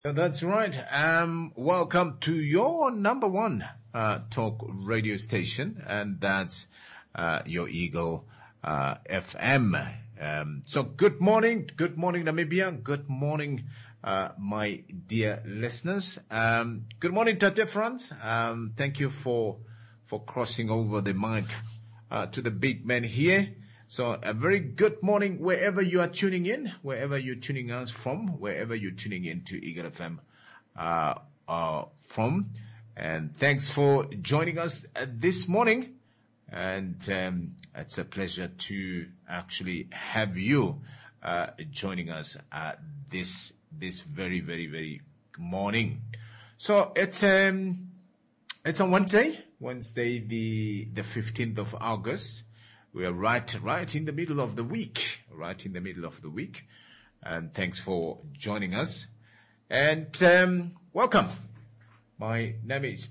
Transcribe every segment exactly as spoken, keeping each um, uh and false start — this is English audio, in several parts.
Yeah, that's right. Um, welcome to your number one uh, talk radio station, and that's uh, your Eagle uh, F M. Um, so, good morning, good morning, Namibia. Good morning, uh, my dear listeners. Um, good morning, Tate France. Um, thank you for for crossing over the mic uh, to the big man here. So a very good morning wherever you are tuning in, wherever you're tuning us from, wherever you're tuning in to Eagle F M uh, uh, from. And thanks for joining us uh, this morning. And um, it's a pleasure to actually have you uh, joining us uh, this this very, very, very morning. So it's um it's on Wednesday, Wednesday the the fifteenth of August. We are right, right in the middle of the week, right in the middle of the week. And thanks for joining us. And um, welcome. My name is,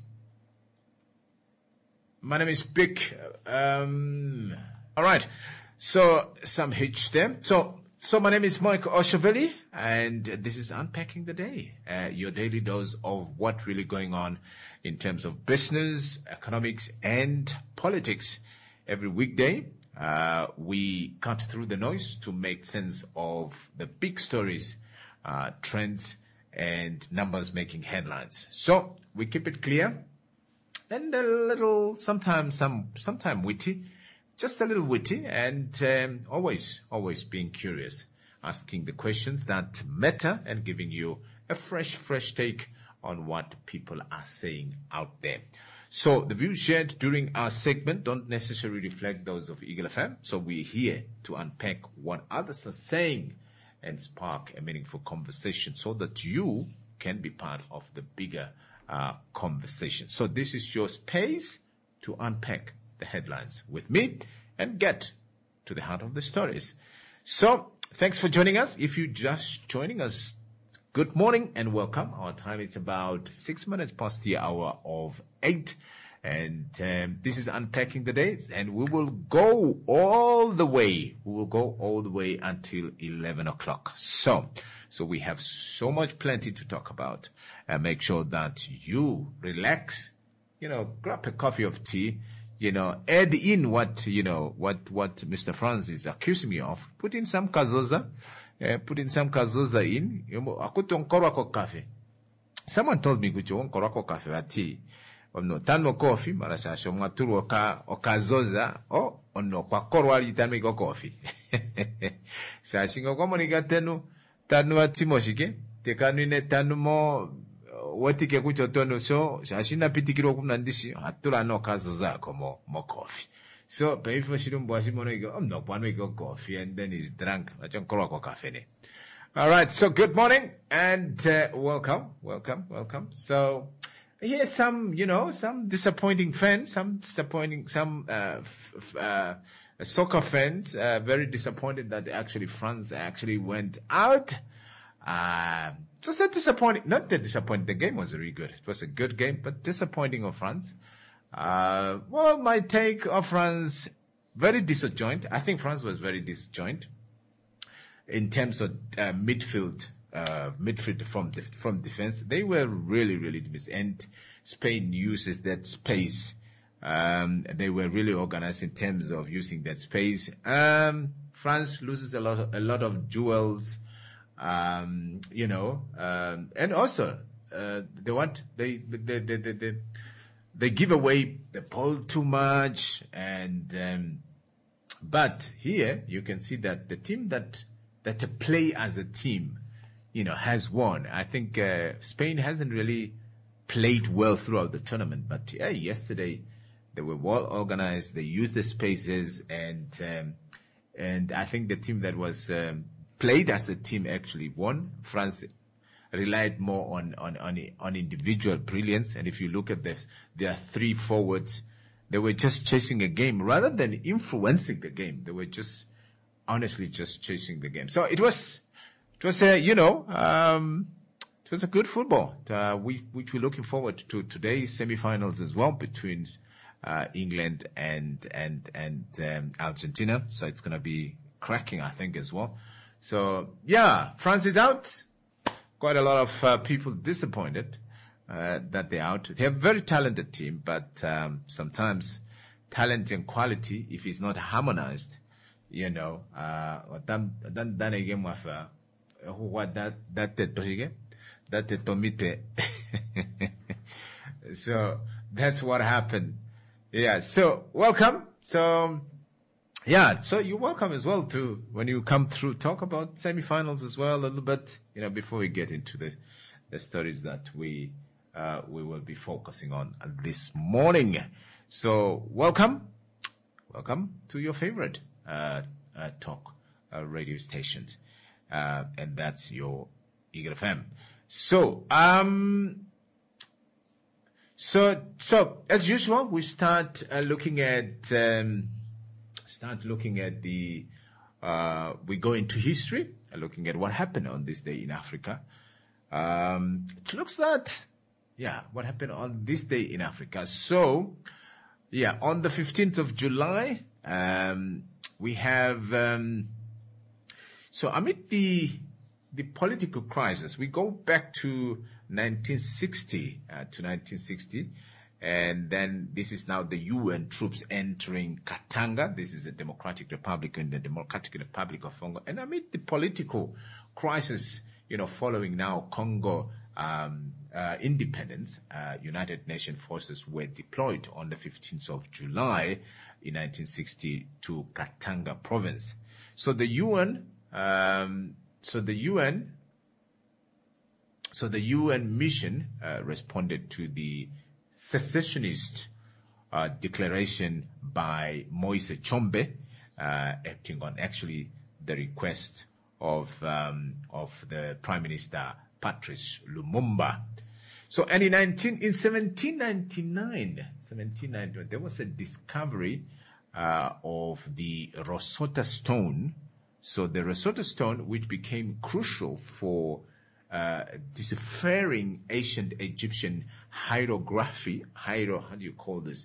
my name is Bick. Um, all right. So some hitch there. So, so my name is Mike Oshavelli, and this is Unpacking the Day, uh, your daily dose of what's really going on in terms of business, economics, and politics. Every weekday, uh, we cut through the noise to make sense of the big stories, uh, trends, and numbers making headlines. So we keep it clear and a little, sometimes, some, sometimes witty, just a little witty, and um, always, always being curious, asking the questions that matter and giving you a fresh, fresh take on what people are saying out there. So the views shared during our segment don't necessarily reflect those of Eagle F M. So we're here to unpack what others are saying and spark a meaningful conversation so that you can be part of the bigger uh, conversation. So this is your space to unpack the headlines with me and get to the heart of the stories. So thanks for joining us. If you're just joining us, good morning and welcome. Our time is about six minutes past the hour of eight. And um, this is Unpacking the Days. And we will go all the way. We will go all the way until eleven o'clock. So, so we have so much plenty to talk about. And make sure that you relax, you know, grab a coffee of tea, you know, add in what, you know, what, what Mister Franz is accusing me of. Put in some kazoza. Uh, put in some kazoza in. Akutonkorako coffee. Someone told me kucho onkorako coffee ati. Ono tano coffee marasa shomwaturu oka okazoza o ono kwa korwali tano go coffee. Shashingo kwa moniga tenu tanu atimoshike tekanu ne tanu mo watike kucho tono so shashina pitikiro kunandishi atura no kazoza komo mo coffee. So, pay for Shirumbo Shimono, I'm not one week of coffee and then he's drunk. I don't call coffee. All right. So, good morning and uh, welcome, welcome, welcome. So, here's some, you know, some disappointing fans, some disappointing, some uh, f- f- uh, soccer fans, uh, very disappointed that actually France actually went out. Uh, just a disappointing, not that disappointing. The game was really good. It was a good game, but disappointing of France. Uh, well, my take of France, very disjoint. I think France was very disjoint in terms of uh, midfield, uh, midfield from def- from defense. They were really, really mis- and Spain uses that space. Um, they were really organized in terms of using that space. Um, France loses a lot, of, a lot of duels. Um, you know, um, and also uh, they want they they they they. they They give away the ball too much, and um, but here you can see that the team that that play as a team, you know, has won. I think uh, Spain hasn't really played well throughout the tournament, but yeah, yesterday they were well organized. They used the spaces, and um, and I think the team that was um, played as a team actually won. France relied more on, on, on, on individual brilliance. And if you look at the, their three forwards, they were just chasing a game rather than influencing the game. They were just, honestly, just chasing the game. So it was, it was a, you know, um, it was a good football. Uh, we, which we're looking forward to today's semifinals as well between, uh, England and, and, and, um, Argentina. So it's going to be cracking, I think, as well. So yeah, France is out. quite a lot of uh, people disappointed uh, that they're out. They have a very talented team, but um, sometimes talent and quality, if it's not harmonized, you know, uh, then then then again, with uh, what that that that that tomite. So that's what happened. Yeah. So welcome. So. Yeah, so you're welcome as well to, when you come through, talk about semifinals as well a little bit, you know, before we get into the, the stories that we, uh, we will be focusing on this morning. So welcome, welcome to your favorite, uh, uh talk, uh, radio stations. Uh, and that's your Eagle F M. So, um, so, so as usual, we start uh, looking at, um, start looking at the, uh, we go into history, uh, looking at what happened on this day in Africa. Um, it looks that, yeah, what happened on this day in Africa. So, yeah, on the fifteenth of July, um, we have, um, so amid the, the political crisis, we go back to nineteen sixty, uh, to nineteen sixty. And then this is now the U N troops entering Katanga. This is a Democratic Republic in the Democratic Republic of Congo. And amid the political crisis, you know, following now Congo um, uh, independence, uh, United Nations forces were deployed on the fifteenth of July in nineteen sixty to Katanga province. So the U N, um, so the U N, so the U N mission uh, responded to the secessionist uh, declaration by Moise Chombe, uh, acting on actually the request of um, of the Prime Minister Patrice Lumumba. So, and in nineteen in seventeen ninety-nine, seventeen ninety-nine, there was a discovery uh, of the Rosetta Stone. So, the Rosetta Stone, which became crucial for Uh, deciphering ancient Egyptian hieroglyphy, hiero, how do you call this?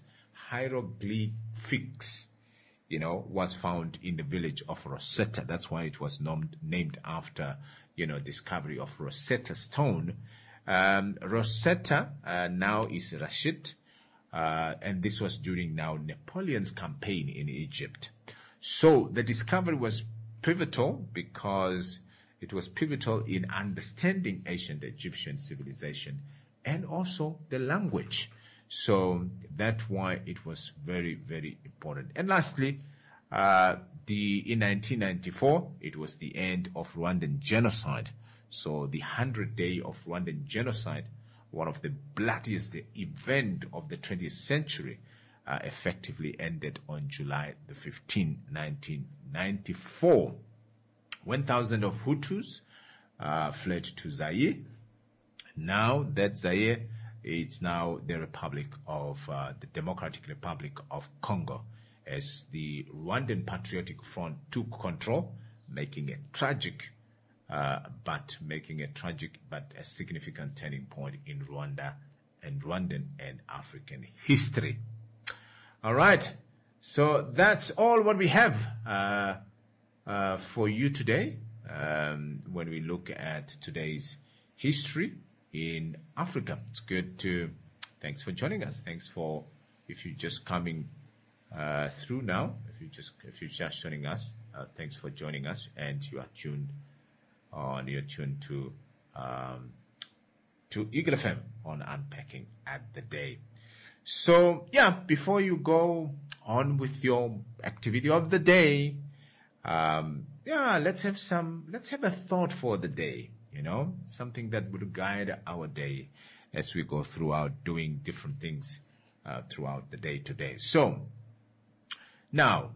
Hieroglyphics, you know, was found in the village of Rosetta. That's why it was named, named after, you know, discovery of Rosetta Stone. Um, Rosetta uh, now is Rashid, uh, and this was during now Napoleon's campaign in Egypt. So the discovery was pivotal because it was pivotal in understanding ancient Egyptian civilization and also the language. So that's why it was very, very important. And lastly, uh, the in nineteen ninety-four, it was the end of Rwandan genocide. So the hundredth day of Rwandan genocide, one of the bloodiest event of the twentieth century, uh, effectively ended on July the fifteenth, nineteen ninety-four. When thousands of Hutus uh, fled to Zaire. Now that Zaire is now the Republic of uh, the Democratic Republic of Congo, as the Rwandan Patriotic Front took control, making a tragic, uh, but making a tragic but a significant turning point in Rwanda and Rwandan and African history. All right, so that's all what we have. Uh, Uh, for you today, um, when we look at today's history in Africa. It's good to, thanks for joining us. Thanks for, if you're just coming uh, through now, if you just, if you're just joining us, uh, thanks for joining us, and you are tuned on, you're tuned to, um, to Eagle F M on Unpacking at the Day. So, yeah, before you go on with your activity of the day, Um, yeah, let's have some, let's have a thought for the day, you know, something that would guide our day as we go throughout doing different things uh, throughout the day today. So, now,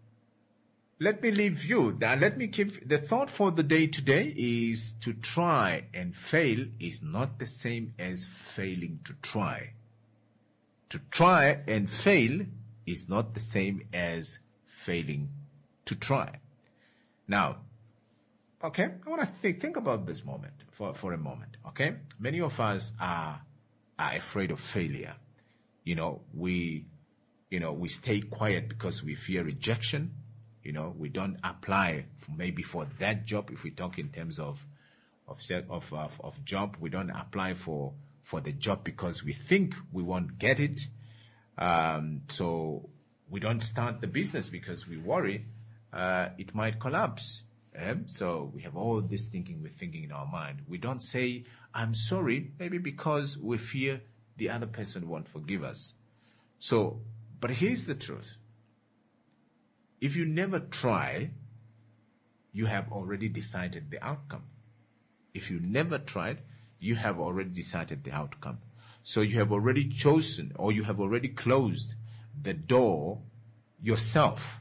let me leave you, uh, let me give, the thought for the day today is to try and fail is not the same as failing to try. To try and fail is not the same as failing to try. Now, okay, I want to think, think about this moment for, for a moment, okay? Many of us are, are afraid of failure. You know, we, you know, we stay quiet because we fear rejection. You know, we don't apply for maybe for that job if we talk in terms of of of of, of job. We don't apply for for the job because we think we won't get it. Um, so we don't start the business because we worry uh, it might collapse. Um, so we have all this thinking, we're thinking in our mind. We don't say, I'm sorry, maybe because we fear the other person won't forgive us. So, but here's the truth. If you never try, you have already decided the outcome. If you never tried, you have already decided the outcome. So you have already chosen, or you have already closed the door yourself.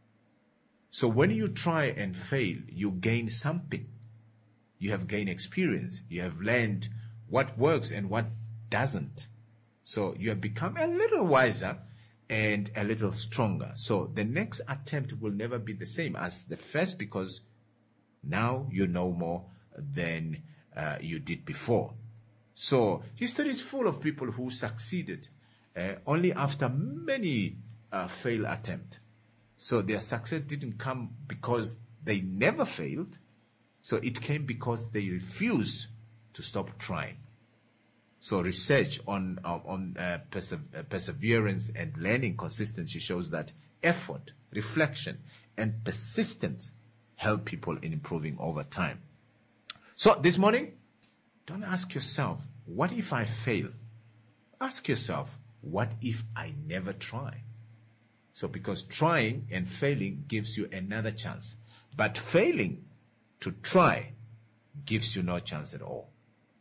So when you try and fail, you gain something. You have gained experience. You have learned what works and what doesn't. So you have become a little wiser and a little stronger. So the next attempt will never be the same as the first, because now you know more than uh, you did before. So history is full of people who succeeded uh, only after many uh, failed attempts. So their success didn't come because they never failed. So it came because they refused to stop trying. So research on uh, on uh, perse- uh, perseverance and learning consistency shows that effort, reflection, and persistence help people in improving over time. So this morning, don't ask yourself, what if I fail? Ask yourself, what if I never try? So because trying and failing gives you another chance, but failing to try gives you no chance at all.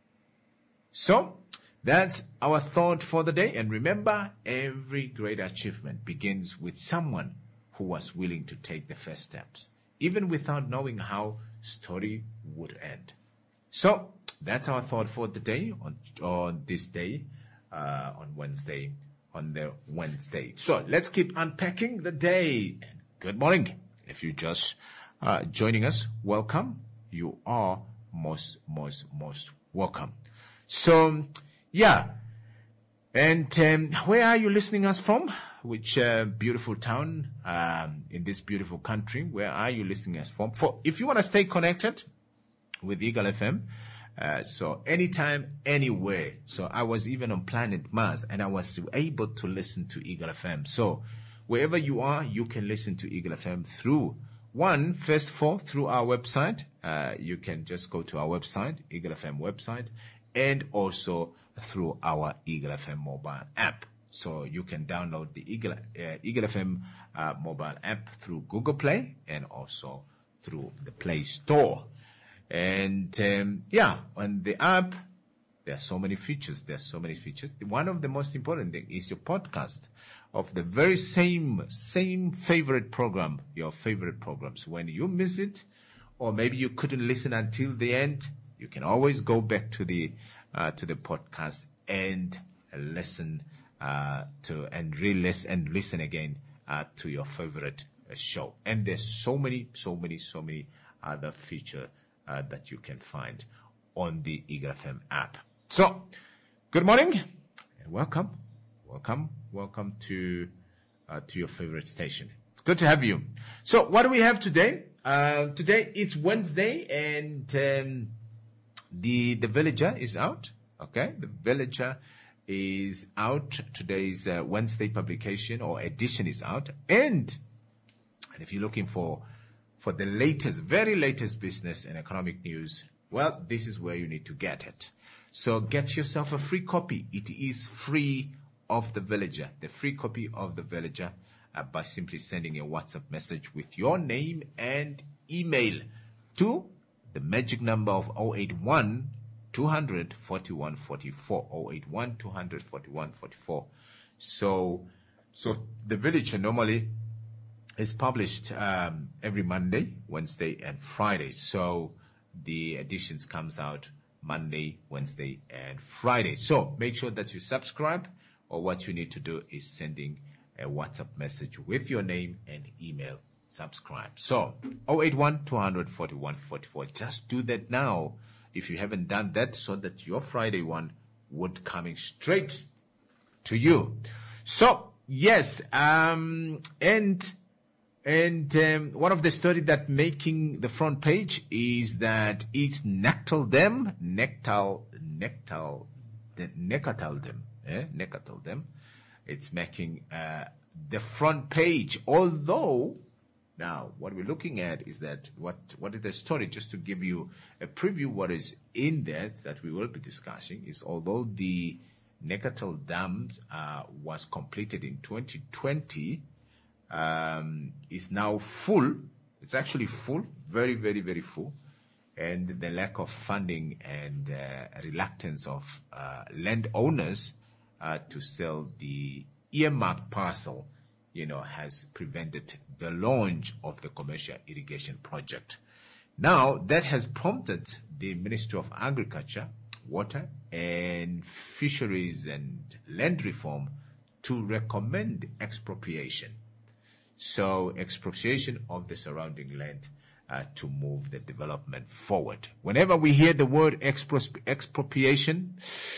So that's our thought for the day. And remember, every great achievement begins with someone who was willing to take the first steps, even without knowing how story would end. So that's our thought for the day on, on this day, uh, on Wednesday, on the Wednesday. So let's keep unpacking the day. Good morning. If you're just uh, joining us, welcome. You are most, most, most welcome. So, yeah. And um, where are you listening us from? Which uh, beautiful town um, in this beautiful country? Where are you listening us from? For if you want to stay connected with Eagle F M, uh, so anytime, anywhere. So I was even on planet Mars, and I was able to listen to Eagle F M. So wherever you are, you can listen to Eagle F M through one, first of all, through our website. Uh, you can just go to our website, Eagle F M website, and also through our Eagle F M mobile app. So you can download the Eagle, uh, Eagle F M uh, mobile app through Google Play and also through the Play Store. And um, yeah, on the app, there are so many features. There are so many features. One of the most important thing is your podcast of the very same same favorite program, your favorite programs. When you miss it, or maybe you couldn't listen until the end, you can always go back to the uh, to the podcast and listen uh, to and re-listen and listen again uh, to your favorite uh, show. And there's so many, so many, so many other features uh, that you can find on the Eagle F M app. So, good morning and welcome, welcome, welcome to uh, to your favorite station. It's good to have you. So, what do we have today? Uh, today it's Wednesday, and um, the the Villager is out. Okay, the Villager is out. Today's uh, Wednesday publication or edition is out, and and if you're looking for for the latest, very latest business and economic news, well, this is where you need to get it. So get yourself a free copy. It is free of the Villager, the free copy of the Villager, uh, by simply sending a WhatsApp message with your name and email to the magic number of zero eight one, two hundred, forty-one forty-four, zero eight one, two hundred, forty-one forty-four. So, so the Villager normally is published um, every Monday, Wednesday, and Friday. So the editions comes out Monday, Wednesday, and Friday. So make sure that you subscribe, or what you need to do is sending a WhatsApp message with your name and email. Subscribe. So zero eight one, two hundred, forty-one forty-four. Just do that now if you haven't done that, so that your Friday one would coming straight to you. So yes, um, and And um, one of the story that making the front page is that it's Nectal Dam, Nectal, Nectal, Nectal Dam, eh? Nectal Dam. It's making uh, the front page. Although, now what we're looking at is that what what is the story? Just to give you a preview, what is in there that we will be discussing is although the Nectal Dam uh, was completed in twenty twenty. Um, is now full. It's actually full, very, very, very full. And the lack of funding and uh, reluctance of uh, landowners uh, to sell the earmarked parcel, you know, has prevented the launch of the commercial irrigation project. Now, that has prompted the Ministry of Agriculture, Water and Fisheries and Land Reform to recommend expropriation. So expropriation of the surrounding land uh, to move the development forward. Whenever we hear the word expro- expropriation,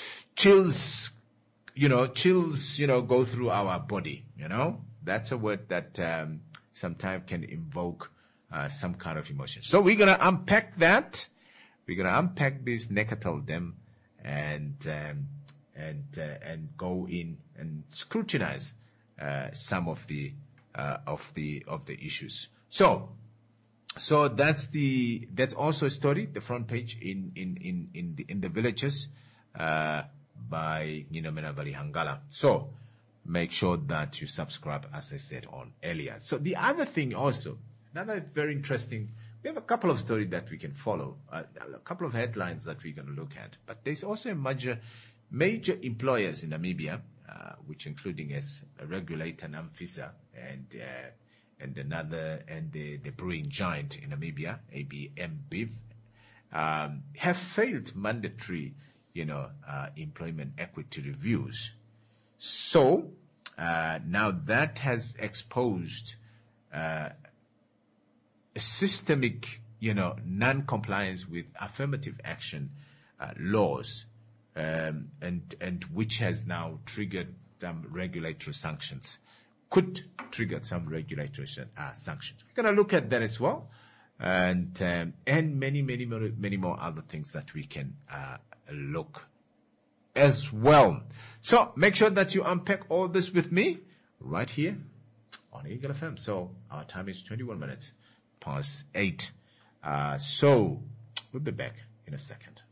chills, you know, chills, you know, go through our body, you know. That's a word that um, sometimes can invoke uh, some kind of emotion. So we're going to unpack that. We're going to unpack this Nectal Dam and, um, and, uh, and go in and scrutinize uh, some of the Uh, of the of the issues. So, so that's the that's also a story. The front page in in in in the in the villages uh, by Nginomena Hangala. So, make sure that you subscribe, as I said on earlier. So the other thing also, another very interesting. We have a couple of stories that we can follow, uh, a couple of headlines that we're going to look at. But there's also a major major employers in Namibia. Uh, which including as a regulator NAMFISA and uh, and another and the, the brewing giant in Namibia, A B M B V, um, have failed mandatory, you know, uh, employment equity reviews. So uh, now that has exposed uh, a systemic, you know, non-compliance with affirmative action uh, laws. Um, and and which has now triggered some regulatory sanctions, could trigger some regulatory uh, sanctions. We're going to look at that as well, and um, and many many many many more other things that we can uh, look as well. So make sure that you unpack all this with me right here on Eagle F M. So our time is twenty-one minutes past eight. Uh, so we'll be back in a second.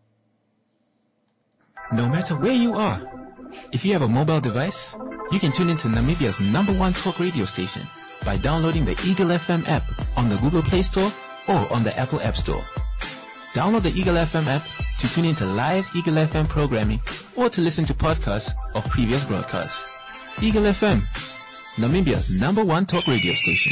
No matter where you are, if you have a mobile device, you can tune into Namibia's number one talk radio station by downloading the Eagle F M app on the Google Play Store or on the Apple App Store. Download the Eagle F M app to tune into live Eagle F M programming or to listen to podcasts of previous broadcasts. Eagle F M, Namibia's number one talk radio station.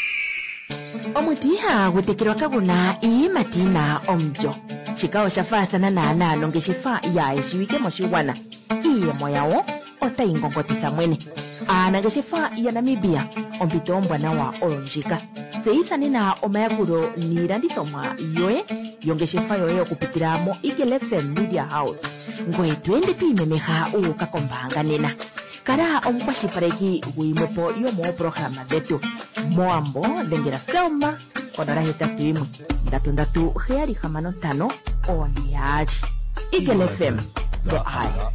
Omutiha gutikirwa kabuna ii matina omjo. Chikao shafasa na nana longe shifa ya ishiwike moshiwana. Iye moyawo ota ingongotisa mwene. Ana geshifa ya Namibia ombitombwa na wa oronjika. Zeisa nina omayakuro nirandisomwa yoe yongeshifa yoe okupitira mo Eagle F M Media House. Ngoe twende pimemeha uka kombanga nina. Kara omkwashipareki uimepo yomo programa detu. Moambo lengera selma konora hetatu imwe. Ndatu ndatu heari hamano tano oniari. Eagle F M. The Eye.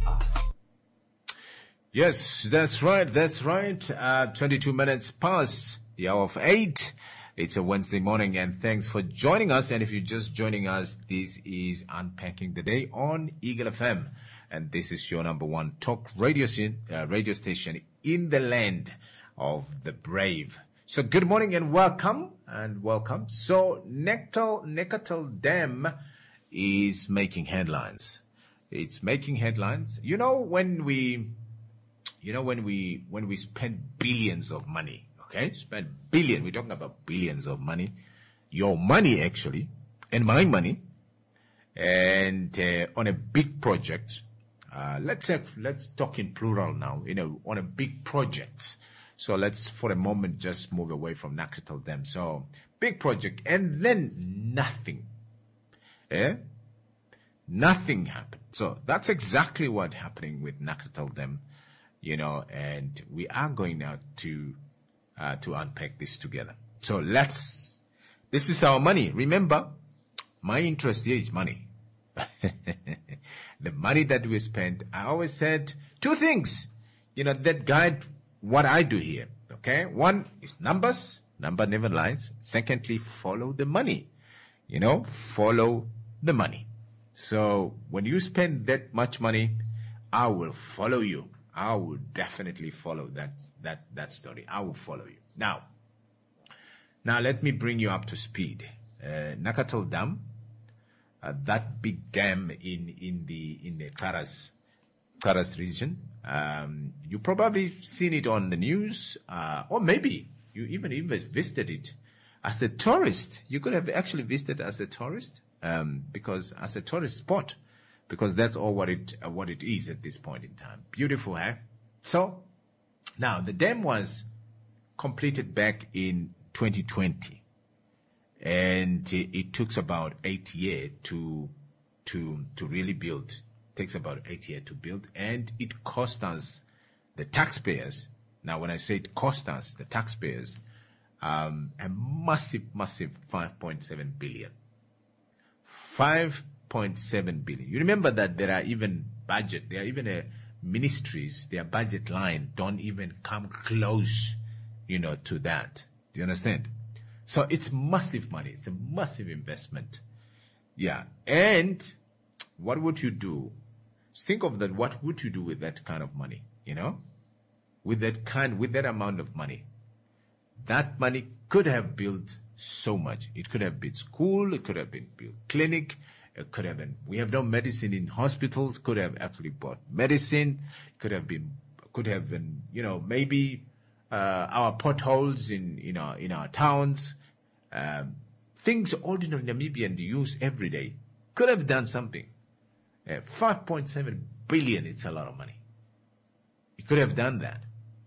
Yes, that's right, that's right. Uh, twenty-two minutes past the hour of eight. It's a Wednesday morning, and thanks for joining us. And if you're just joining us, this is Unpacking the Day on Eagle F M. And this is your number one talk radio, uh, radio station in the land of the brave. So good morning and welcome, and welcome. So Nectal, Nectal Dam is making headlines. It's making headlines. You know, when we... You know, when we when we spend billions of money, okay, spend billion, we're talking about billions of money, your money actually, and my money, and uh, on a big project, uh, let's say, let's talk in plural now, you know, on a big project. So let's for a moment just move away from Nectal Dam. So big project, and then nothing, eh? Nothing happened. So that's exactly what's happening with Nectal Dam. You know, and we are going now to uh, to unpack this together. So let's, this is our money. Remember, my interest here is money. The money that we spend, I always said two things, you know, that guide what I do here. Okay. One is numbers. Number never lies. Secondly, follow the money. You know, follow the money. So when you spend that much money, I will follow you. I will definitely follow that, that, that story. I will follow you. Now, now let me bring you up to speed. Uh, Nakatal Dam, uh, that big dam in, in the, in the Taras, Taras region. Um, you probably seen it on the news, uh, or maybe you even, even visited it as a tourist. You could have actually visited as a tourist, um, because as a tourist spot, because that's all what it, uh, what it is at this point in time. Beautiful, eh? So now the dam was completed back in twenty twenty, and it, it took about eight years to, to, to really build. Takes about eight years to build, and it cost us, the taxpayers. Now, when I say it cost us, the taxpayers, um, a massive, massive five point seven billion. five point seven billion. You remember that there are even budget, there are even a ministries, their budget line don't even come close, you know, to that. Do you understand? So it's massive money. It's a massive investment. Yeah. And what would you do? Think of that. What would you do with that kind of money? You know, with that kind, with that amount of money, that money could have built so much. It could have built school. It could have been built clinic. It could have been, we have no medicine in hospitals. Could have actually bought medicine. Could have been, could have been, you know, maybe, uh, our potholes in, in our, in our towns, um, things ordinary Namibians use every day. Could have done something. Uh, five point seven billion, it's a lot of money. You could have done that.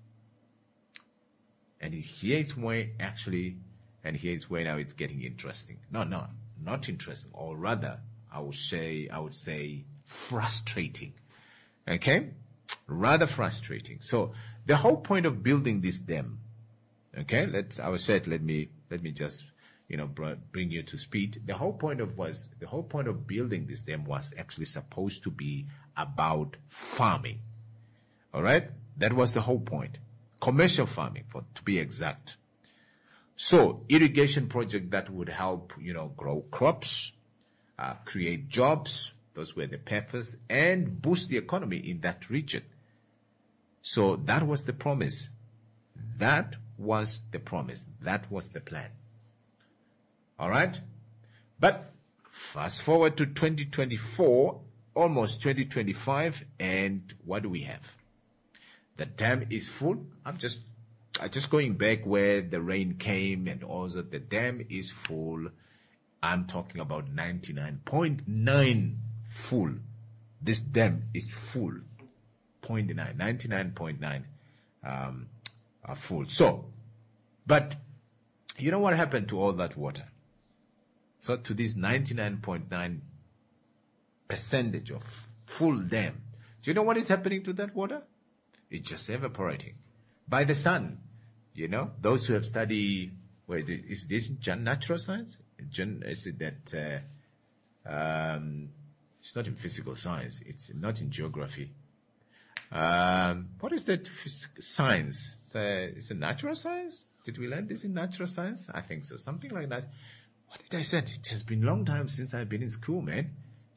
And here's where actually, and here's where now it's getting interesting. No, no, not interesting, or rather, I would say, I would say frustrating. Okay? Rather frustrating. So the whole point of building this dam, okay, let's, I was said, let me, let me just, you know, bring you to speed. The whole point of was, the whole point of building this dam was actually supposed to be about farming. All right? That was the whole point. Commercial farming, for, to be exact. So, irrigation project that would help, you know, grow crops, uh, create jobs. Those were the purpose, and boost the economy in that region. So that was the promise. That was the promise. That was the plan. All right? But fast forward to twenty twenty-four, almost twenty twenty-five, and what do we have? The dam is full. I'm just, I'm just going back where the rain came, and also the dam is full. I'm talking about ninety-nine point nine full. This dam is full. zero point nine, ninety-nine point nine um, are full. So, but you know what happened to all that water? So to this ninety-nine point nine percentage of full dam, do you know what is happening to that water? It's just evaporating by the sun. You know, those who have studied, wait, is this natural science? Is it that, uh, um, it's not in physical science. It's not in geography. Um, what is that phys- science? It's a, it's a natural science? Did we learn this in natural science? I think so. Something like that. What did I say? It has been a long time since I've been in school, man.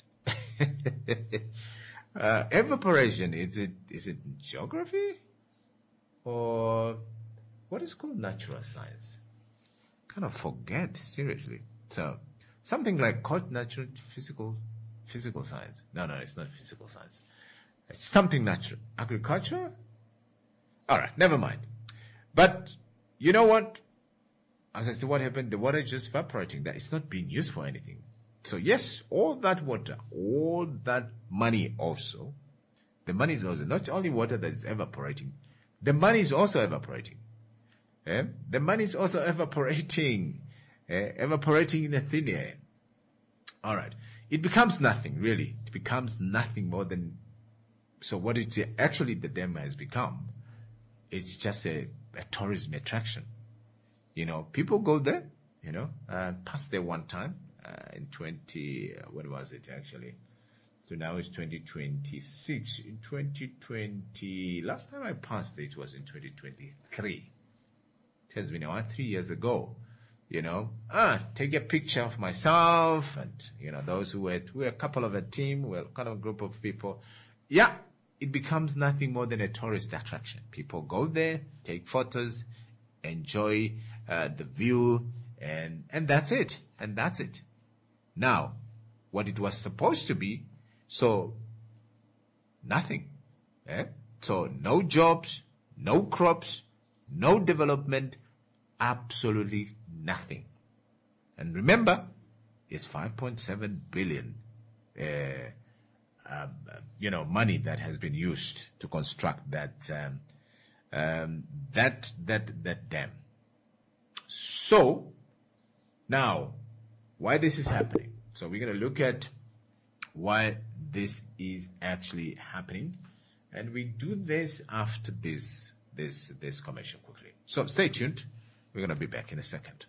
uh, evaporation, is it, is it geography? Or what is called natural science? Kind of forget, seriously. So, something like called natural physical, physical science. No, no, it's not physical science. It's something natural. Agriculture? All right, never mind. But you know what? As I said, what happened? The water is just evaporating. That it's not being used for anything. So yes, all that water, all that money also, the money is also not only water that is evaporating. The money is also evaporating. Eh? The money is also evaporating, eh? evaporating in the thin air. All right, it becomes nothing really. It becomes nothing more than. So what it actually the dam has become, it's just a, a tourism attraction. You know, people go there, you know, uh, passed there one time uh, in twenty, uh, what was it actually? So now it's twenty twenty-six. In twenty twenty, last time I passed it was in twenty twenty-three. It has been about three years ago. You know, ah, take a picture of myself and, you know, those who were, we were a couple of a team, we we're kind of a group of people. Yeah, it becomes nothing more than a tourist attraction. People go there, take photos, enjoy uh, the view, and, and that's it. And that's it. Now, what it was supposed to be, so nothing. Eh? So no jobs, no crops, no development, absolutely nothing. And remember, it's five point seven billion, uh, uh, you know, money that has been used to construct that, um, um, that, that, that dam. So now, why this is happening? So we're going to look at why this is actually happening, and we do this after this, this, this commercial quickly. So stay tuned. We're going to be back in a second.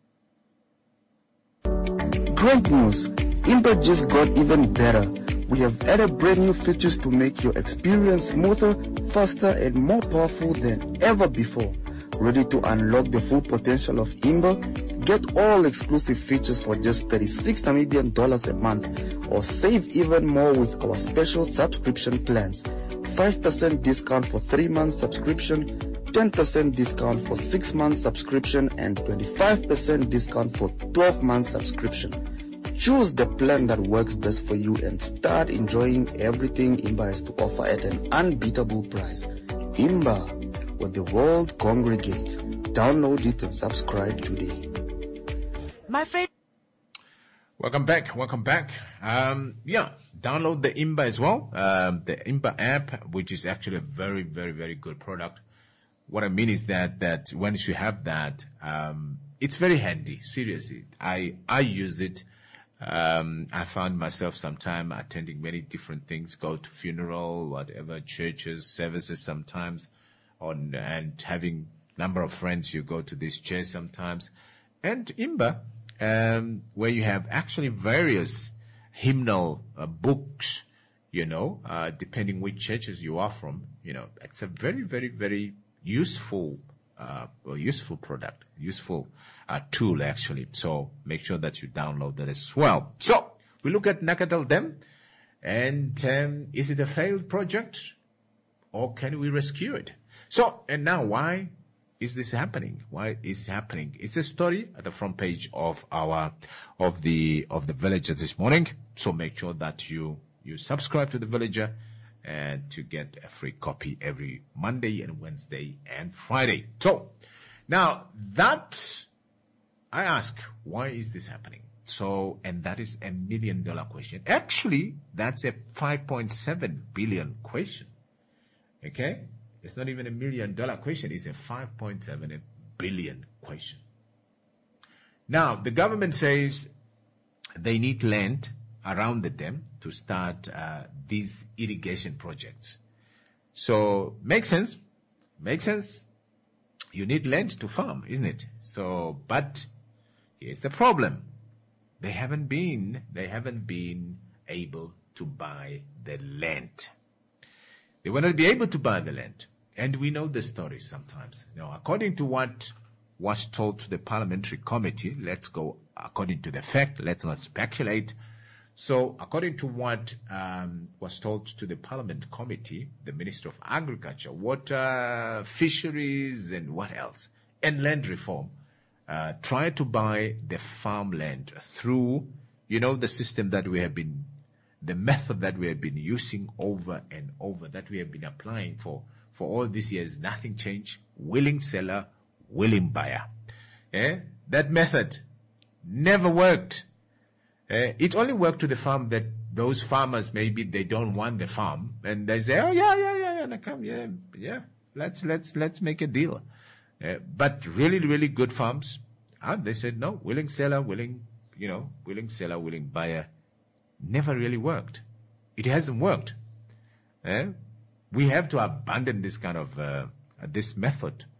Great news! Imba just got even better. We have added brand new features to make your experience smoother, faster, and more powerful than ever before. Ready to unlock the full potential of Imba? Get all exclusive features for just thirty-six Namibian dollars a month, or save even more with our special subscription plans. five percent discount for three months subscription, ten percent discount for six months subscription, and twenty-five percent discount for twelve months subscription. Choose the plan that works best for you and start enjoying everything Imba has to offer at an unbeatable price. Imba, where the world congregates. Download it and subscribe today. My friend. Welcome back. Welcome back. Um, yeah, download the Imba as well. Um, the Imba app, which is actually a very, very, very good product. What I mean is that, that once you have that, um, it's very handy. Seriously. I, I use it. Um, I found myself sometime attending many different things, go to funeral, whatever, churches, services sometimes, on, and having number of friends, you go to this church sometimes. And Imba, um, where you have actually various hymnal uh, books, you know, uh, depending which churches you are from, you know, it's a very, very, very useful, uh, well, useful product, useful uh, tool actually. So make sure that you download that as well. So we look at Nakadal Dam, and um, is it a failed project, or can we rescue it? So, and now why is this happening? Why is it happening? It's a story at the front page of our, of the, of the Villager this morning. So make sure that you, you subscribe to the Villager and to get a free copy every Monday and Wednesday and Friday. So now that I ask, why is this happening? So, and that is a million dollar question. Actually, that's a five point seven billion question. Okay. It's not even a million dollar question. It's a five point seven billion question. Now, the government says they need land around the dam to start uh, these irrigation projects. So, makes sense. Makes sense. You need land to farm, isn't it? So, but here's the problem. They haven't been, they haven't been able to buy the land. They will not be able to buy the land. And we know the story sometimes. Now, according to what was told to the parliamentary committee, let's go according to the fact, let's not speculate. So, according to what um, was told to the Parliament Committee, the Minister of Agriculture, Water, Fisheries, and what else, and Land Reform, uh, tried to buy the farmland through, you know, the system that we have been, the method that we have been using over and over, that we have been applying for, for all these years. Nothing changed. Willing seller, willing buyer. Eh? That method never worked. Uh, it only worked to the farm that those farmers, maybe they don't want the farm, and they say, oh yeah, yeah, yeah, yeah, come, yeah, yeah, let's, let's, let's make a deal. Uh, but really, really good farms, uh, they said no, willing seller, willing, you know, willing seller, willing buyer, never really worked. It hasn't worked. Uh, we have to abandon this kind of, uh, this method.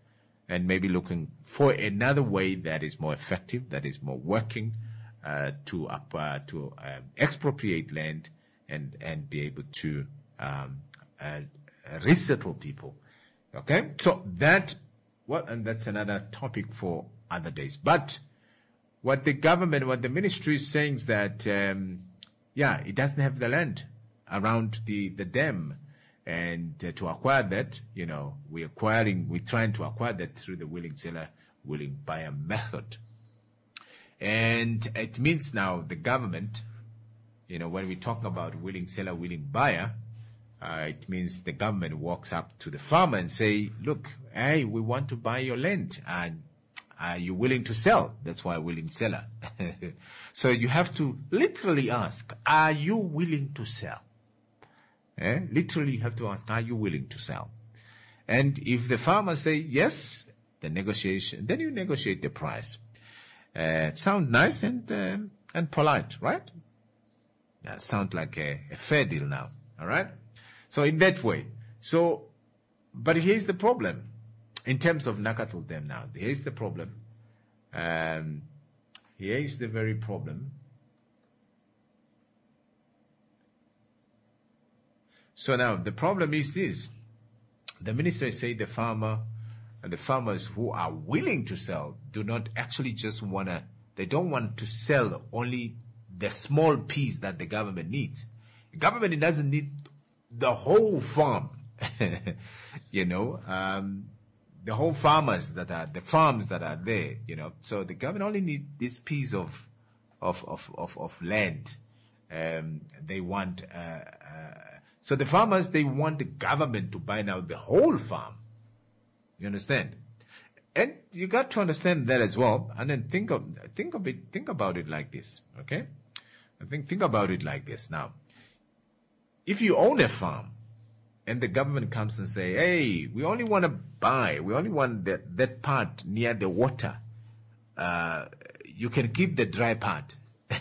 and maybe looking for another way that is more effective, that is more working, uh, to up, uh, to um, expropriate land and and be able to um, uh, resettle people. Okay, so that what, and that's another topic for other days. But what the government, what the ministry is saying is that, um, yeah, it doesn't have the land around the the dam. And uh, to acquire that, you know, we're acquiring, we're trying to acquire that through the willing seller, willing buyer method. And it means now the government, you know, when we talk about willing seller, willing buyer, uh, it means the government walks up to the farmer and say, look, hey, we want to buy your land. And are you willing to sell? That's why willing seller. So you have to literally ask, are you willing to sell? Eh? Literally, you have to ask, are you willing to sell? And if the farmer say yes, the negotiation, then you negotiate the price. Uh, sound nice and uh, and polite, right? That sound like a, a fair deal now, all right? So in that way. So, but here's the problem. In terms of Nakatul Dam now, here's the problem. Um, here is the very problem. So now the problem is this: the minister say the farmer and the farmers who are willing to sell do not actually just wanna. They don't want to sell only the small piece that the government needs. The government doesn't need the whole farm. You know, um, the whole farmers that are the farms that are there. You know, so the government only needs this piece of of of of, of land. Um, they want. Uh, uh, So the farmers, they want the government to buy now the whole farm. You understand? And you got to understand that as well. And then think of, think of it, think about it like this. Okay? I think, think about it like this now. If you own a farm and the government comes and say, hey, we only want to buy, we only want that, that part near the water. Uh, you can keep the dry part.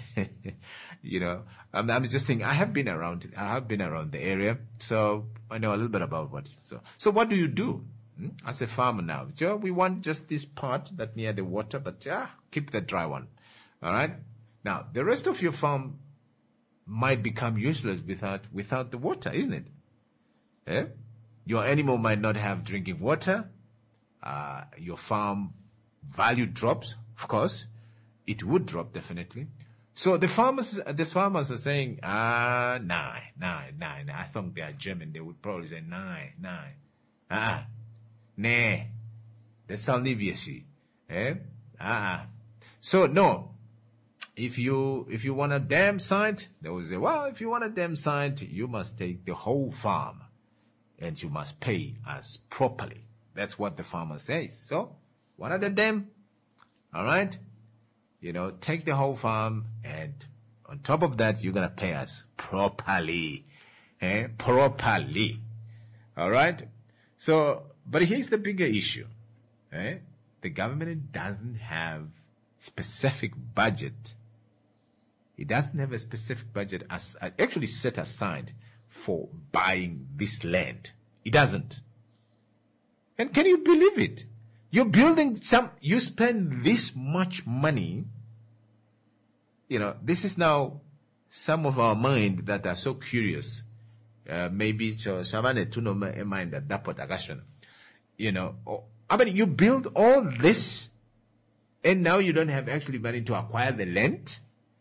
You know, I'm, I'm just thinking, I have been around, I have been around the area, so I know a little bit about what, so, so what do you do? Hmm? As a farmer now, Joe, we want just this part that near the water, but yeah, keep the dry one. All right. Now, the rest of your farm might become useless without, without the water, isn't it? Eh? Your animal might not have drinking water. Uh, your farm value drops, of course. It would drop definitely. So the farmers, the farmers are saying, ah, nah, nah, nah, nah. I think they are German. They would probably say, nah, nah, ah, nah. That's all Niviasi, eh? Ah, so no. If you if you want a dam site, they will say, well, if you want a dam site, you must take the whole farm, and you must pay us properly. That's what the farmer says. So, want the dam? All right. You know, take the whole farm, and on top of that, you're going to pay us properly. Eh? Properly. All right? So, but here's the bigger issue. Eh? The government doesn't have specific budget. It doesn't have a specific budget as actually set aside for buying this land. It doesn't. And can you believe it? You're building some, you spend this much money. You know, this is now some of our mind that are so curious. Uh, maybe, so, Shavane, to know my mind that dapat agashan. You know, I mean, you build all this and now you don't have actually money to acquire the land.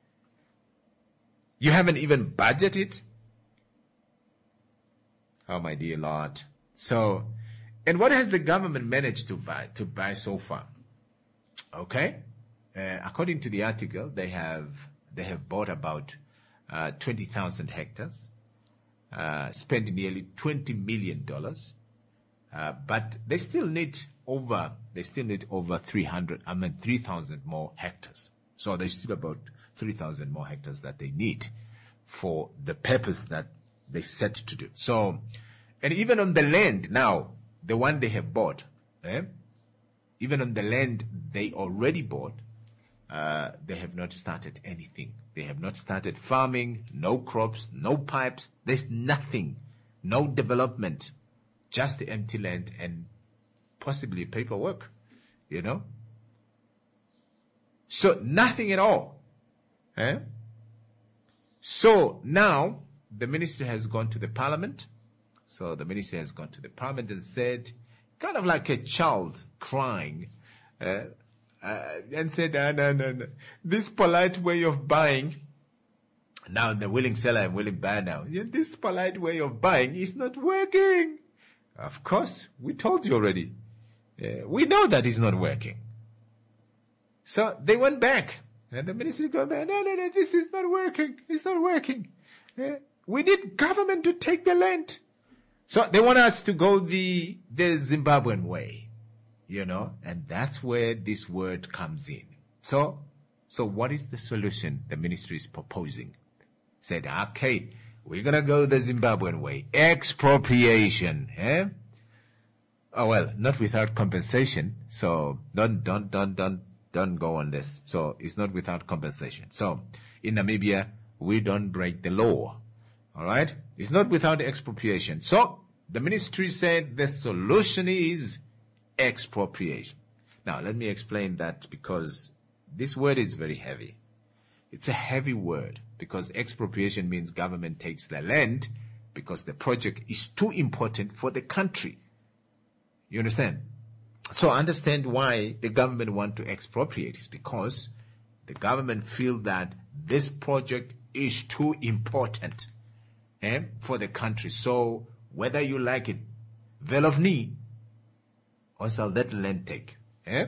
You haven't even budgeted. Oh, my dear Lord. So, and what has the government managed to buy, to buy so far? Okay. Uh, according to the article, they have, they have bought about, uh, twenty thousand hectares, uh, spent nearly twenty million dollars. Uh, but they still need over, they still need over three hundred, I mean, three thousand more hectares. So there's still about three thousand more hectares that they need for the purpose that they set to do. So, and even on the land now, the one they have bought, eh? Even on the land they already bought, uh, they have not started anything. They have not started farming, no crops, no pipes. There's nothing, no development, just the empty land and possibly paperwork, you know. So nothing at all. Eh? So now the ministry has gone to the parliament. So the ministry has gone to the parliament and said, kind of like a child crying, uh, uh, and said, no, no, no, no. This polite way of buying, now the willing seller and willing buyer now, yeah, this polite way of buying is not working. Of course, we told you already. Uh, we know that it's not working. So they went back. And the ministry go back, no, no, no, this is not working. It's not working. Uh, we need government to take the land. So they want us to go the, the Zimbabwean way, you know, and that's where this word comes in. So, so what is the solution the ministry is proposing? Said, okay, we're going to go the Zimbabwean way. Expropriation, eh? Oh, well, not without compensation. So don't, don't, don't, don't, don't go on this. So it's not without compensation. So in Namibia, we don't break the law. All right? It's not without expropriation. So the ministry said the solution is expropriation. Now, let me explain that because this word is very heavy. It's a heavy word because expropriation means government takes the land because the project is too important for the country. You understand? So understand why the government want to expropriate is because the government feel that this project is too important eh, for the country. So whether you like it, well of knee, or shall that land take? Eh?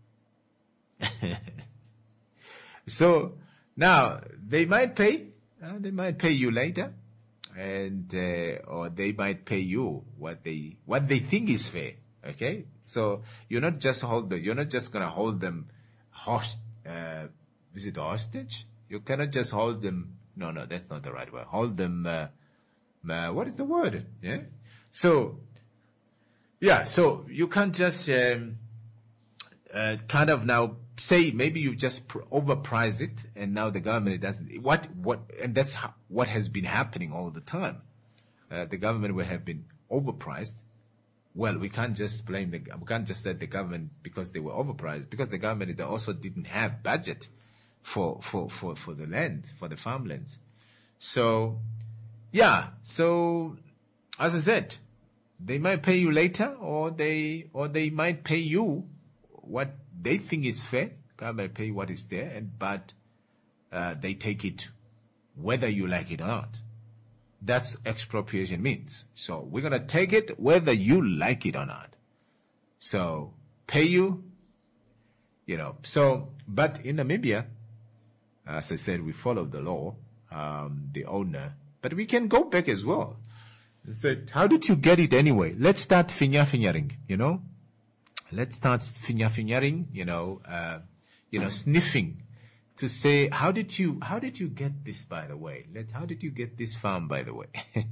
So now they might pay, uh, they might pay you later, and uh, or they might pay you what they what they think is fair. Okay, so you're not just hold the, you're not just gonna hold them host. Uh, is it hostage? You cannot just hold them. No, no, that's not the right word. Hold them. Uh, uh, what is the word? Yeah. So, yeah. So you can't just um, uh, kind of now say maybe you just pr- overprice it, and now the government doesn't. What what and that's how, what has been happening all the time. Uh, the government will have been overpriced. Well, we can't just blame the, we can't just let the government because they were overpriced, because the government they also didn't have budget for, for, for, for the land, for the farmlands. So, yeah, so, as I said, they might pay you later or they, or they might pay you what they think is fair. Government pay what is there, and, but, uh, they take it whether you like it or not. That's expropriation means. So we're going to take it whether you like it or not. So pay you, you know. So, but in Namibia, as I said, we follow the law, um, the owner, but we can go back as well. So how did you get it anyway? Let's start finya-finyaring, you know. Let's start finya-finyaring, you know, uh, you know, sniffing. To say, how did you, how did you get this, by the way? Let, how did you get this farm, by the way?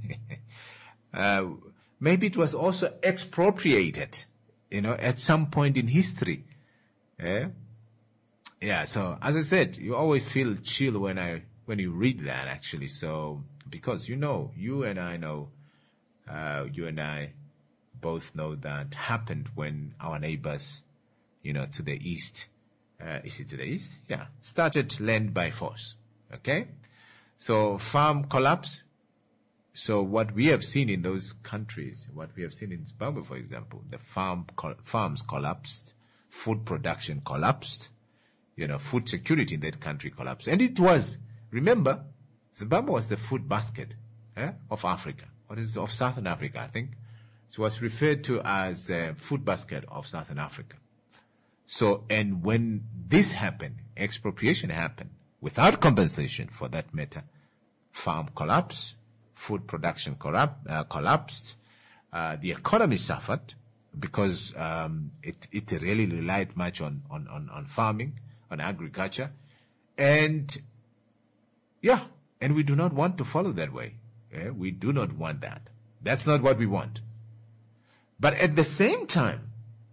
uh, maybe it was also expropriated, you know, at some point in history. Yeah? Yeah, so, as I said, you always feel chill when I, when you read that, actually. So, because you know, you and I know, uh, you and I both know that happened when our neighbors, you know, to the east, Uh, is it to the east? Yeah. Started land by force. Okay? So farm collapse. So what we have seen in those countries, what we have seen in Zimbabwe, for example, the farm co- farms collapsed, food production collapsed, you know, food security in that country collapsed. And it was, remember, Zimbabwe was the food basket eh, of Africa. What is of Southern Africa, I think. It was referred to as a food basket of Southern Africa. So, and when this happened, expropriation happened, without compensation for that matter, farm collapsed, food production corrupt, uh, collapsed, uh, the economy suffered because um, it, it really relied much on, on, on, on farming, on agriculture. And, yeah, and we do not want to follow that way. Yeah? We do not want that. That's not what we want. But at the same time,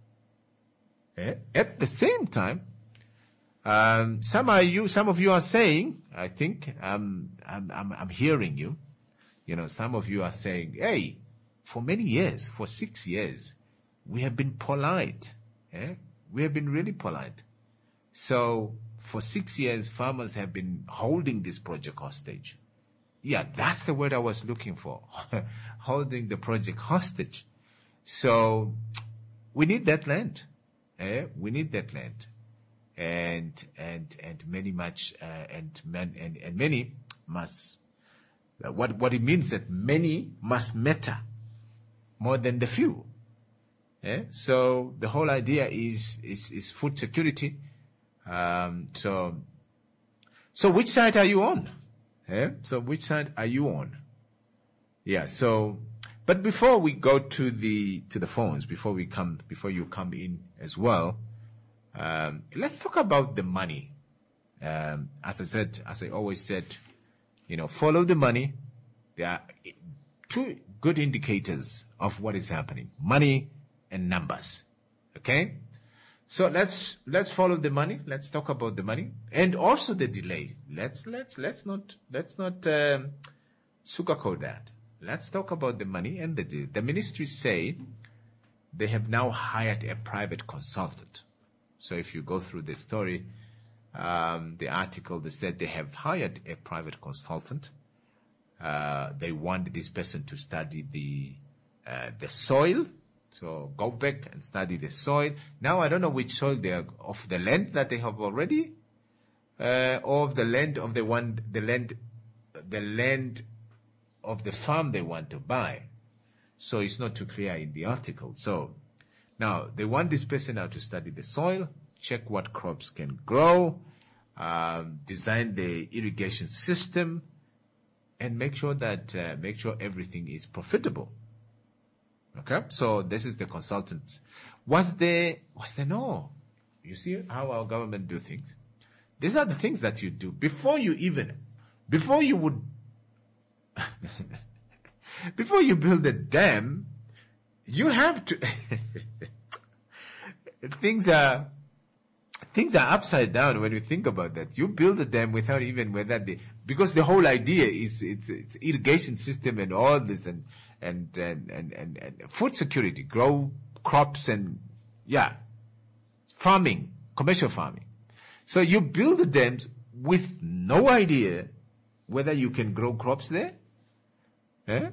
At the same time, um, some of you, some of you are saying, I think, um, I'm, I'm, I'm hearing you. You know, some of you are saying, "Hey, for many years, for six years, we have been polite. Eh? We have been really polite. So for six years, farmers have been holding this project hostage. Yeah, that's the word I was looking for. Holding the project hostage. So we need that land. Eh? We need that land. And and and many much uh, and man and, and many must uh, what what it means that many must matter more than the few. Eh? So the whole idea is is, is food security. Um, so so which side are you on? Eh? So which side are you on? Yeah. So, but before we go to the to the phones, before we come, before you come in as well, um, let's talk about the money. Um, as I said, as I always said, you know, follow the money. There are two good indicators of what is happening: money and numbers. Okay. So let's let's follow the money. Let's talk about the money and also the delay. Let's let's let's not let's not um, sugarcoat that. Let's talk about the money and the delay. The ministries say they have now hired a private consultant. So if you go through the story, um, the article, they said they have hired a private consultant. Uh, they want this person to study the uh, the soil. So go back and study the soil. Now I don't know which soil they are, of the land that they have already, uh, or of the land of the one, the land, the land of the farm they want to buy. So it's not too clear in the article. So now they want this person now to study the soil, check what crops can grow, um, design the irrigation system, and make sure that uh, make sure everything is profitable. Okay, so this is the consultants. Was there, was there no? You see how our government do things? These are the things that you do before you even, before you would, before you build a dam, you have to, things are, things are upside down when you think about that. You build a dam without even whether the, because the whole idea is it's, it's irrigation system and all this and, And and, and and and food security, grow crops and yeah, farming, commercial farming. So you build the dams with no idea whether you can grow crops there. Eh?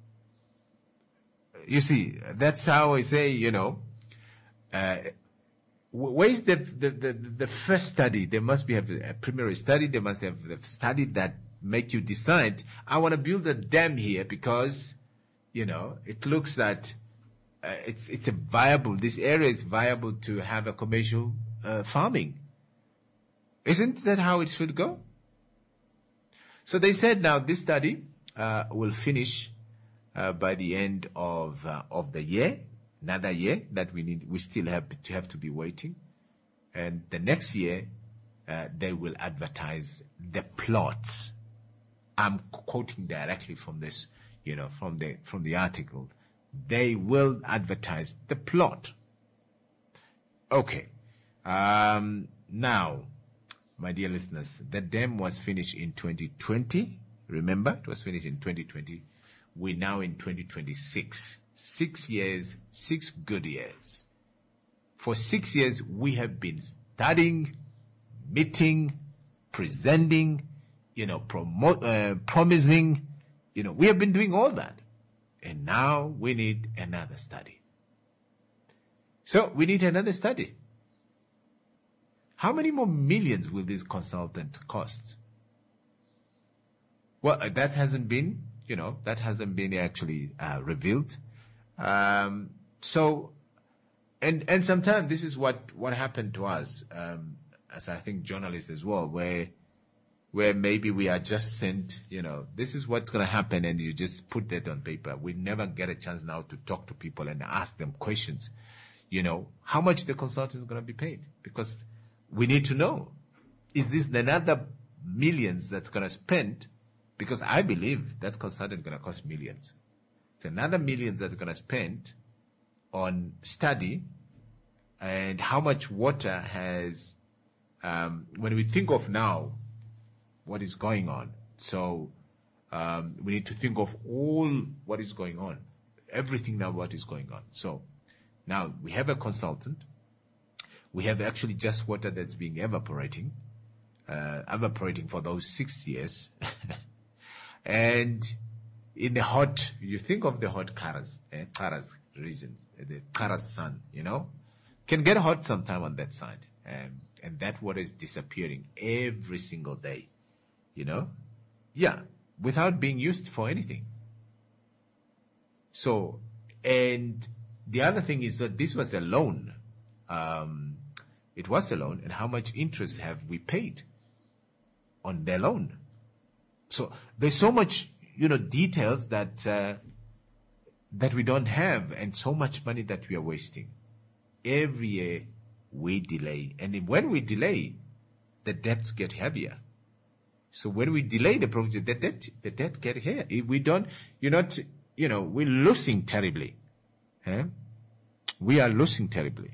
You see, that's how I say, you know, uh, where is the, the the the first study? There must be a primary study. They must have a study that make you decide. I want to build a dam here because, you know, it looks that uh, it's it's a viable. This area is viable to have a commercial uh, farming. Isn't that how it should go? So they said now this study uh, will finish uh, by the end of uh, of the year. Another year that we need. We still have to have to be waiting, and the next year uh, they will advertise the plots. I'm quoting directly from this. You know, from the from the article, they will advertise the plot. Okay. Um, now, my dear listeners, the dam was finished in twenty twenty. Remember, it was finished in twenty twenty. We're now in twenty twenty-six. Six years, six good years. For six years, we have been studying, meeting, presenting, you know, promo- uh, promising. You know, we have been doing all that. And now we need another study. So we need another study. How many more millions will this consultant cost? Well, that hasn't been, you know, that hasn't been actually uh, revealed. Um, so, and and sometimes this is what, what happened to us, um, as I think journalists as well, where where maybe we are just sent, you know, this is what's going to happen, and you just put that on paper. We never get a chance now to talk to people and ask them questions. You know, how much the consultant is going to be paid? Because we need to know, is this another millions that's going to spend? Because I believe that consultant is going to cost millions. It's another millions that's going to spend on study, and how much water has, um, when we think of now, what is going on. So um, we need to think of all what is going on, everything now what is going on. So Now, we have a consultant. We have actually just water that's being evaporating, uh, evaporating for those six years. And in the hot, you think of the hot Karas, eh, Karas region, the Karas sun, you know, can get hot sometime on that side. Um, and that water is disappearing every single day, you know? Yeah, without being used for anything. So, and the other thing is that this was a loan. Um, it was a loan, and how much interest have we paid on their loan? So there's so much, you know, details that uh, that we don't have, and so much money that we are wasting. Every year we delay, and when we delay, the debts get heavier. So when we delay the project, the debt, the debt get here. If we don't, you're not, you know, we're losing terribly. Eh? We are losing terribly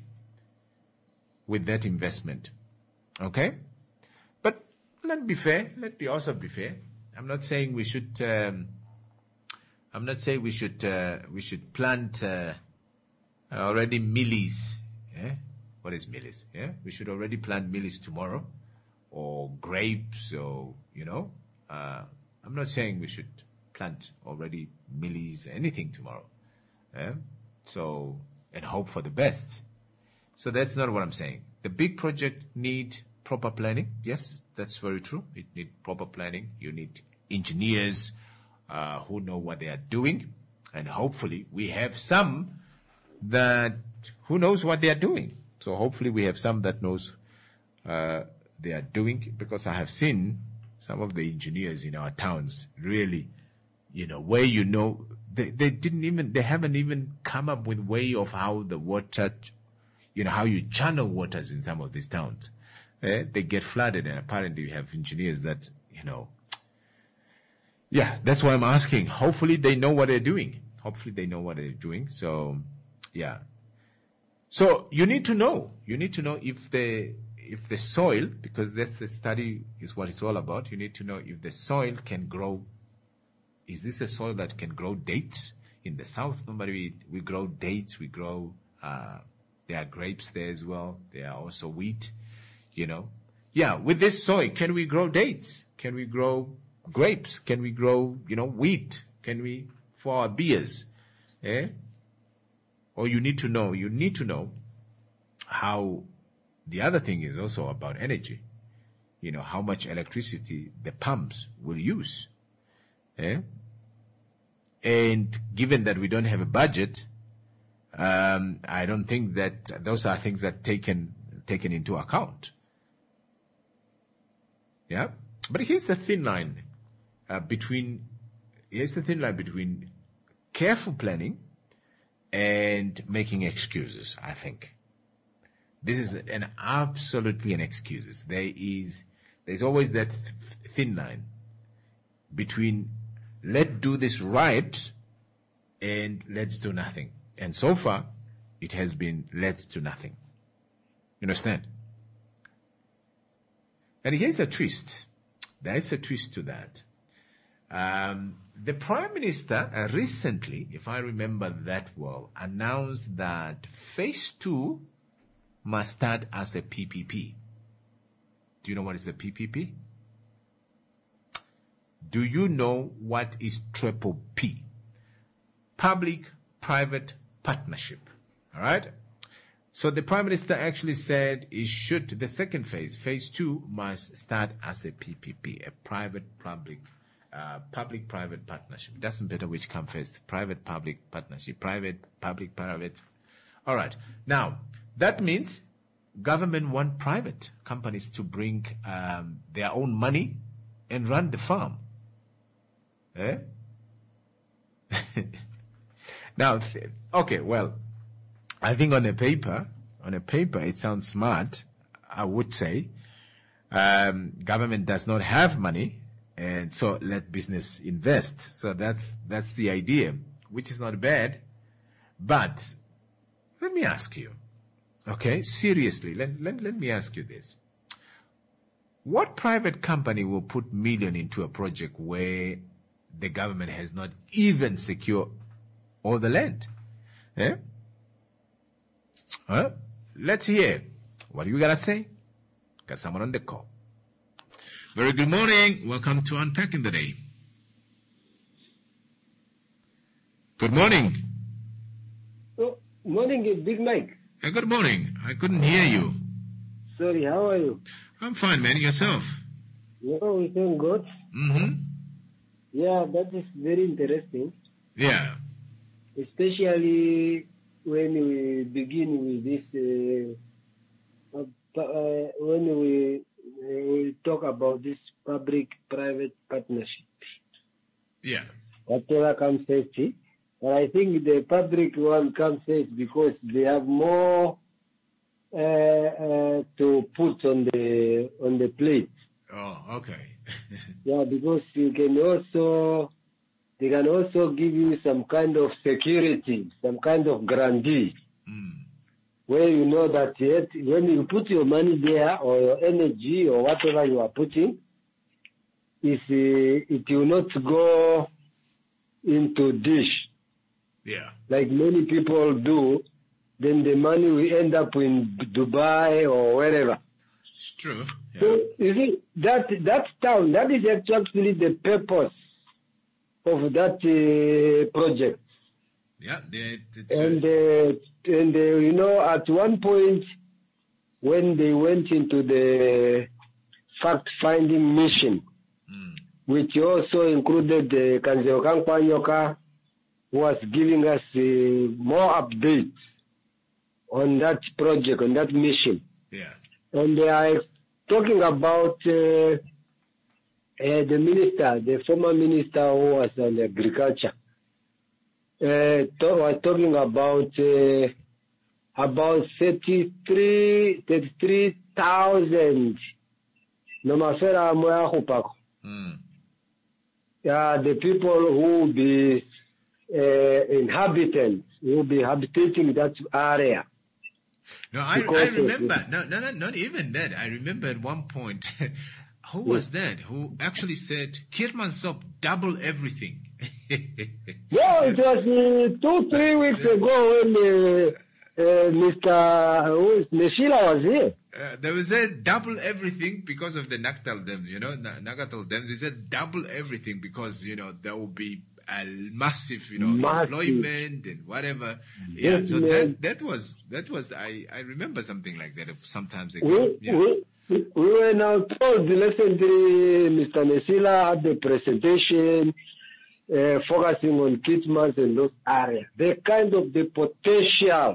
with that investment. Okay? But let's be fair. Let's be also be fair. I'm not saying we should, um, I'm not saying we should, uh, we should plant, uh, already millies. Yeah? What is millies? Yeah? We should already plant millies tomorrow, or grapes, or, you know, uh, I'm not saying we should plant already millies, anything tomorrow. Yeah? So, and hope for the best. So that's not what I'm saying. The big project need proper planning. Yes, that's very true. It need proper planning. You need engineers uh, who know what they are doing, and hopefully we have some that who knows what they are doing. So hopefully we have some that knows uh, they are doing, because I have seen some of the engineers in our towns really, you know, where you know they they didn't even they haven't even come up with way of how the water, you know, how you channel waters in some of these towns. Eh? They get flooded, and apparently we have engineers that, you know, yeah, that's why I'm asking. Hopefully they know what they're doing. Hopefully they know what they're doing. So, yeah. So you need to know. You need to know if the if the soil, because that's the study is what it's all about. You need to know if the soil can grow. Is this a soil that can grow dates? In the south, normally we, we grow dates. We grow. Uh, there are grapes there as well. There are also wheat. You know, yeah. With this soil, can we grow dates? Can we grow grapes? Can we grow, you know, wheat? Can we for our beers? Eh? Or you need to know. You need to know how. The other thing is also about energy. You know, how much electricity the pumps will use. Eh? And given that we don't have a budget, um, I don't think that those are things that taken taken into account. Yeah, but here's the thin line uh, between here's the thin line between careful planning and making excuses. I think this is an absolutely an excuses. There is there's always that th- thin line between let's do this right and let's do nothing. And so far, it has been let's do nothing. You understand? And here's a twist. There is a twist to that. Um, the Prime Minister uh, recently, if I remember that well, announced that phase two must start as a P P P. Do you know what is a P P P? Do you know what is triple P? Public-private partnership. All right? So the Prime Minister actually said it should, the second phase, phase two, must start as a P P P, a private-public, uh, public-private partnership. It doesn't matter which comes first, private-public partnership, private-public-private. All right. Now, that means government want private companies to bring um, their own money and run the farm. Eh? Now, okay, well, I think on a paper, on a paper, it sounds smart. I would say, um, government does not have money, and so let business invest. So that's that's the idea, which is not bad. But let me ask you, okay, seriously, let let let me ask you this: what private company will put million into a project where the government has not even secured all the land? Eh? Huh? Let's hear. What do you gotta say? Got someone on the call. Very good morning. Welcome to Unpacking the Day. Good morning. Oh, morning, Big Mike. Hey, good morning. I couldn't hear you. Sorry, how are you? I'm fine, man. Yourself? Yeah, we thank God. Mm-hmm. Yeah, that is very interesting. Yeah. Especially when we begin with this, uh, uh, uh, when we, uh, we talk about this public-private partnership. Yeah. Whatever comes first. But I think the public one comes first because they have more uh, uh, to put on the on the plate. Oh, okay. Yeah, because you can also, they can also give you some kind of security, some kind of guarantee, Mm. where you know that yet when you put your money there or your energy or whatever you are putting, is uh, it will not go into dish Yeah. like many people do. Then the money will end up in Dubai or wherever. It's true. Yeah. So you see that that town, that is actually the purpose of that uh, project. Yeah. They, they, And uh, and uh, you know, at one point when they went into the fact-finding mission, mm. which also included uh, Kanzeo Kankwanyoka, who was giving us uh, more updates on that project, on that mission. Yeah. And they are talking about uh, uh, the minister, the former minister who was on agriculture. Uh, to, was talking about uh, about thirty-three, thirty-three thousand. Nomafera moya hupako. Mm. Yeah, the people who will be uh, inhabitants, who will be habitating that area. No, I, Because I of remember. No, no, no, not even that. I remember at one point, who was that? Who actually said, Kirmansop, double everything. No, it was uh, two, three weeks ago when uh, uh, Mister Who is, Neshila was here. Uh, there was a double everything because of the Nagatal Dams, you know, Na- Nagatal Dams. He said double everything because, you know, there will be a massive, you know, Massive. employment and whatever. Yeah, Yes, so man. that that was, that was, I, I remember something like that sometimes ago. We, Yeah. we, we were now told recently Mister Nesila had the presentation uh, focusing on Kitmans and those areas. The kind of the potential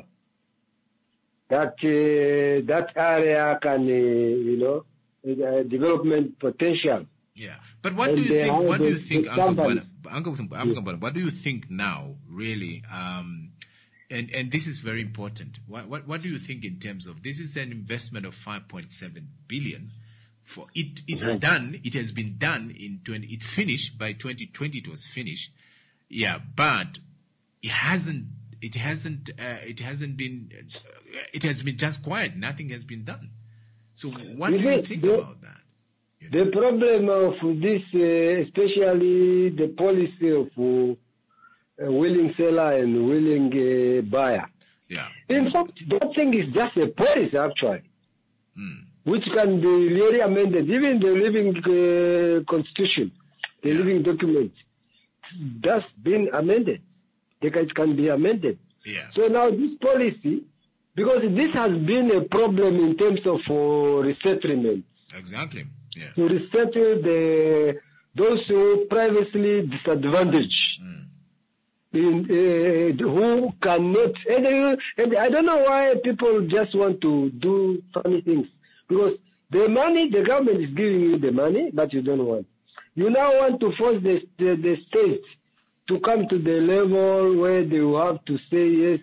that uh, that area can, uh, you know, uh, development potential. Yeah, but what And do you they think? have What do you the- think, the Uncle company. Bwana- Uncle Uncle Bwana, what do you think now, really? Um, and and this is very important. What, what what do you think in terms of this? Is an investment of five point seven billion. For it, it's Right. done. It has been done in twenty. It finished by twenty twenty. It was finished. Yeah, but it hasn't. It hasn't. Uh, it hasn't been. Uh, it has been just quiet. Nothing has been done. So what You do you see, think the- about that? You know? The problem of this, uh, especially the policy of uh, a willing seller and willing uh, buyer. Yeah. In fact, that thing is just a policy actually, Mm. which can be really amended. Even the living uh, constitution, the Yeah. living document, that's been amended. It can be amended. Yeah. So now this policy, because this has been a problem in terms of uh, resettlement. Exactly. Yeah. To resettle the those who privately disadvantaged, Mm. in, uh, who cannot. And, uh, and I don't know why people just want to do funny things, because the money, the government is giving you the money, but you don't want. You now want to force the the, the state to come to the level where they will have to say yes.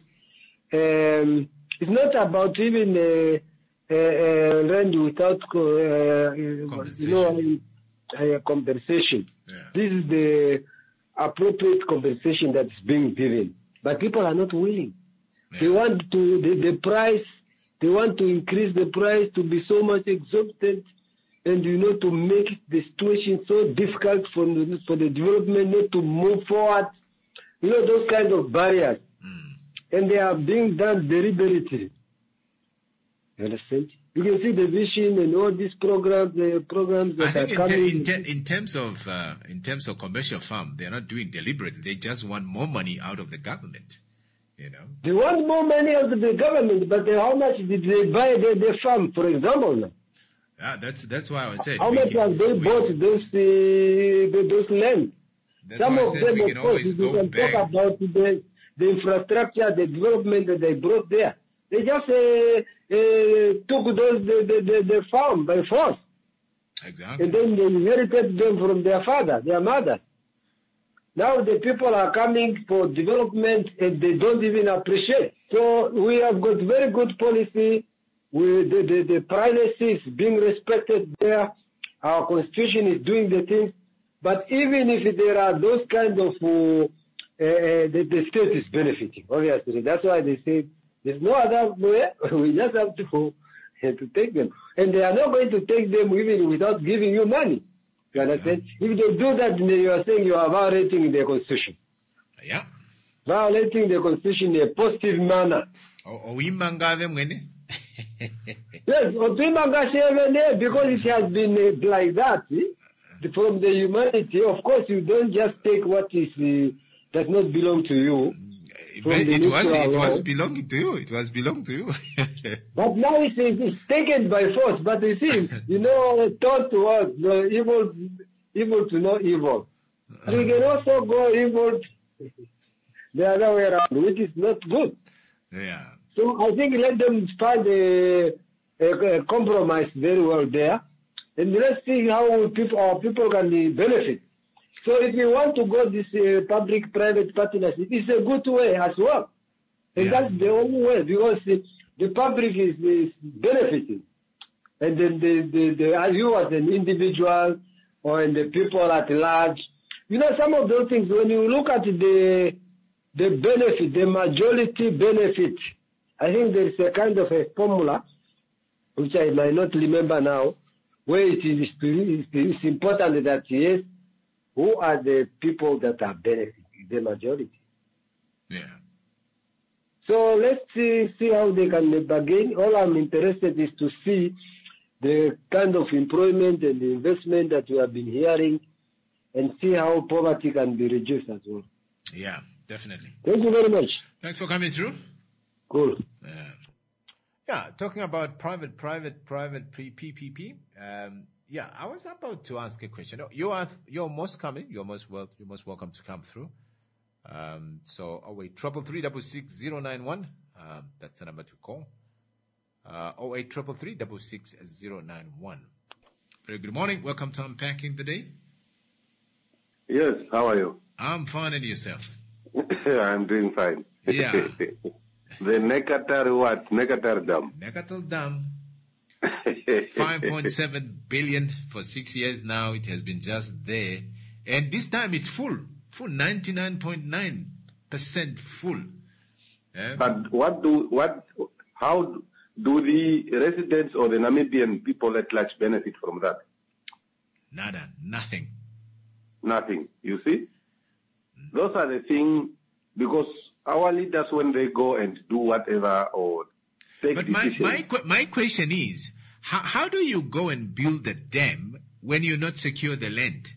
Um, it's not about even. Uh, Uh, uh, rent without co- uh, you know, uh, compensation. Yeah. This is the appropriate compensation that's being given, but people are not willing. Yeah. They want to the, the price. They want to increase the price to be so much exorbitant, and you know to make the situation so difficult for the, for the development not to move forward. You know those kind of barriers, Mm. and they are being done deliberately. You understand? You can see the vision and all these programs, the programs that I think are in, coming. te- in, te- in terms of uh, in terms of commercial farm, they're not doing deliberately. They just want more money out of the government. You know. They want more money out of the government, but uh, how much did they buy the, the farm, for example? Now? Yeah, that's that's why I was saying. How we much can- have they we- bought those uh, those land? That's Some why I of said them, we of can course, always you go can back. talk about the, the infrastructure, the development that they brought there. They just uh, uh, took those the, the, the, the farm by force, Exactly. and then they inherited them from their father, their mother. Now the people are coming for development and they don't even appreciate. So we have got very good policy. We, the, the, the privacy is being respected there. Our constitution is doing the things. But even if there are those kind of, uh, uh, the, the state is benefiting, obviously. That's why they say there's no other way. We just have to, to take them. And they are not going to take them even without giving you money. You understand? If they do that, then you are saying you are violating the constitution. Yeah. Violating the constitution in a positive manner. O- Oimangave mwene. Yes, Otimanga because it has been uh, like that. eh? From the humanity, of course, you don't just take what is uh, does not belong to you. From It, the it was natural it was law. belonging to you. It was belong to you. But now it's, it's taken by force. But you see, you know, taught to us, the evil, evil to know evil. We can also go evil the other way around, which is not good. Yeah. So I think let them find a, a, a compromise very well there. And let's see how people, our people can benefit. So if you want to go this uh, public-private partnership, it's a good way as well. And Yeah. that's the only way because the, the public is, is benefiting. And then the, the, the, as you as an individual or and the people at large, you know, some of those things, when you look at the, the benefit, the majority benefit, I think there is a kind of a formula, which I might not remember now, where it is it's important that, yes, who are the people that are benefiting, the majority. Yeah. So let's see, see how they can bargain. All I'm interested is to see the kind of employment and the investment that we have been hearing and see how poverty can be reduced as well. Yeah. Definitely. Thank you very much. Thanks for coming through. Cool. Yeah. Yeah, talking about private, private, private P P P. Um, yeah, I was about to ask a question. Oh, You are you're most coming. You're most well. You're most welcome to come through. Um, so, oh wait, triple three double six zero nine one. Um, that's the number to call. Uh, oh eight triple three double six zero nine one. Very good morning. Welcome to Unpacking the Day. Yes, how are you? I'm fine, and yourself? I'm doing fine. Yeah. The Nekatar what? Nekatar Dam. Nekatal Dam. five point seven billion for six years now. It has been just there. And this time it's full. Full. ninety-nine point nine percent full. Eh? But what do, what, how do the residents or the Namibian people at large benefit from that? Nada. Nothing. Nothing. You see? Those are the things, because our leaders, when they go and do whatever or take But my, decisions, my, que- my question is, how, how do you go and build a dam when you not secure the land?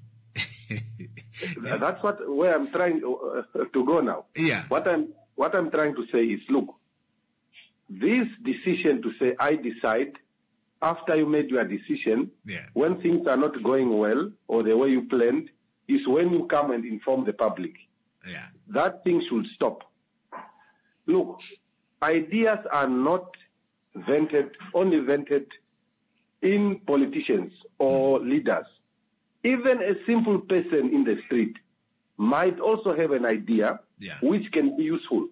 that's what, where I'm trying to, uh, to go now. Yeah. What I'm, what I'm trying to say is, look, this decision to say, I decide, after you made your decision, Yeah. when things are not going well or the way you planned, is when you come and inform the public. Yeah. That thing should stop. Look, ideas are not vented, only vented in politicians or leaders. Even a simple person in the street might also have an idea Yeah. which can be useful.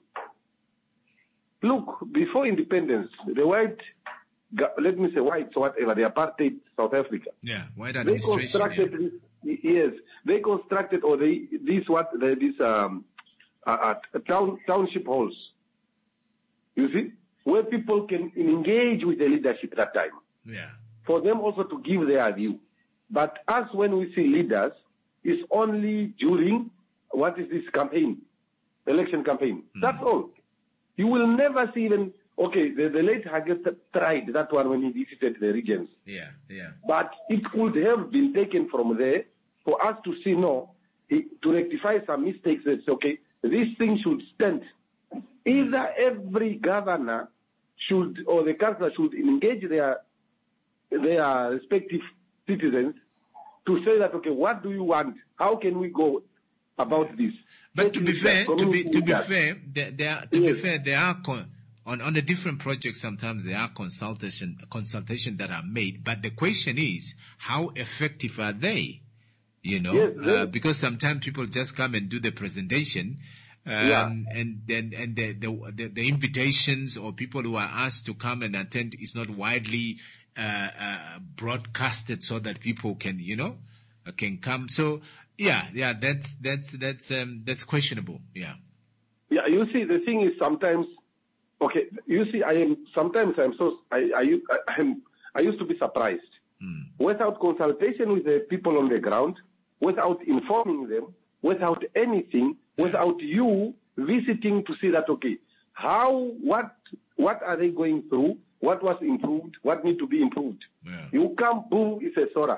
Look, before independence, the white, let me say whites, whatever, the apartheid South Africa, Yeah. White they administration. constructed Yeah. this, yes, they constructed or they this what the, this um uh, uh, town township halls. You see, where people can engage with the leadership that time, Yeah. for them also to give their view. But us, when we see leaders, is only during what is this campaign, election campaign. That's all. You will never see even okay, the, the late Haggett tried that one when he visited the regions. Yeah, yeah. But it could have been taken from there for us to see, no, he, to rectify some mistakes that, okay, this thing should stand. Either every governor should, or the councillor should engage their, their respective citizens to say that, okay, what do you want? How can we go about this? But to be fair, to be to be leaders. fair, there, there to Yes. be fair, there are con- on on the different projects. Sometimes there are consultation consultation that are made. But the question is, how effective are they? You know, Yes, uh, they- because sometimes people just come and do the presentation. Um, Yeah. and then and the, the the the invitations or people who are asked to come and attend is not widely uh, uh, broadcasted so that people can you know uh, can come. So yeah, yeah, that's that's that's um, that's questionable. Yeah. Yeah, you see, the thing is sometimes, okay, you see, I am, sometimes I'm so, I, I, I, I'm, I used to be surprised. Mm. Without consultation with the people on the ground, without informing them, without anything, without you visiting to see that, okay, how, what, what are they going through? What was improved? What need to be improved? Yeah. You come, boom, it's a SORA.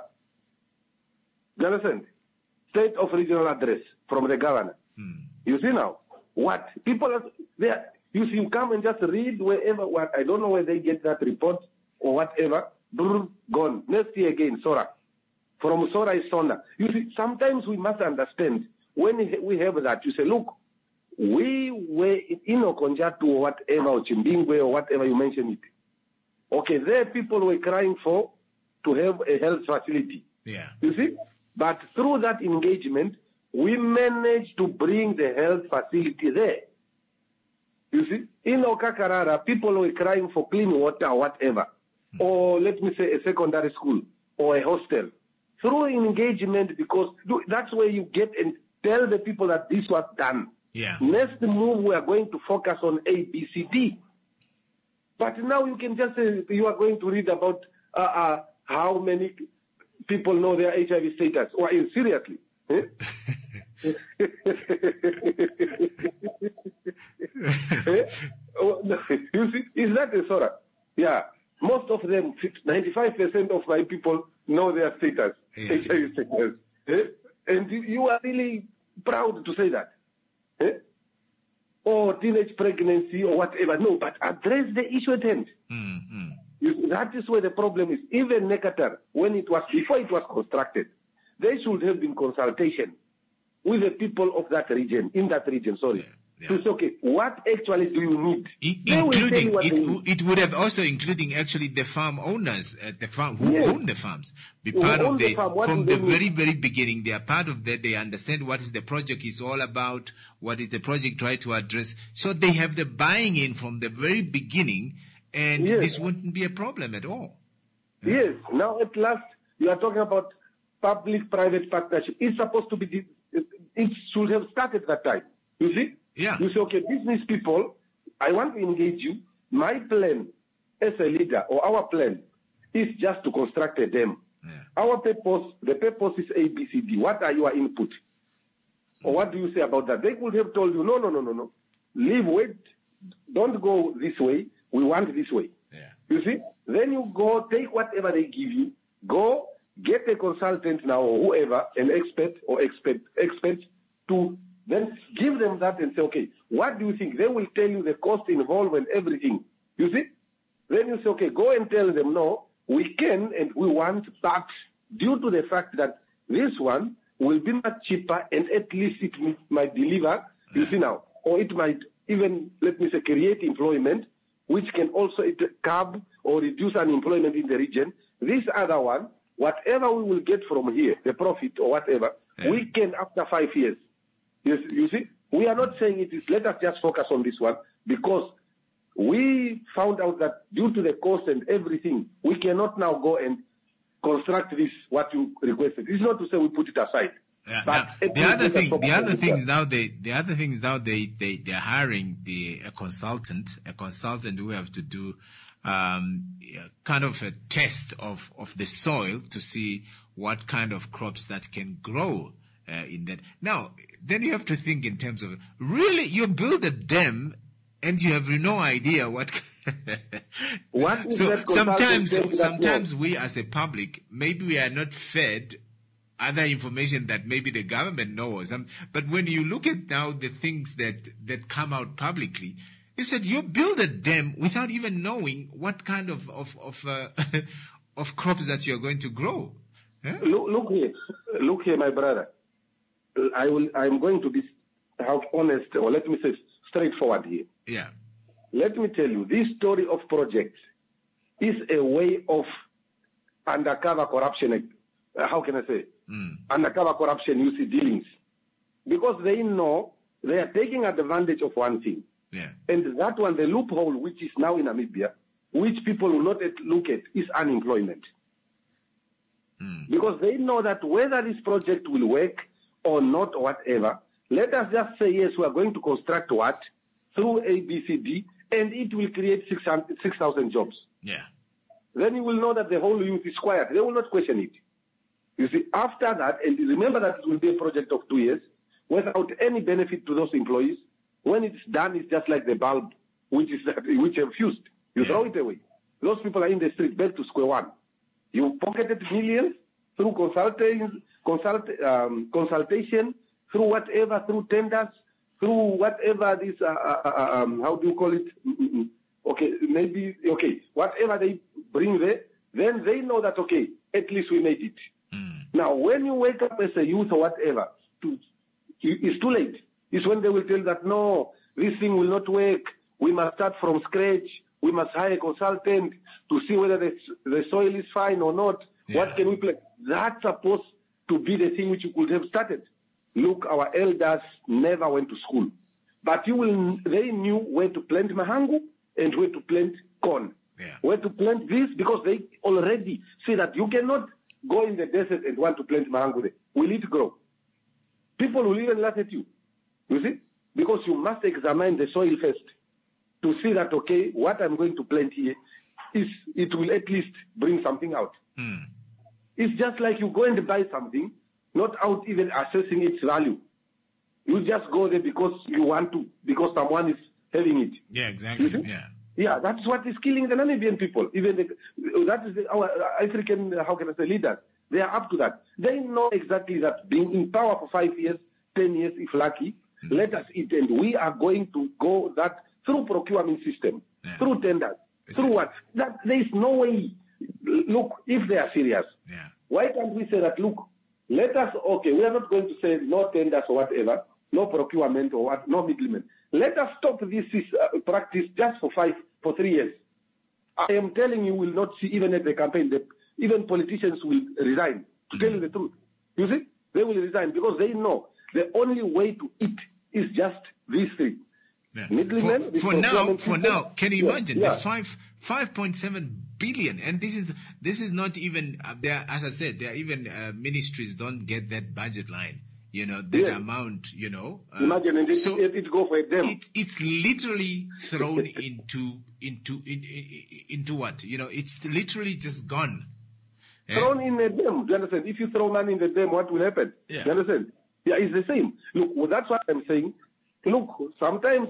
You understand? State of regional address from the governor. Mm. You see now, what people are there. You see, you come and just read wherever. What I don't know where they get that report or whatever. Brr, gone. Next year again, Sora. From Sora is Sonda. You see, sometimes we must understand when we have that. You say, look, we were in Okonjatu or whatever, or Chimbingwe or whatever you mention it. Okay, there people were crying for to have a health facility. Yeah. You see? But through that engagement, we managed to bring the health facility there. You see? In Okakarara, people were crying for clean water or whatever. Or let me say a secondary school or a hostel. Through engagement, because that's where you get and tell the people that this was done. Yeah. Next move, we are going to focus on A, B, C, D. But now you can just say you are going to read about uh, uh, how many people know their H I V status. Or uh, seriously. Eh? Eh? Oh, no. You see, is that a Sora? Yeah. Most of them, ninety-five percent of my people know their status, Yeah. H I V status. Eh? And you- you are really proud to say that. Eh? Or teenage pregnancy or whatever. No, but address the issue at hand. Mm, mm. You, that is where the problem is. Even Nekatar, when it was, before it was constructed, there should have been consultation with the people of that region, in that region, sorry. Yeah, yeah. To say, okay, what actually do you need? I- They will tell you including what it, they w- need. it would have also including actually the farm owners at the farm who Yes. own the farms be Who part own of the the, farm, what from do the they very need? very beginning. They are part of that. They understand what is the project is all about, what is the project try to address. So they have the buying in from the very beginning, and Yes. this wouldn't be a problem at all. Yes. Now at last, you are talking about public-private partnership. It's supposed to be, the- it, it should have started that time. You see? Yeah. You say, okay, business people, I want to engage you. My plan as a leader, or our plan, is just to construct a dam. Yeah. Our purpose, the purpose is A, B, C, D. What are your input? Or what do you say about that? They could have told you, no, no, no, no, no. Leave, wait. Don't go this way. We want this way. Yeah. You see? Then you go, take whatever they give you, go, get a consultant now or whoever, an expert or expert, expert to then give them that and say, okay, what do you think? They will tell you the cost involved and everything. You see? Then you say, okay, go and tell them, no, we can and we want, but due to the fact that this one will be much cheaper and at least it m- might deliver, you see now, or it might even, let me say, create employment, which can also it curb or reduce unemployment in the region. This other one, whatever we will get from here, the profit or whatever, Yeah. we can after five years. Yes, you see, we are not saying it is, let us just focus on this one because we found out that due to the cost and everything, we cannot now go and construct this, what you requested. It's not to say we put it aside. Yeah, But now, at the least other let us thing, focus the on other this thing one. is now they, the other thing is now they, they, they're hiring the, a consultant, a consultant who have to do, um, yeah, kind of a test of, of the soil to see what kind of crops that can grow, uh, in that. Now, then you have to think in terms of, really, you build a dam and you have no idea what, What is So that consultant sometimes, saying that sometimes no? we as a public, maybe we are not fed other information that maybe the government knows. Um, but when you look at now the things that, that come out publicly, you said you build a dam without even knowing what kind of, of, of, uh, of crops that you're going to grow. Huh? Look, look here, look here, my brother. I will. I'm going to be how honest, or let me say straightforward here. Yeah. Let me tell you, this story of projects is a way of undercover corruption. Uh, how can I say? Mm. Undercover corruption, you see, dealings. Because they know they are taking advantage of one thing. Yeah. And that one, the loophole which is now in Namibia, which people will not look at, is unemployment. Mm. Because they know that whether this project will work or not or whatever, let us just say, yes, we are going to construct what? Through A, B, C, D, and it will create six thousand jobs. Yeah. Then you will know that the whole youth is quiet. They will not question it. You see, after that, and remember that it will be a project of two years, without any benefit to those employees. When it's done, it's just like the bulb, which is which have fused. You Yeah. throw it away. Those people are in the street, back to square one. You pocketed millions through consulting, consult, um, consultation, through whatever, through tenders, through whatever this, uh, uh, um, how do you call it? Mm-mm. Okay, maybe, okay, whatever they bring there, then they know that, okay, at least we made it. Mm. Now, when you wake up as a youth or whatever, to, it's too late. It's when they will tell that, no, this thing will not work. We must start from scratch. We must hire a consultant to see whether the, the soil is fine or not. Yeah. What can we plant? That's supposed to be the thing which you could have started. Look, our elders never went to school. But you will, they knew where to plant mahangu and where to plant corn. Yeah. Where to plant this, because they already see that you cannot go in the desert and want to plant mahangu there. Will it grow? People will even laugh at you. You see? Because you must examine the soil first to see that, okay, what I'm going to plant here is, it will at least bring something out. Mm. It's just like you go and buy something, not out even assessing its value. You just go there because you want to, because someone is having it. Yeah, exactly. Mhm. Yeah. Yeah, that's what is killing the Namibian people. Even the, that is the, our African, how can I say, leaders. They are up to that. They know exactly that being in power for five years, ten years, if lucky, mm-hmm. let us eat. And we are going to go that through procurement system, yeah. through tenders, It's through a, what? That there is no way. Look, if they are serious, yeah. why can't we say that, look, let us, okay, we are not going to say no tenders or whatever, no procurement or what, no middlemen. Let us stop this uh, practice just for five, for three years. I am telling you, will not see, even at the campaign, the, even politicians will resign, to tell you the truth. You see? They will resign because they know the only way to eat is just these three. Yeah. Middlemen, For, for now, for system. now, can you Yeah, imagine yeah. the five five point seven billion? And this is this is not even uh, there. As I said, there are even uh, ministries don't get that budget line. You know that Yeah. amount. You know. Uh, Imagine and it, so it, it go for them. it, it's literally thrown into into in, in, into what? You know, it's literally just gone. Yeah. Thrown in a dam. Do you understand? If you throw money in the dam, what will happen? Yeah. Do you understand? Yeah, it's the same. Look, well, that's what I'm saying. Look, sometimes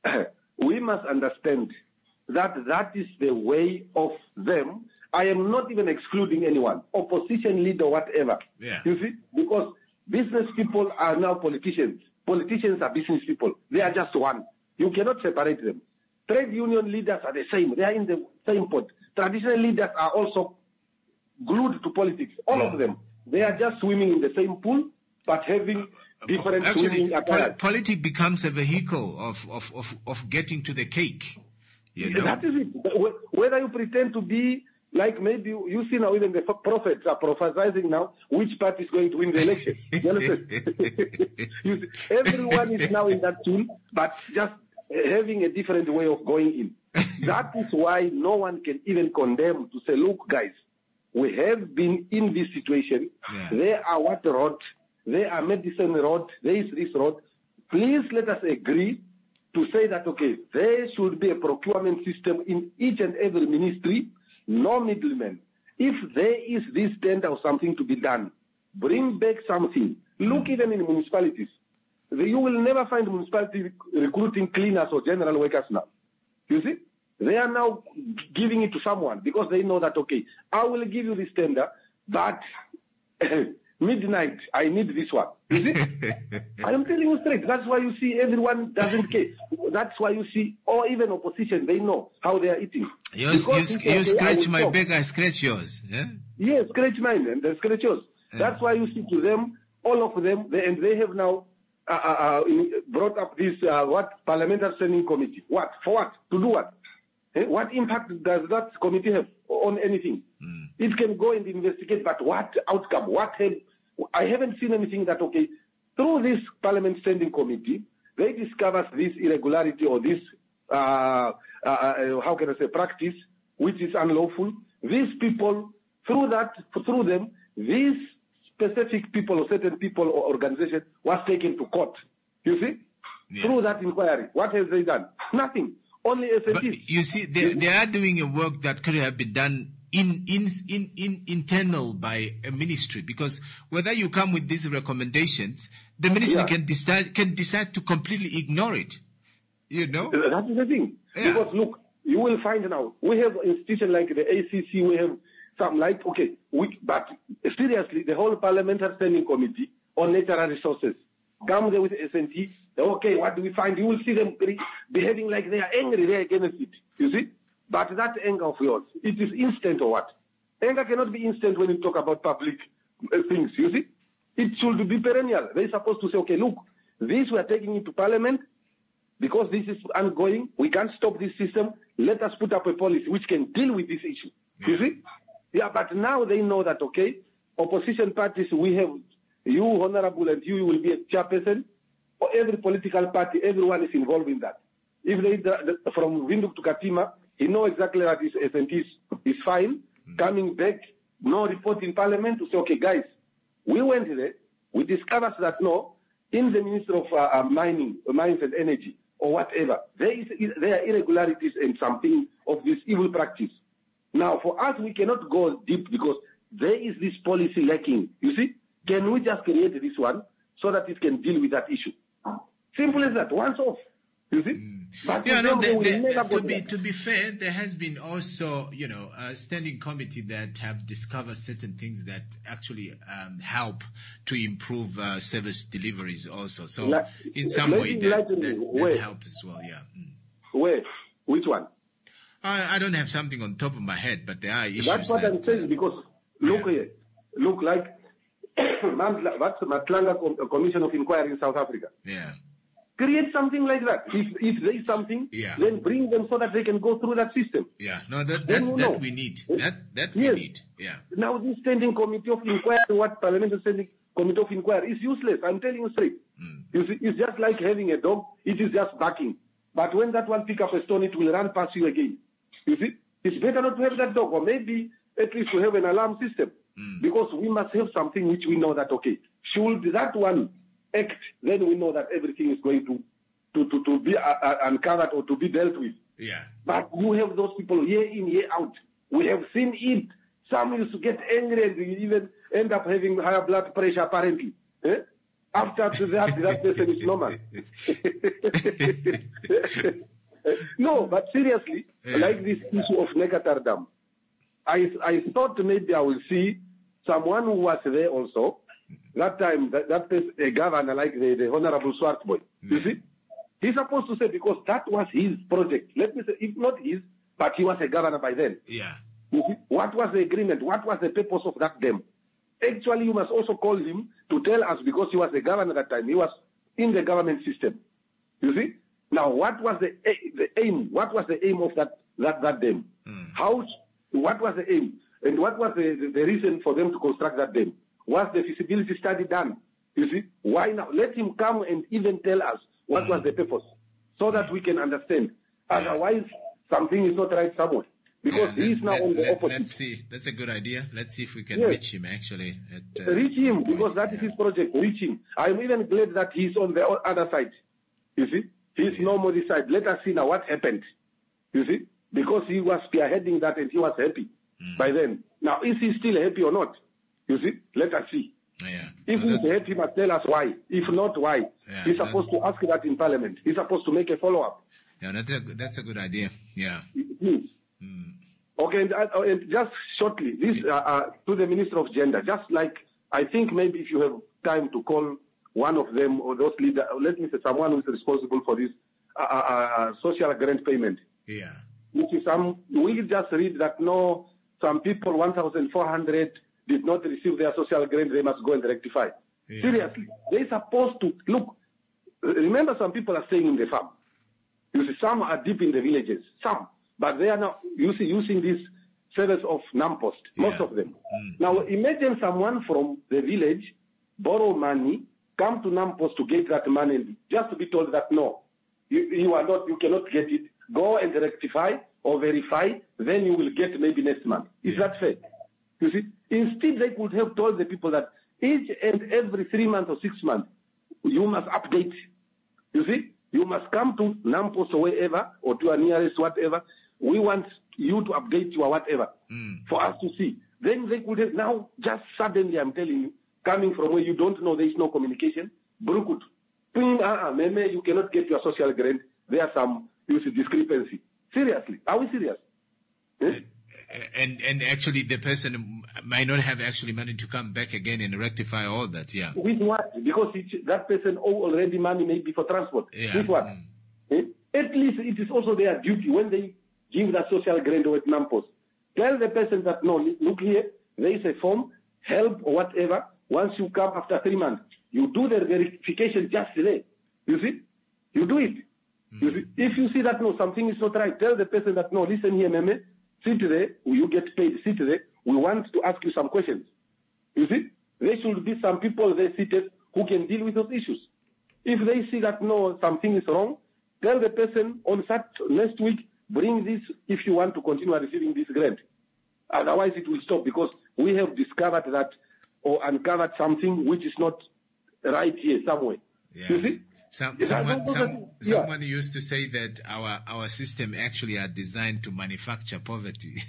we must understand that that is the way of them. I am not even excluding anyone, opposition leader, whatever. Yeah. You see? Because business people are now politicians. Politicians are business people. They are just one. You cannot separate them. Trade union leaders are the same. They are in the same pot. Traditional leaders are also glued to politics. All Yeah. of them. They are just swimming in the same pool, but having different Actually, swimming pol- attire. politics becomes a vehicle of, of, of, of getting to the cake. You know? That is it. Wh- Whether you pretend to be like maybe you see now even the prophets are prophesying now which party is going to win the election. You understand? You see, everyone is now in that tune, but just having a different way of going in. That is why no one can even condemn to say, look, guys, we have been in this situation. Yeah. There are what road, there are medicine road, there is this road. Please let us agree to say that, okay, there should be a procurement system in each and every ministry, no middlemen. If there is this tender or something to be done, bring back something. Look even in municipalities. You will never find municipality recruiting cleaners or general workers now. You see? They are now giving it to someone because they know that, okay, I will give you this tender, but midnight, I need this one. Is it? I am telling you straight. That's why you see everyone doesn't care. That's why you see, or even opposition, they know how they are eating. You, you, you, you scratch my back, I scratch yours. Yeah? Yes, scratch mine and then scratch yours. Yeah. That's why you see to them, all of them, they, and they have now uh, uh, brought up this, uh, what, Parliamentary Standing Committee. What? For what? To do what? Eh? What impact does that committee have on anything? Mm. It can go and investigate, but what outcome? What have, I haven't seen anything that, okay, through this Parliament Standing Committee, they discover this irregularity or this, uh, uh, how can I say, practice, which is unlawful. These people, through that, through them, these specific people or certain people or organization was taken to court. You see? Yeah. Through that inquiry. What have they done? Nothing. Only S N T. But you see, they, they are doing a work that could have been done in, in, in, in internal by a ministry, because whether you come with these recommendations, the ministry yeah. can decide, can decide to completely ignore it. You know? That's the thing. Yeah. Because look, you will find now, we have institutions like the A C C, we have some like, okay, we, but seriously, the whole Parliamentary Standing Committee on Natural Resources, come there with S N T, okay, what do we find? You will see them behaving like they are angry, they are against it, you see? But that anger of yours, it is instant or what? Anger cannot be instant when you talk about public uh, things, you see? It should be perennial. They're supposed to say, okay, look, this we are taking into Parliament because this is ongoing. We can't stop this system. Let us put up a policy which can deal with this issue, you see? Yeah, but now they know that, okay, opposition parties, we have you, Honorable, and you will be a chairperson. For every political party, everyone is involved in that. If they, the, the, from Windhoek to Katima, he knows exactly that his S N T is, is fine. Mm. Coming back, no report in Parliament to say, okay, guys, we went there. We discovered that, no, in the Ministry of uh, uh, Mining, uh, Mines and Energy, or whatever, there, is, there are irregularities and something of this evil practice. Now, for us, we cannot go deep because there is this policy lacking. You see? Can we just create this one so that it can deal with that issue? Simple as that. Once off. You see? Mm. But yeah, no, they, they, to be to be fair, there has been also, you know, a standing committee that have discovered certain things that actually um, help to improve uh, service deliveries also. So like, in some way that, that, that helps as well. Yeah. Mm. Where? Which one? I, I don't have something on top of my head, but there are issues. That's what that, I'm saying, uh, because look yeah. here, look like what's Matlanga Commission of Inquiry in South Africa. Yeah. Create something like that. If if there is something, yeah. then bring them so that they can go through that system. Yeah. No, that that, that know. we need. That that yes. we need. Yeah. Now this standing committee of inquiry, what Parliamentary Standing Committee of Inquiry is useless. I'm telling you straight. Mm. You see, it's just like having a dog. It is just barking. But when that one pick up a stone, it will run past you again. You see, it's better not to have that dog, or maybe at least to have an alarm system. Mm. Because we must have something which we know that, okay, should that one act, then we know that everything is going to to, to, to be uh, uh, uncovered or to be dealt with. Yeah. But you have those people year in, year out. We have seen it. Some used to get angry and even end up having higher blood pressure, apparently. Eh? After that, that person is normal. No, but seriously, yeah. like this issue of Negatar Dam, I, I thought maybe I will see someone who was there also. That time, that, that is a governor like the, the Honorable Swartboy. Yeah. You see? He's supposed to say, because that was his project. Let me say, if not his, but he was a governor by then. Yeah. You see? What was the agreement? What was the purpose of that dam? Actually, you must also call him to tell us, because he was a governor at that time. He was in the government system. You see? Now, what was the, the aim? What was the aim of that, that, that dam? Mm. How, what was the aim? And what was the, the, the reason for them to construct that dam? Was the feasibility study done? You see? Why now? Let him come and even tell us what mm. was the purpose, so that we can understand. Yeah. Otherwise, something is not right somewhere. Because yeah, he is now let, on the let, opposite. Let's see. That's a good idea. Let's see if we can yes. reach him, actually. At, uh, reach him, because that yeah. is his project. Reach him. I'm even glad that he's on the other side. You see? He's yeah. no more this side. Let us see now what happened. You see? Because he was spearheading that and he was happy mm. by then. Now, is he still happy or not? You see? Let us see. Yeah. If no, he's happy, he must tell us why. If not, why? Yeah, he's supposed to ask that in Parliament. He's supposed to make a follow-up. Yeah, that's a, that's a good idea. Yeah. it means. Mm. Okay, and, uh, and just shortly, this uh, uh, to the Minister of Gender, just like, I think maybe if you have time to call one of them or those leaders, let me say someone who is responsible for this uh, uh, uh, social grant payment. Yeah. Which is some, we just read that no, some people, one thousand four hundred did not receive their social grant, they must go and rectify. Yeah. Seriously, they're supposed to, look, remember some people are staying in the farm. You see, some are deep in the villages, some, but they are now using, using this service of NAMPOST, most Yeah. of them. Mm. Now imagine someone from the village borrow money, come to NAMPOST to get that money, and just to be told that no, you, you are not, you cannot get it. Go and rectify or verify, then you will get maybe next month. Is Yeah. that fair? You see, instead they could have told the people that each and every three months or six months, you must update. You see, you must come to NAMPOST or wherever, or to a nearest whatever. We want you to update your whatever Mm. for us to see. Then they could have, now just suddenly, I'm telling you, coming from where you don't know there is no communication, Brukut, uh-uh, meme, you cannot get your social grant. There are some, you see, discrepancy. Seriously, are we serious? Eh? And and actually, the person might not have actually money to come back again and rectify all that. Yeah. With what? Because it, that person owe already money maybe for transport. Yeah. With what? Mm. Eh? At least it is also their duty when they give that social grant or NAMPOST. Tell the person that, no, look here, there is a form, help or whatever. Once you come after three months, you do the verification just there. You see? You do it. Mm. You see? If you see that, no, something is not right, tell the person that, no, listen here, meme, sit there, you get paid, sit there. We want to ask you some questions. You see? There should be some people there seated who can deal with those issues. If they see that, no, something is wrong, tell the person on Sat next week, bring this if you want to continue receiving this grant. Otherwise, it will stop because we have discovered that or uncovered something which is not right here somewhere. Yes. You see? Some, Yeah, someone, that- that- some, yeah. someone used to say that our, our system actually are designed to manufacture poverty.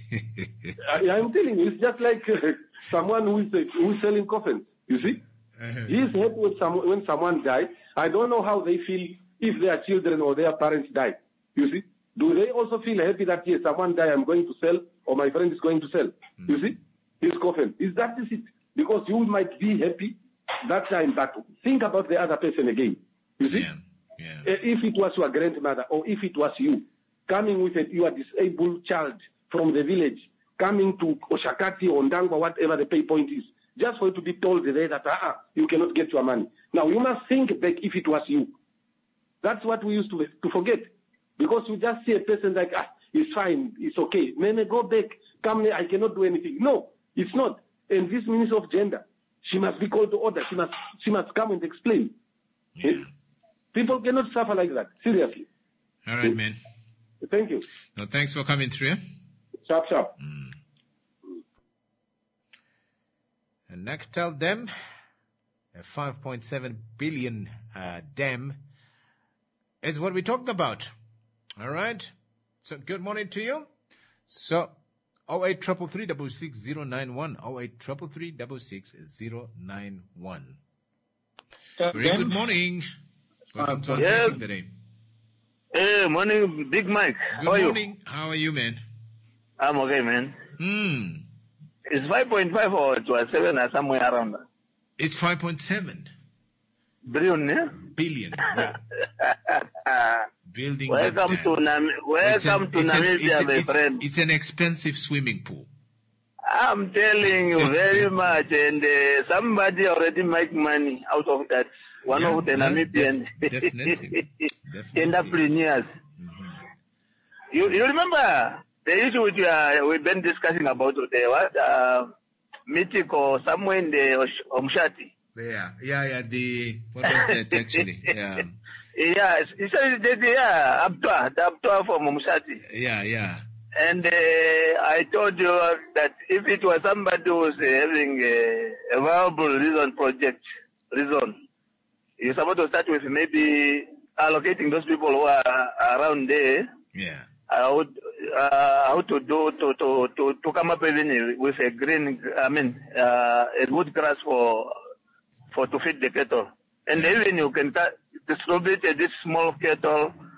I, I'm telling you, it's just like uh, someone who is, uh, who is selling coffins. You see? Uh-huh. He is happy when, some, when someone dies. I don't know how they feel if their children or their parents die. You see? Do they also feel happy that, yes, someone died, I'm going to sell, or my friend is going to sell? Mm. You see? His coffin. Is that is it? Because you might be happy that time, but think about the other person again. You see? Yeah. Yeah. Uh, If it was your grandmother or if it was you coming with a, your disabled child from the village, coming to Oshakati or Ndangwa, whatever the pay point is, just for you to be told there that ah, you cannot get your money. Now, you must think back if it was you. That's what we used to, to forget. Because you just see a person like, ah, it's fine, it's okay. Mene, go back, come here, I cannot do anything. No, it's not. And this Minister of Gender, she must be called to order. She must, she must come and explain. Yeah. People cannot suffer like that. Seriously. All right, man. Thank you. No, thanks for coming through. Sharp, sharp. And Nectel Dam, a five point seven billion uh, dam, is what we're talking about. All right. So good morning to you. So oh eight three three three six six zero nine one oh eight three three three six six zero nine one. Very good morning. Welcome to Yes. Unpacking the Day. Hey, morning, Big Mike. Good How are morning. How are you, man? you? I'm okay, man. Hmm. It's five point five or it was seven or somewhere around that. It's five point seven Billion, yeah? billion. Right. Building that Welcome dam. to Nam- It's an- welcome to it's an- Namibia, it's- my it's- friend. It's an expensive swimming pool. I'm telling you very much, and uh, somebody already make money out of that. One Yeah, of the yeah, Namibian def- definitely. Definitely. entrepreneurs. You, you remember the issue which we are, we've been discussing about today, what? Uh, Mythical, somewhere in the Osh- Omshati. Yeah, yeah, yeah. The what was that actually? Yeah, Yeah, it's, it's, it's, yeah, Abtua, the Abtua from Omshati. yeah, yeah. And uh, I told you that if it was somebody who was uh, having uh, a viable reason project, reason, you're supposed to start with maybe allocating those people who are around there. Yeah. How, uh, how to do to, to, to, to come up even with a green, I mean, uh, a good grass for for to feed the cattle, and even you can cut, distribute this small cattle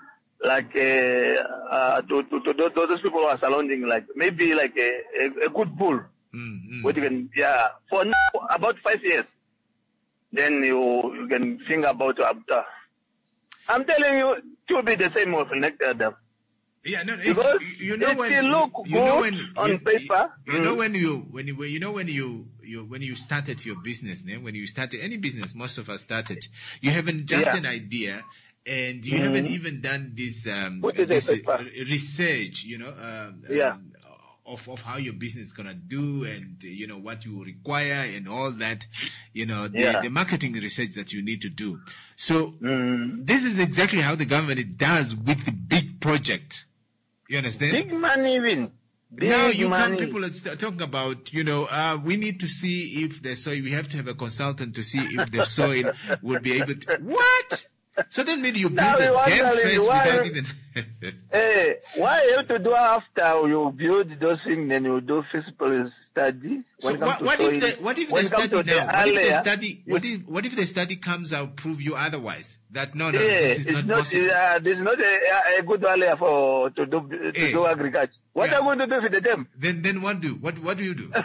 like uh, uh, to, to, to those those people who are surrounding, like maybe like a, a, a good pool, Mm-hmm. what you can, yeah, for now, about five years, then you you can think about after. I'm telling you, it will be the same with next Adam. Yeah, no, Because it's, you know it when will look you know good when on you, paper. You, you know Mm. when you when you you know when you you when you started your business, né? When you started any business, most of us started. You haven't just Yeah. an idea, and you Mhm. haven't even done this um What is a this uh, paper? research, you know, um, Yeah. um, of of how your business is gonna do, and uh, you know what you require and all that, you know, the, Yeah. the marketing research that you need to do. So Mm. this is exactly how the government does with the big project. You understand? Big money win. Big Now you money. come, people are st- talking about, you know, uh, we need to see if the soil, we have to have a consultant to see if the soil will be able to, what? So then maybe you Now build we a dam wondering first why- without even, Hey, why you have to do after you build those things, then you do physical study? so When it comes what, to what soil, if the, what if when the it comes study to the now, what if the earlier- study, what if, what if the study comes out, prove you otherwise? That no, no, Yeah, this is it's not not, possible. uh, there's not a, a good area for to do to Hey. do agriculture. What Yeah. are you going to do with the dam? Then, then what do, what, what do you do?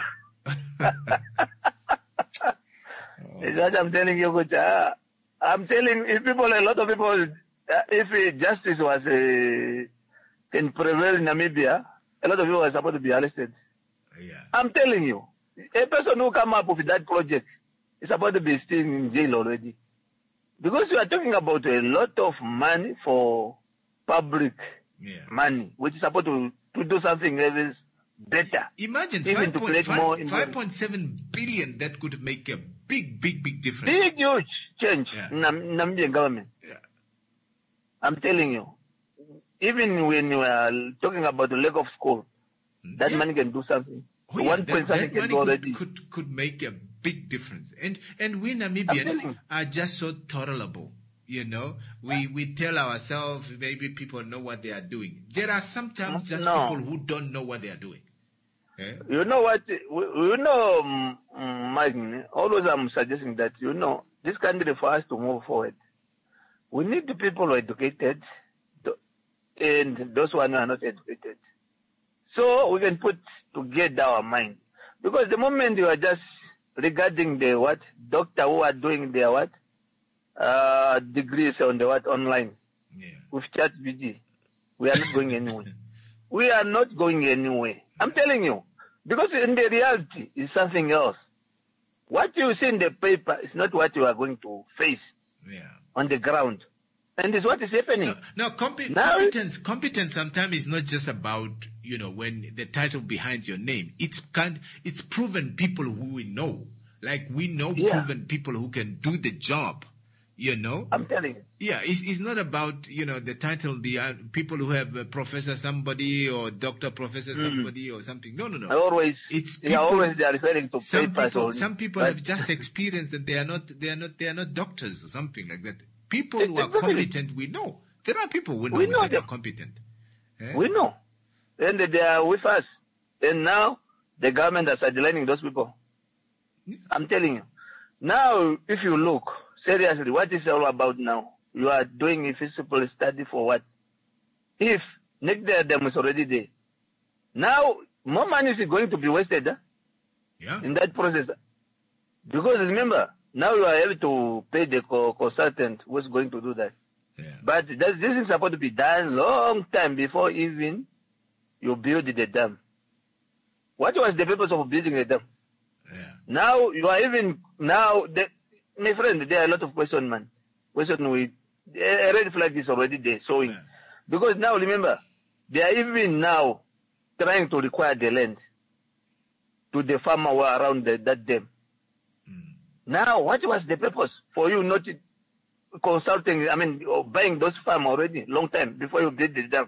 Is that I'm telling you, good. Uh, I'm telling if people, a lot of people, uh, if uh, justice was uh, can prevail in Namibia, a lot of people are supposed to be arrested. Yeah. I'm telling you, a person who come up with that project is supposed to be still in jail already. Because you are talking about a lot of money for public Yeah. money, which is supposed to, to do something that is better. Imagine Even five to point create more five, employment. five point seven billion that could make a big, big, big difference. Big, huge change Yeah. in Nam- Namibian government. Yeah. I'm telling you. Even when you are talking about the lack of school, that Yeah. money can do something. Oh, yeah, One that, point that something can money do already. could, could could make a big difference. And and we I'm Namibians telling- are just so tolerable. You know, we we tell ourselves maybe people know what they are doing. There are sometimes just No. people who don't know what they are doing. Eh? You know what? You know, um, um, Mike, always I'm suggesting that, you know, this country for us to move forward, we need the people who are educated to- and those who are not educated. So we can put together our mind. Because the moment you are just regarding the what, doctor who are doing their what, uh, degrees on the what, online, Yeah. with ChatGPT, we are not going anywhere. We are not going anywhere. I'm telling you. Because in the reality, it's something else. What you see in the paper is not what you are going to face Yeah. on the ground. And it's what is happening. No, no compe- Now- competence. Competence sometimes is not just about, you know, when the title behind your name. It's kind. It's proven people who we know. Like we know Yeah. proven people who can do the job. You know. I'm telling you. Yeah, it's, it's not about, you know, the title, the uh, people who have uh, professor somebody or doctor professor somebody or something. No, no, I no. always, It's they are people- always they are referring to Some papers. people, only. some people But have just experienced that they are not, they are not, they are not doctors or something like that. People who are Exactly. competent, we know. There are people who know, We know that are them. competent. Eh? we know. And they are with us. And now the government are sidelining those people. I'm telling you. Now, if you look seriously, what is it all about now? You are doing a physical study for what? If next day them is already there. Now, more money is going to be wasted huh, Yeah. in that process. Because remember, now you are able to pay the co- consultant who's going to do that. Yeah. But that, this is supposed to be done long time before even you build the dam. What was the purpose of building a dam? Yeah. Now you are even now, the, my friend, there are a lot of questions, man. Question with a red flag is already there showing. Yeah. Because now remember, they are even now trying to require the land to the farmer who are around the, that dam. Mm. Now, what was the purpose for you not consulting, I mean, or buying those farm already, long time, before you build the dam?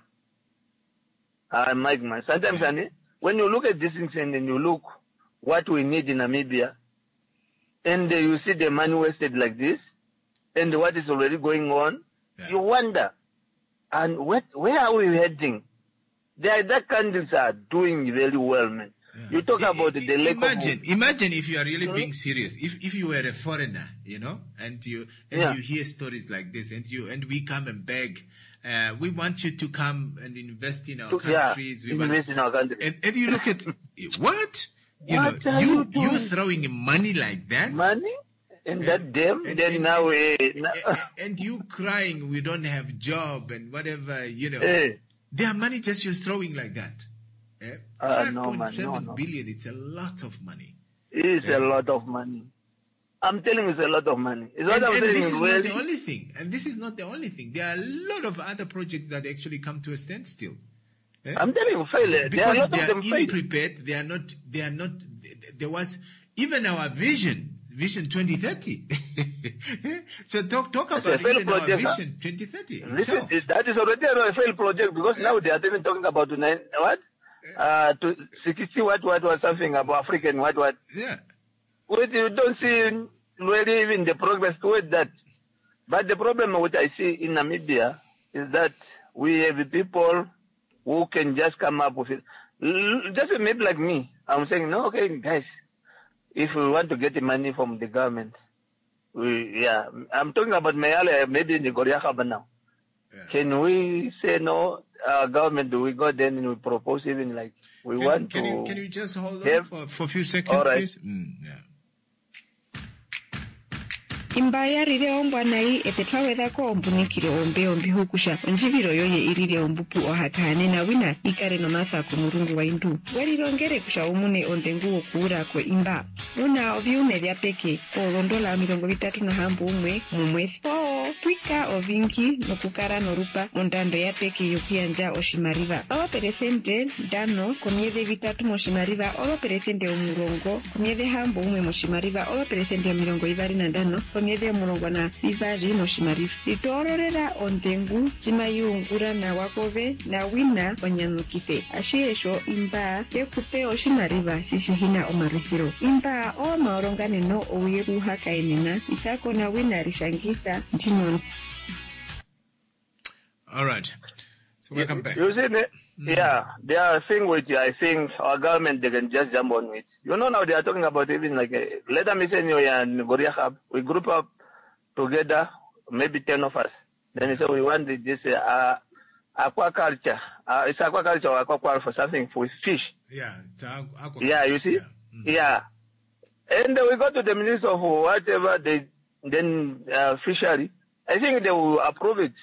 Uh, Mike, man, sometimes, Yeah. honey, when you look at these things and then you look what we need in Namibia, and uh, you see the money wasted like this, and what is already going on, Yeah. you wonder, and what, where are we heading? The other countries are doing very well, man. Yeah. You talk I- about I- the lack imagine, of... imagine if you are really Hmm? being serious. If if you were a foreigner, you know, and you and Yeah. you hear stories like this, and you and we come and beg uh, we want you to come and invest in our To- yeah, countries. we invest want, in our country. And, and you look at what you What know, are you you you doing? throwing money like that, Money in that dam, and, then and- now and, eh, and, na- and you crying we don't have job and whatever, you know. eh, Their money just you're throwing like that. Eh? Uh, Five no, point man, seven no, no. billion. It's a lot of money. it's Yeah. a lot of money. I'm telling you, it's a lot of money. It's what And, I'm and telling this you, is really. not the only thing. And this is not the only thing. There are a lot of other projects that actually come to a standstill. Eh? I'm telling you, fail. There are a Because lot they of are them fail. ill-prepared. They are not. They are not. There was even our vision, Vision twenty thirty. So talk talk That's a about failed even our project, huh? Vision twenty thirty This itself. is, that is already a failed project because now they are even talking about nine, what? Uh, to sixty what what was something about African what what. Yeah. Wait, you don't see really even the progress towards that. But the problem which I see in Namibia is that we have people who can just come up with it. L- Just maybe like me, I'm saying, no, okay, guys, if we want to get the money from the government, we, yeah, I'm talking about Mayale, maybe in the Goriakaba now. Yeah. Can we say no, uh, government, do we go then and we propose even like, we Can, want can to... you can you just hold on have- for, for a few seconds, All right. please? Mm, yeah. imba yarire ombwanai epetwawethako ombunikire ombe ombihukusha onjiviro yoye irire ombupu ohakane na wina ikare no mathako murungu wa indu warirongere kusha umune ondengu okuura kwe imba una oviume vya peke kolondola mirongo vitatu na hambu umwe mumwezi oo kwika ovingi nokukara norupa ondando ya peke yokuanja oshimariva owa peresente dano komieze vitatu moshimariva owa peresente omurongo komieze hambu umwe moshimariva owa peresente mirongo ivari na dano komieze murongo na ivari moshimariva litororera ondengu chimayungura na wakove na wina onyanukise ashiesho imba yekupe oshimariva shishihina omarithiro imba owa maoronganeno ouyeru hakaenena itako na wina rishangita ntino. All right. So welcome back. You see, the, yeah, there are things which I think our government, they can just jump on it. You know, now they are talking about even like, a, let them say, you and Goriahab, we group up together, maybe ten of us. Then they say, we want this uh, aquaculture. Uh, it's aquaculture or aquaculture for something, for fish. Yeah. It's a, a, Yeah, you see? Yeah. Mm. Yeah. And then we go to the minister of whatever, they, then uh, fishery. I think they will approve it.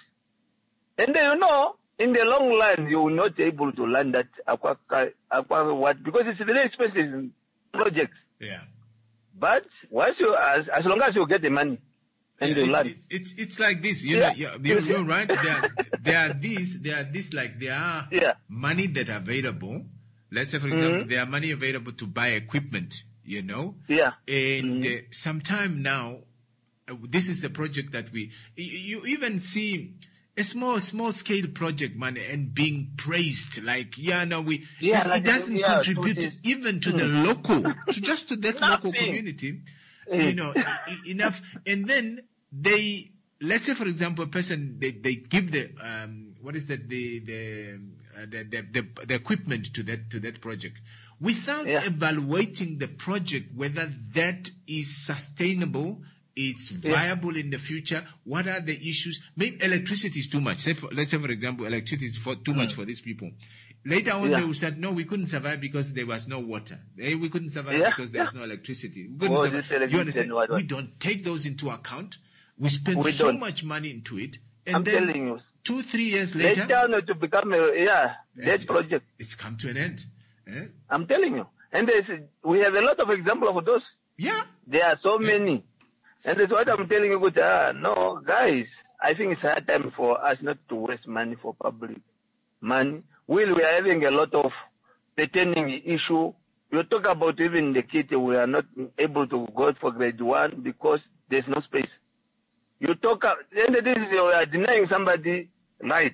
And then, you know, in the long run, you will not be able to learn that aqua, aqua what, because it's a very expensive project. Yeah. But once you, as, as long as you get the money and Yeah, you it's, learn. it's it's like this, you Yeah. know. Yeah, you're, you're right. There, there are these, there are these like there are Yeah. money that are available. Let's say, for example, there are money available to buy equipment. You know. Yeah. And uh, sometime now, uh, this is a project that we you, you even see a small small scale project money and being praised like yeah no we Yeah, it, like, it doesn't yeah, contribute to this- even to the local to just to that local Nothing. community. Mm. You know, e- e- enough. And then they, let's say, for example, a person, they, they give the, um, what is that, the, the, uh, the, the, the, the equipment to that, to that project without Yeah. evaluating the project, whether that is sustainable, it's Yeah. viable in the future. What are the issues? Maybe electricity is too much. Say for, let's say, for example, electricity is for, too much for these people. Later on, Yeah. they will say, no, we couldn't survive because there was no water. Eh, We couldn't survive Yeah, because there was yeah. no electricity. We couldn't Oh, survive. this electricity You understand? and what- what. We don't take those into account. We spend We so don't. much money into it. And I'm then telling you. two, three years later, Later to become a, yeah, it's, dead it's- project. it's come to an end. Eh? I'm telling you. And there's, we have a lot of examples of those. Yeah. There are so many. And that's what I'm telling you. Good, ah, no, guys, I think it's hard time for us not to waste money for public money. While we are having a lot of pertaining issue, you talk about even the kids, we are not able to go for grade one because there's no space. You talk, uh, and this is, you are denying somebody right.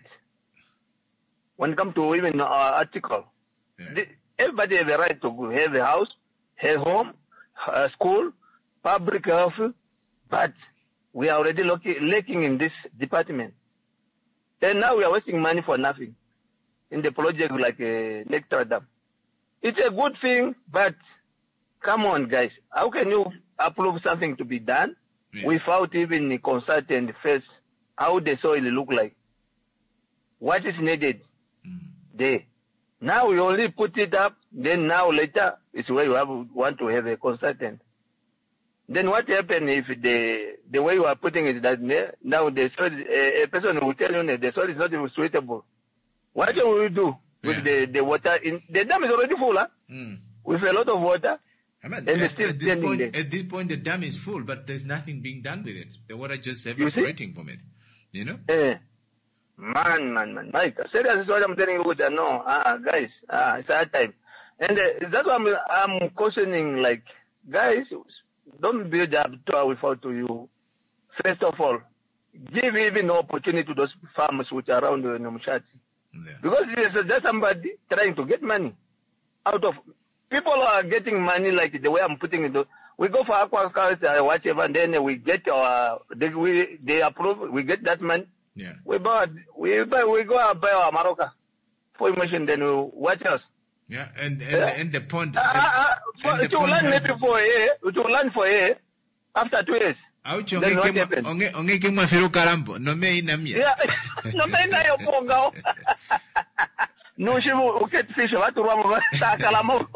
When it comes to even our article, Yeah. the, everybody has a right to go, have a house, have home, a school, public health, but we are already looking, lacking in this department. And now we are wasting money for nothing in the project like uh, Nectar Dam. It's a good thing, but come on, guys. How can you approve something to be done Yeah. without even consulting first how the soil look like? what is needed there. Now you only put it up, then now later it's where you have want to have a consultant. Then what happens if the the way you are putting it that now the soil, a, a person will tell you that the soil is not even suitable. What will you do with yeah. the, the water? In the dam is already full, huh? Mm. With a lot of water. I mean, and at, still at, this point, at this point, the dam is full, but there's nothing being done with it. The water just evaporating from it. You know? Eh. Man, man, man. Mike, seriously, is what I'm telling you. That no, ah, guys, ah, it's hard time. And uh, that's why I'm, I'm cautioning, like, guys, don't build up tower without you. First of all, give even opportunity to those farmers which are around in Mshati. Yeah. Because there's just somebody trying to get money out of... People are getting money like the way I'm putting it. We go for aquaculture, whatever, and then we get our... They, we, they approve, we get that money. Yeah. We buy, we buy, we go and buy our Maroka for emotion, then we watch us. Yeah, and and, yeah. and the point. Uh, uh, for, it will learn maybe for a year. It will learn for a year. After two years. Then what happens? Onge onge kima firu karambo. No me ina mia. Yeah, no me ina yo ponga. No shivu uket fish. What ruamo vasta kalamo.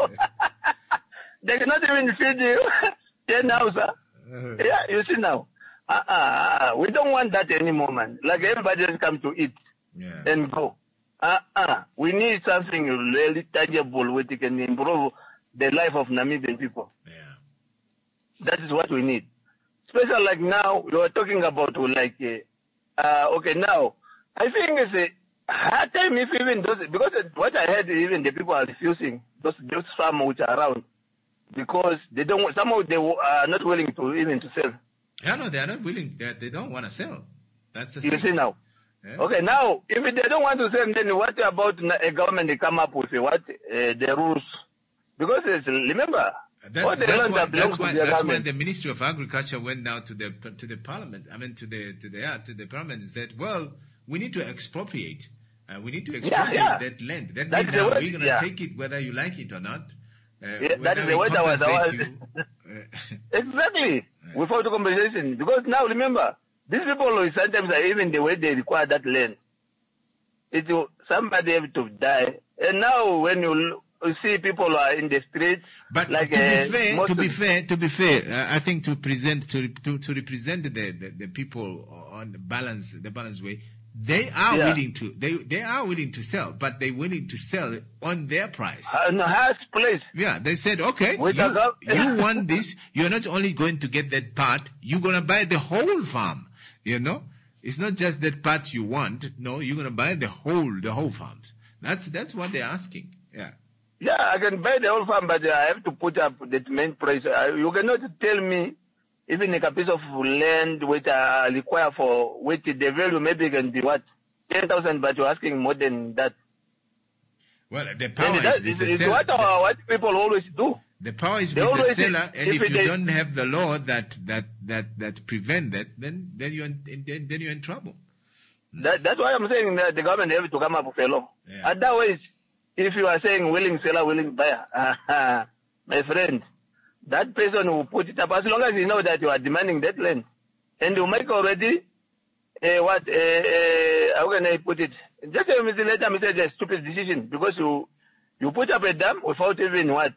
They cannot even feed you. Ten hours. Yeah, you see now. Uh, uh, uh, we don't want that anymore, man. Like everybody just come to eat yeah. and go. Uh, uh, we need something really tangible which can improve the life of Namibian people. Yeah. That is what we need. Especially like now, you are talking about like, uh, uh, okay, now, I think it's a hard time if even those, because what I heard, even the people are refusing, those, those farmers which are around, because they don't, somehow they are not willing to even to sell. Yeah, no, they are not willing. They, they don't want to sell. That's the You thing. see now. Yeah. Okay, now, if they don't want to sell, then what about a government? They come up with what uh, the rules? Because it's, remember, that's, that's why, that's why, that's why the Ministry of Agriculture went now to the to the Parliament. I mean, to the to the yeah, to the Parliament and said, well, we need to expropriate. Uh, we need to expropriate yeah, yeah. that land. That means now we're going to yeah. take it whether you like it or not. Uh, yeah, that is the way that was. was exactly. Yeah. Without the compensation. Because now, remember, these people sometimes are even the way they require that land. It will, somebody have to die. And now when you, you see people are in the streets, but like to be uh, fair, to be fair, to be fair, uh, I think to present to to, to represent the, the the people on the balance the balanced way, they are yeah. willing to they they are willing to sell, but they're willing to sell it on their price. Uh, no, highest place. Yeah, they said, okay, With you, the, you want this. You're not only going to get that part, you're gonna buy the whole farm. You know, it's not just that part you want. No, you're gonna buy the whole the whole farms. That's that's what they're asking. Yeah. Yeah, I can buy the whole farm, but I have to put up the main price. Uh, you cannot tell me even like a piece of land which I require for which the value maybe can be what ten thousand, but you're asking more than that. Well, the power is that, with the it's seller. What, uh, what people always do. The power is They with the always- seller, and if if you they- don't have the law that that that that prevent that, then then you're in, then, then you're in trouble. That, that's why I'm saying that the government have to come up with a law. Yeah. Otherwise, if you are saying willing seller, willing buyer, my friend, that person will put it up as long as you know that you are demanding that land. And you make already, uh, what, uh, uh, how can I put it? Just a minute later, I said a stupid decision because you, you put up a dam without even what?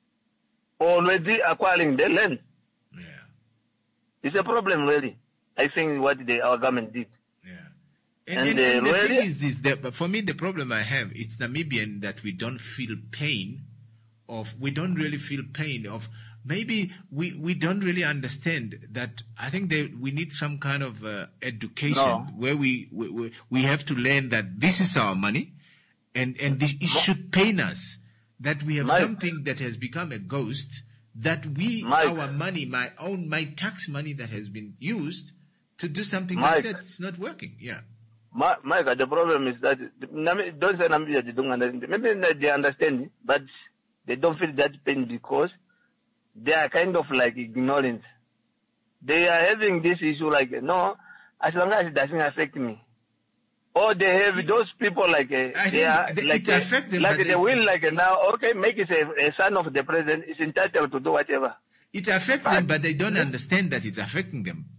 Already acquiring the land. Yeah. It's a problem, really. I think what the, our government did. And, And, and, and uh, the thing really- is this, that, but for me, the problem I have, it's Namibian that we don't feel pain of, we don't really feel pain of, maybe we, we don't really understand that. I think that we need some kind of uh, education No. where we, we, we, we have to learn that this is our money and, and this, it should pain us that we have Mike. something that has become a ghost, that we, Mike. our money, my own, my tax money that has been used to do something Mike. like that, it's not working. Yeah. Ma- Mike, the problem is that Nami- don't say Namibia they don't understand. Maybe they understand, but they don't feel that pain because they are kind of like ignorant. They are having this issue like, no, as long as it doesn't affect me. Or they have those people like, uh, I they are think like, it affect them, like but they they- will like now, okay, make it a, a son of the president is entitled to do whatever. It affects them, but they don't understand that it's affecting them.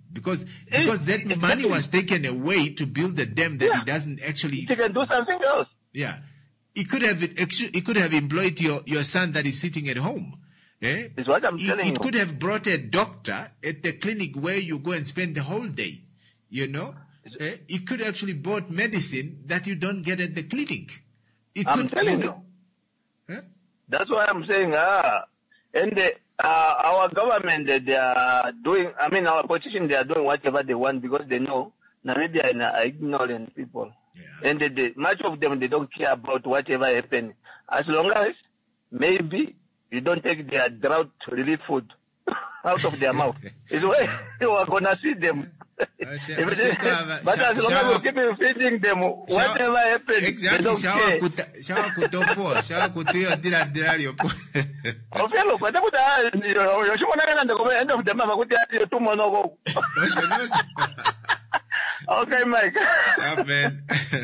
because because that money was taken away to build a dam that Yeah. it doesn't actually. He can do something else. Yeah, he could have actu- he could have employed your your son that is sitting at home. Eh? Is what I'm It, telling it you. could have brought a doctor at the clinic where you go and spend the whole day. You know, eh? It could actually bought medicine that you don't get at the clinic. It I'm could, telling know, eh? That's why I'm saying, ah, and the, uh, our government, they, they are doing, I mean, our politicians, they are doing whatever they want because they know Namibia are ignorant people. Yeah. And they, they, much of them, they don't care about whatever happens. As long as maybe you don't take their drought relief food out of their mouth. It's where you are going to see them. Ashe- If it is- ashe kwava- but sha- as long shawa- as you keep feeding them, whatever happens, they Exactly. don't Shawa care. kuta, shawa kutopo, shawa kutiyo dira dira lyopo. Ofelo kwenda kuti ah, yo- yoshibonakala ndikome end of the month kuti ati tumonoko. Osho, nosho. Okay, Mike. Sharp, man.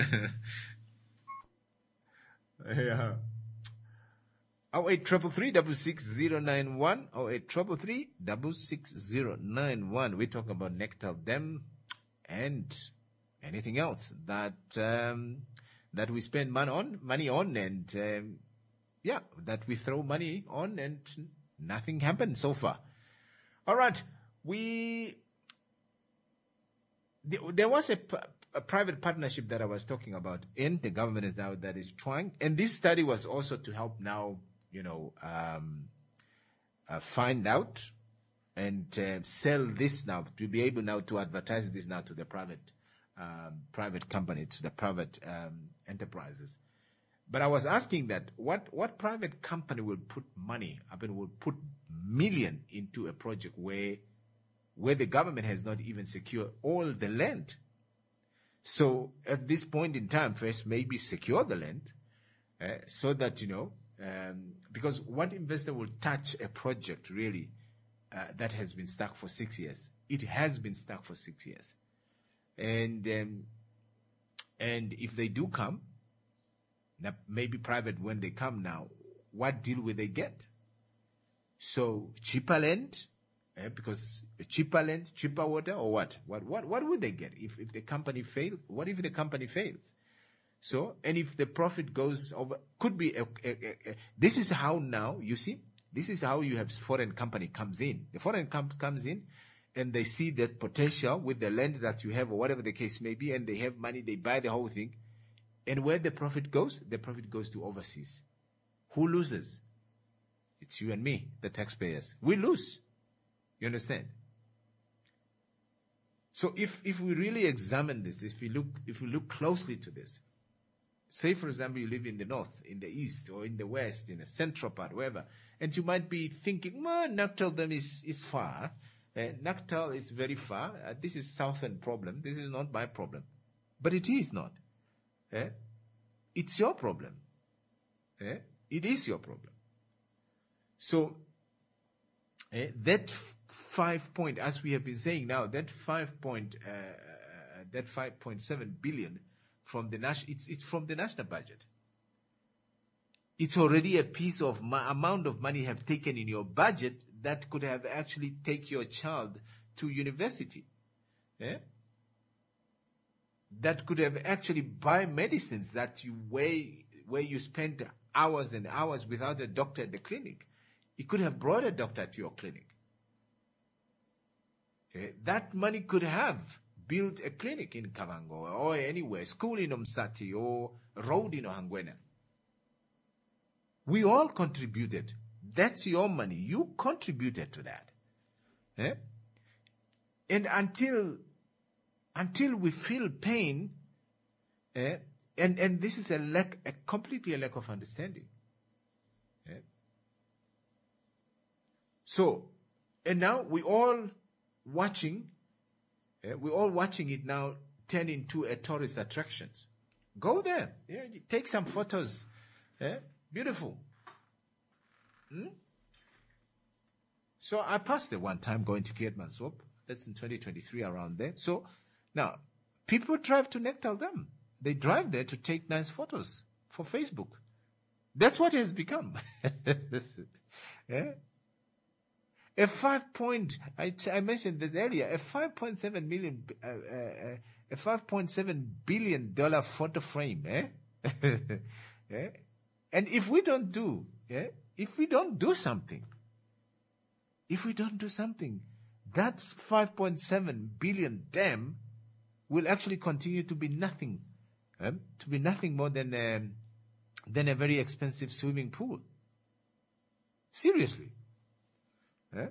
Yeah. Oh eight triple three double six zero nine one. Oh eight triple three double six zero nine one. We talk about Nectal Dam and anything else that um, that we spend money on, money on, and um, yeah, that we throw money on, and nothing happened so far. All right, we there, there was a, p- a private partnership that I was talking about in the government is now that is trying, and this study was also to help now, you know, um, uh, find out and uh, sell this now, to be able now to advertise this now to the private um, private company, to the private um, enterprises. But I was asking that what what private company will put money, I mean, will put million into a project where where the government has not even secured all the land. So at this point in time, first maybe secure the land uh, so that, you know, um, because what investor will touch a project really uh, that has been stuck for six years? It has been stuck for six years. And um, and if they do come, now maybe private when they come now, what deal will they get? So cheaper land, eh, because cheaper land, cheaper water, or what? What what what would they get if, if the company fails? What if the company fails? So, and if the profit goes over, could be, a, a, a, a, this is how now, you see, this is how you have foreign company comes in. The foreign company comes in and they see that potential with the land that you have or whatever the case may be, and they have money, they buy the whole thing. And where the profit goes, the profit goes to overseas. Who loses? It's you and me, the taxpayers. We lose. You understand? So if, if we really examine this, if we look, if we look closely to this, say, for example, you live in the north, in the east, or in the west, in the central part, wherever, and you might be thinking, well, Nectal Dam is, is far. Uh, Nectal is very far. Uh, this is southern problem. This is not my problem. But it is not. Eh? It's your problem. Eh? It is your problem. So, eh, that f- five point, as we have been saying now, that five point, uh, uh, that five point seven billion from the national, it's, it's from the national budget. It's already a piece of ma- amount of money you have taken in your budget that could have actually take your child to university. Eh? That could have actually buy medicines that you weigh, where you spend hours and hours without a doctor at the clinic. It could have brought a doctor to your clinic. Eh? That money could have built a clinic in Kavango or anywhere, school in Umsati or road in Ohangwena. We all contributed. That's your money. You contributed to that. Eh? And until until we feel pain, eh, and, and this is a lack, a completely a lack of understanding. Eh? So, and now we all watching, eh, we're all watching it now turn into a tourist attraction. Go there. Yeah, take some photos. Eh? Beautiful. Hmm? So I passed there one time going to Keetmanshoop. That's in twenty twenty-three, around there. So now people drive to Nectal Dam. They drive there to take nice photos for Facebook. That's what it has become. Yeah? A five point, I, I mentioned this earlier, a five point seven million, uh, uh, a five point seven billion dollar photo frame, eh? eh? And if we don't do, eh? If we don't do something, if we don't do something, that five point seven billion dam will actually continue to be nothing, eh? to be nothing more than, um, than a very expensive swimming pool. Seriously. Eh?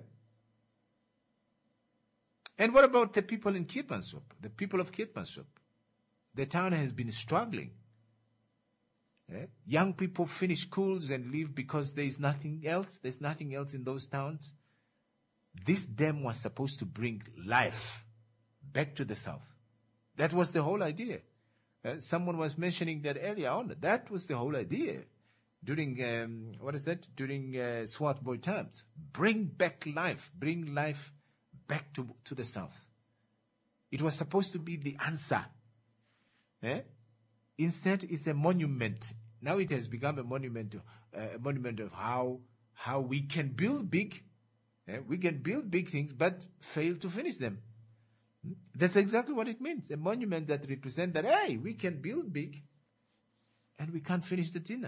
And what about the people in Keetmanshoop, the people of Keetmanshoop? The town has been struggling. Eh? Young people finish schools and leave because there is nothing else. There's nothing else in those towns. This dam was supposed to bring life back to the south. That was the whole idea. Uh, someone was mentioning that earlier on. That was the whole idea. During, um, what is that? During uh, Swartboy times. Bring back life. Bring life back to, to the south. It was supposed to be the answer. Eh? Instead, it's a monument. Now it has become a monument, uh, a monument of how, how we can build big. Eh? We can build big things, but fail to finish them. Hmm? That's exactly what it means. A monument that represents that, hey, we can build big, and we can't finish the dinner.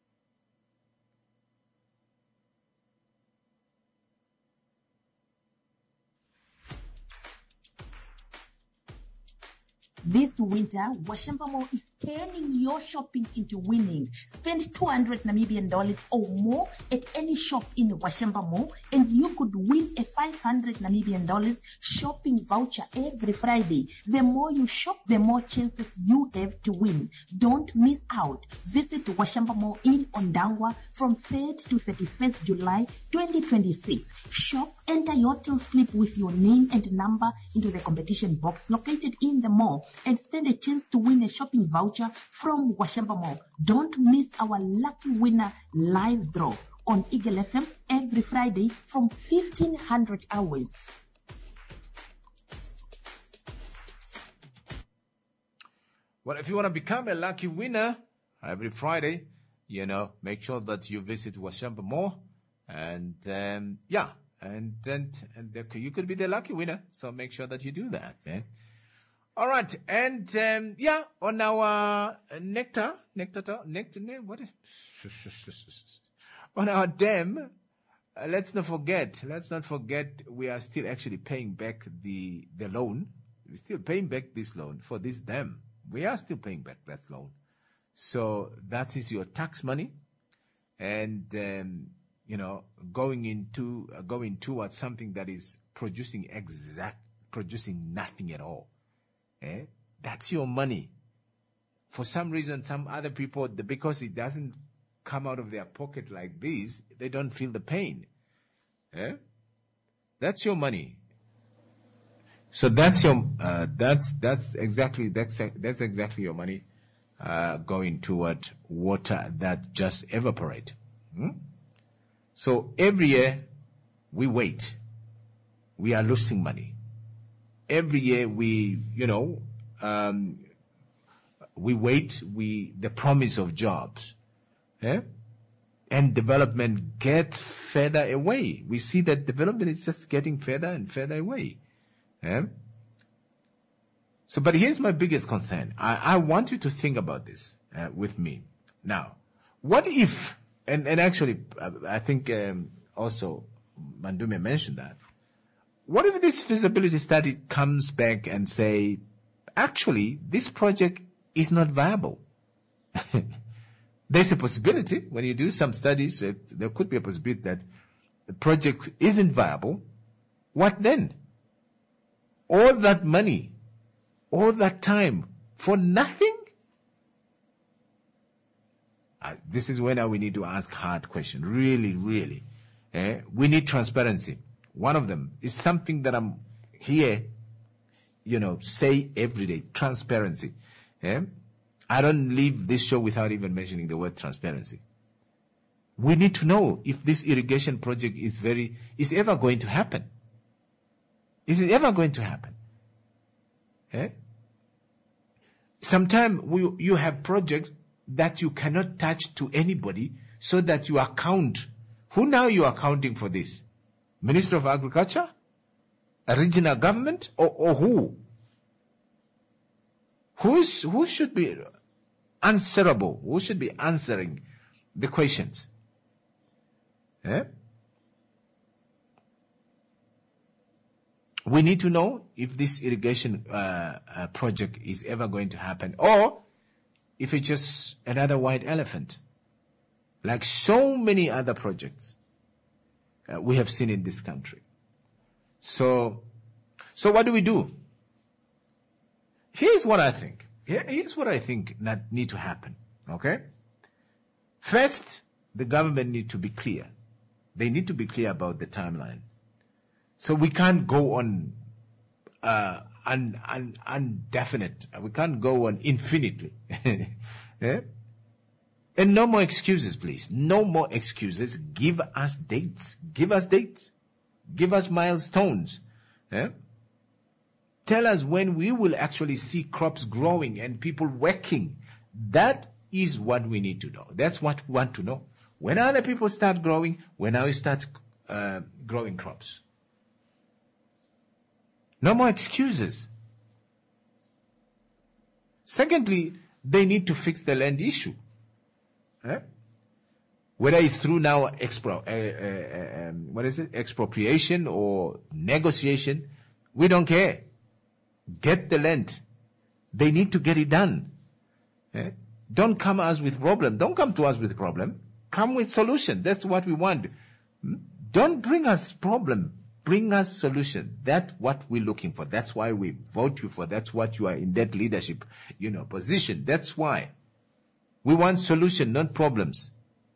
This winter, Washamba Mall is turning your shopping into winning. Spend two hundred Namibian dollars or more at any shop in Washamba Mall and you could win a five hundred Namibian dollars shopping voucher every Friday. The more you shop, the more chances you have to win. Don't miss out. Visit Washamba Mall in Ondangwa from third to thirty-first July twenty twenty-six. Shop, enter your till slip with your name and number into the competition box located in the mall and stand a chance to win a shopping voucher from Washamba Mall. Don't miss our lucky winner live draw on Eagle F M every Friday from fifteen hundred hours. Well, if you want to become a lucky winner every Friday, you know, make sure that you visit Washamba Mall and, um, yeah, and, and, and the, you could be the lucky winner. So make sure that you do that, man. All right, and um, yeah, on our uh, nectar, nectar, nectar, what? On our dam, uh, let's not forget. Let's not forget, we are still actually paying back the the loan. We're still paying back this loan for this dam. We are still paying back that loan. So that is your tax money, and um, you know, going into uh, going towards something that is producing exact, producing nothing at all. Eh? That's your money. For some reason, some other people, because it doesn't come out of their pocket like this, they don't feel the pain. Eh? That's your money. So that's your, uh, that's, that's exactly, that's, that's exactly your money, uh, going toward water that just evaporate. Hmm? So every year we wait. We are losing money. Every year we, you know, um, we wait, we, the promise of jobs, eh? And development gets further away. We see that development is just getting further and further away. Eh? So, but here's my biggest concern. I, I want you to think about this uh, with me. Now, what if, and, and actually, uh, I think um, also Mandume mentioned that, what if this feasibility study comes back and say, actually, this project is not viable? There's a possibility when you do some studies, it, there could be a possibility that the project isn't viable. What then? All that money, all that time for nothing? Uh, this is when we need to ask hard questions. Really, really. Eh? We need transparency. One of them is something that I'm here, you know, say every day, transparency. Yeah? I don't leave this show without even mentioning the word transparency. We need to know if this irrigation project is very, is ever going to happen. Is it ever going to happen? Yeah? Sometimes we, you have projects that you cannot touch to anybody so that you account. Who now you are accounting for this? Minister of Agriculture? A regional government? Or, or who? Who is, who should be answerable? Who should be answering the questions? Eh? We need to know if this irrigation uh, uh, project is ever going to happen, or if it's just another white elephant, like so many other projects uh, we have seen in this country. So, so what do we do? Here's what I think. Here, here's what I think that need to happen. Okay. First, the government need to be clear. They need to be clear about the timeline. So we can't go on uh, un, un, undefinite. We can't go on infinitely. Yeah? And no more excuses, please. No more excuses. Give us dates. Give us dates. Give us milestones. Yeah? Tell us when we will actually see crops growing and people working. That is what we need to know. That's what we want to know. When other people start growing, when I start uh, growing crops. No more excuses. Secondly, they need to fix the land issue. Eh? Whether it's through now expro, uh, uh, um, what is it, expropriation or negotiation, we don't care. Get the land. They need to get it done. Eh? Don't come us with problem. Don't come to us with problem. Come with solution. That's what we want. Hmm? Don't bring us problem. Bring us solution. That's what we're looking for. That's why we vote you for. That's what you are in that leadership, you know, position. That's why. We want solution, not problems.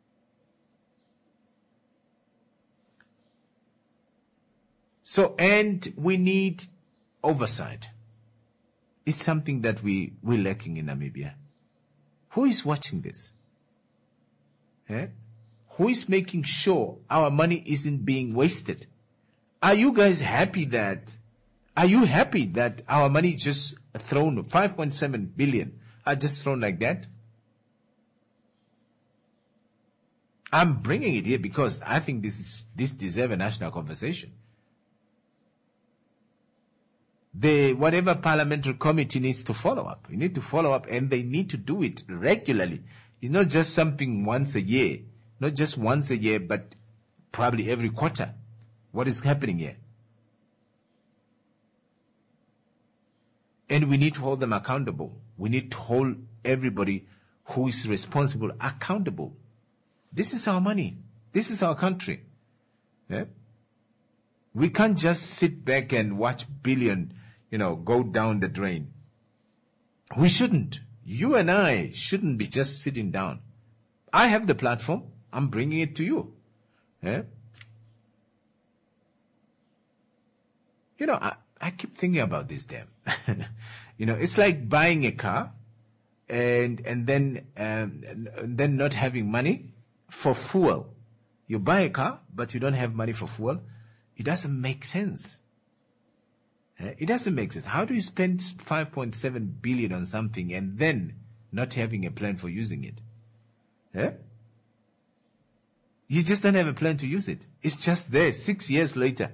So, and we need oversight. It's something that we, we're lacking in Namibia. Who is watching this? Eh? Who is making sure our money isn't being wasted? Are you guys happy that, are you happy that our money just thrown, five point seven billion are just thrown like that? I'm bringing it here because I think this is, this deserves a national conversation. The, whatever parliamentary committee needs to follow up. You need to follow up, and they need to do it regularly. It's not just something once a year, not just once a year, but probably every quarter. What is happening here? And we need to hold them accountable. We need to hold everybody who is responsible accountable. This is our money. This is our country. Yeah? We can't just sit back and watch billion, you know, go down the drain. We shouldn't. You and I shouldn't be just sitting down. I have the platform. I'm bringing it to you. Yeah? You know, I, I keep thinking about this damn. You know, it's like buying a car and, and then, um, and then not having money for fuel. You buy a car, but you don't have money for fuel. It doesn't make sense. It doesn't make sense. How do you spend five point seven billion on something and then not having a plan for using it? Eh? You just don't have a plan to use it. It's just there six years later.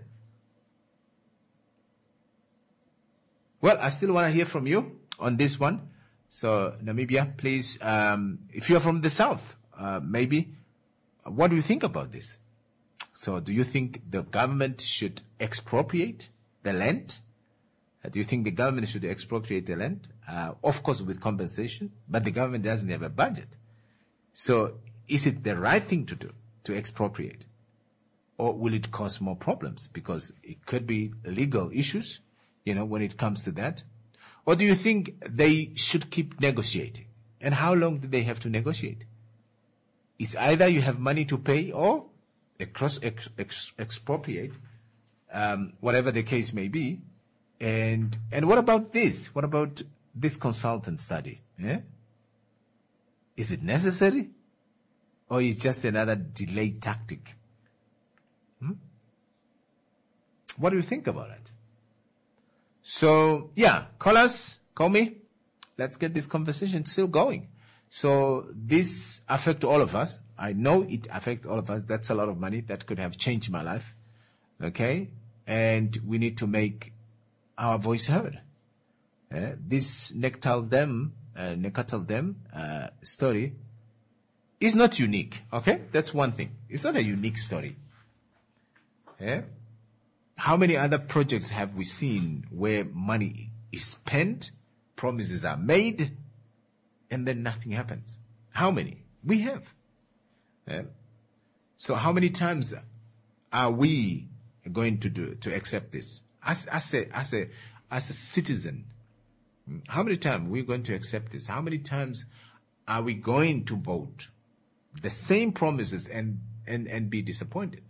Well, I still want to hear from you on this one. So, Namibia, please, um, if you're from the south, uh, maybe, what do you think about this? So, do you think the government should expropriate the land? Uh, do you think the government should expropriate the land? Uh, of course, with compensation, but the government doesn't have a budget. So, is it the right thing to do, to expropriate? Or will it cause more problems? Because it could be legal issues, you know, when it comes to that. Or do you think they should keep negotiating? And how long do they have to negotiate? It's either you have money to pay or ex- ex- ex- expropriate, um, whatever the case may be. And and what about this? What about this consultant study? Yeah? Is it necessary? Or is it just another delay tactic? Hmm? What do you think about it? So, yeah, call us, call me. Let's get this conversation still going. So this affects all of us. I know it affects all of us. That's a lot of money. That could have changed my life. okay? And we need to make our voice heard. Uh, this Nectar Dam, uh, Nectar Dam uh, story is not unique, okay? That's one thing. It's not a unique story. Yeah? How many other projects have we seen where money is spent, promises are made, and then nothing happens? How many? We have. Yeah? So how many times are we going to do to accept this? As, as, a, as, a, as a citizen, how many times are we going to accept this? How many times are we going to vote the same promises and, and, and be disappointed?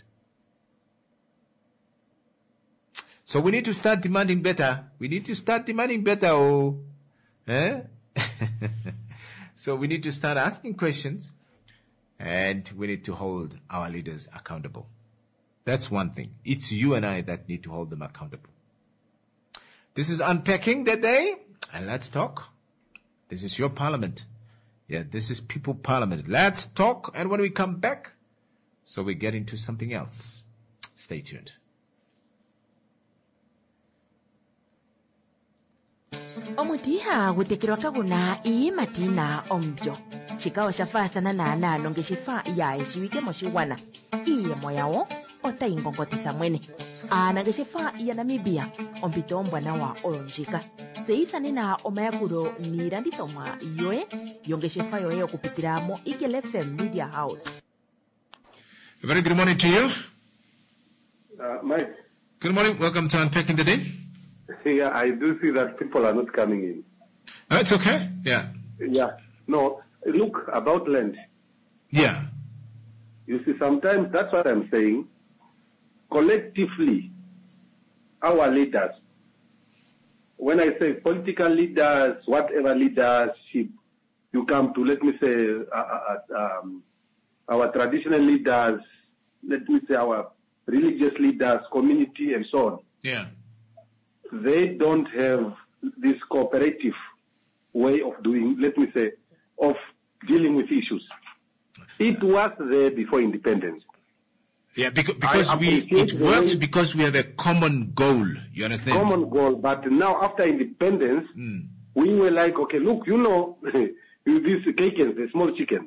So we need to start demanding better. We need to start demanding better. Oh, eh? So we need to start asking questions, and we need to hold our leaders accountable. That's one thing. It's you and I that need to hold them accountable. This is Unpacking the Day, and let's talk. This is your parliament. Yeah, this is People Parliament. Let's talk, and when we come back, so we get into something else. Stay tuned. omutiha gutekirwa kaguna ii matina omjo chikao shafathana na nalo ngeshifa ya eshiwike moshiwana iye moyawo ota ingongotisa mwene ana ngeshifa ya Namibia ompito ombwana wa olonjika zeithani na omayakuro niranditomwa yoe yongeshifa yoe okupitira mo Eagle F M Media House. A very good morning to you. Uh, Mike. Good morning. Welcome to Unpacking the Day. Yeah, I do see that people are not coming in. That's okay. Yeah. Yeah. No, look, about land. Yeah. You see, sometimes that's what I'm saying. Collectively, our leaders, when I say political leaders, whatever leadership you come to, let me say, uh, uh, um, our traditional leaders, let me say our religious leaders, community, and so on. Yeah. They don't have this cooperative way of doing, let me say, of dealing with issues. It was there before independence. Yeah, because, because we it worked because we have a common goal. You understand? Common goal, but now after independence, mm. we were like, okay, look, you know, these chickens, the small chickens,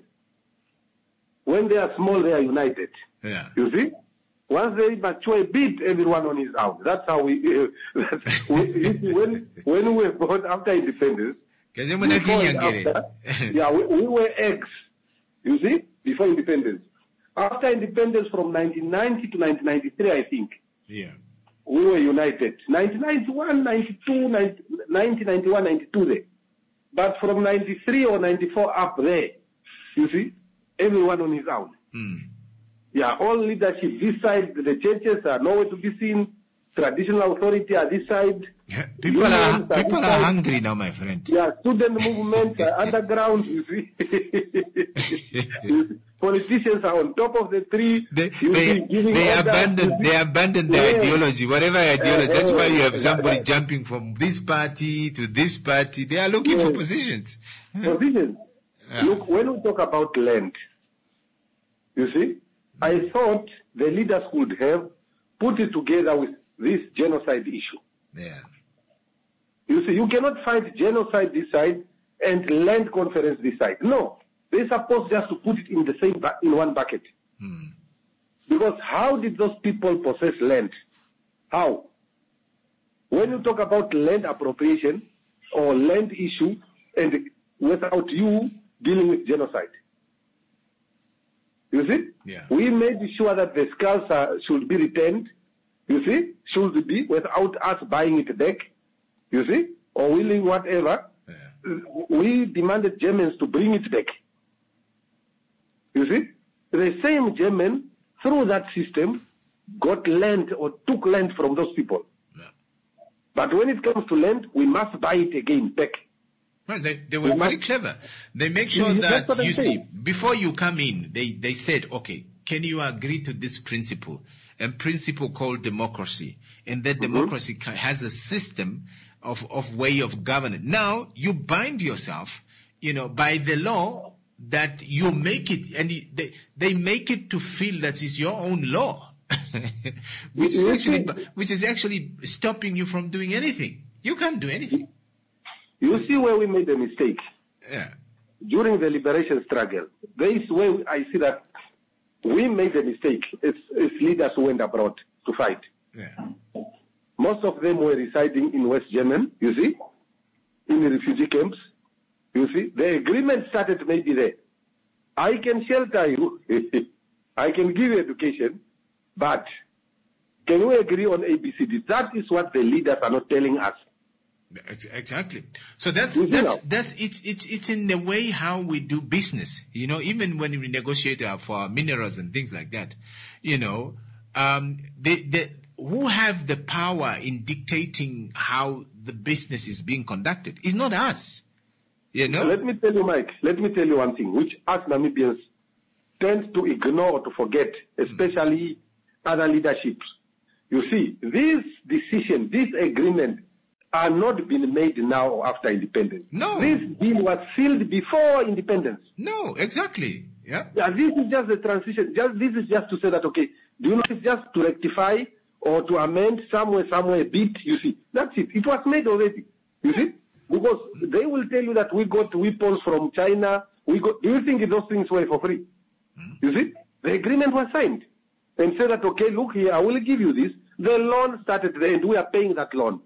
when they are small, they are united. Yeah. You see? Once they mature a bit, everyone on his own. That's how we, uh, that's, we when, when we were born after independence, after, yeah, we, we were eggs, you see, before independence. After independence from nineteen ninety to nineteen ninety-three, I think, yeah, we were united. nineteen ninety-one, ninety-two, nineteen ninety-one, ninety-two there. But from ninety-three or ninety-four up there, you see, everyone on his own. Mm. Yeah, all leadership this side, the churches are nowhere to be seen. Traditional authority are this side. People are people are hungry now, my friend. Yeah, student movement are underground. You see, politicians are on top of the tree. They they, they abandon they abandon their yeah. ideology, whatever ideology. That's why you have somebody jumping from this party to this party. They are looking yeah. for positions. Positions. Yeah. Look, when we talk about land, you see. I thought the leaders would have put it together with this genocide issue. Yeah. You see, you cannot fight genocide this side and land conference this side. No, they're supposed just to put it in the same in one bucket. Hmm. Because how did those people possess land? How? When you talk about land appropriation or land issue, and without you dealing with genocide. You see? Yeah. We made sure that the skulls are, should be returned, you see, should be, without us buying it back, you see, or willing whatever. Yeah. We demanded Germans to bring it back. You see? The same German, through that system, got land or took land from those people. Yeah. But when it comes to land, we must buy it again back. Well, they, they were very clever. They make sure that, you see, before you come in, they, they said, okay, can you agree to this principle? A principle called democracy. And that mm-hmm. democracy has a system of, of way of governance. Now, you bind yourself, you know, by the law that you make it, and they, they make it to feel that it's your own law. which is actually which is actually stopping you from doing anything. You can't do anything. You see where we made a mistake? Yeah. During the liberation struggle, there is where I see that we made a mistake as, as leaders who went abroad to fight. Yeah. Most of them were residing in West Yemen, you see, in the refugee camps. You see, the agreement started maybe there. I can shelter you, I can give you education, but can we agree on A B C D? That is what the leaders are not telling us. Exactly. So that's that's that's it's it's it's in the way how we do business. You know, even when we negotiate uh, for minerals and things like that, you know, um, they they who have the power in dictating how the business is being conducted is not us. You know. Let me tell you, Mike. Let me tell you one thing, which us Namibians tend to ignore or to forget, especially mm. other leaderships. You see, this decision, this agreement, are not being made now or after independence. No. This deal was sealed before independence. No, exactly. Yeah. Yeah, this is just a transition. Just this is just to say that, okay, do you know it's just to rectify or to amend somewhere, somewhere a bit, you see. That's it. It was made already. You see? Because they will tell you that we got weapons from China. We got, do you think those things were for free? Mm. You see? The agreement was signed. And said that, okay, look here, I will give you this. The loan started there and we are paying that loan.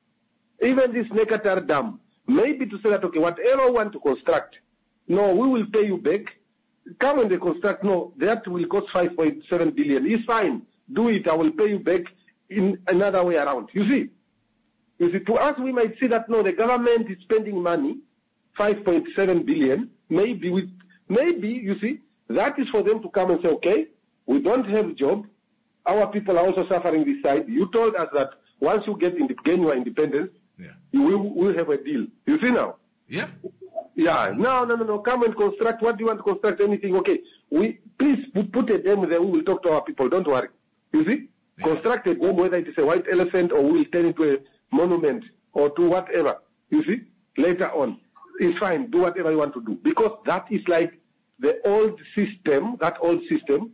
Even this Nekatar Dam, maybe to say that, okay, whatever we want to construct, no, we will pay you back. Come when they construct, no, that will cost five point seven billion. It's fine. Do it. I will pay you back in another way around. You see? You see, to us, we might see that, no, the government is spending money, five point seven billion. Maybe, with, maybe, you see, that is for them to come and say, okay, we don't have a job. Our people are also suffering this side. You told us that once you get in, gain your independence, yeah. you will we'll have a deal. You see now? Yeah. Yeah. No, no, no, no. Come and construct. What do you want to construct? Anything? Okay. We please put a dam there. We will talk to our people. Don't worry. You see? Yeah. Construct a dam, whether it is a white elephant or we will turn it into a monument or to whatever. You see? Later on, it's fine. Do whatever you want to do because that is like the old system. That old system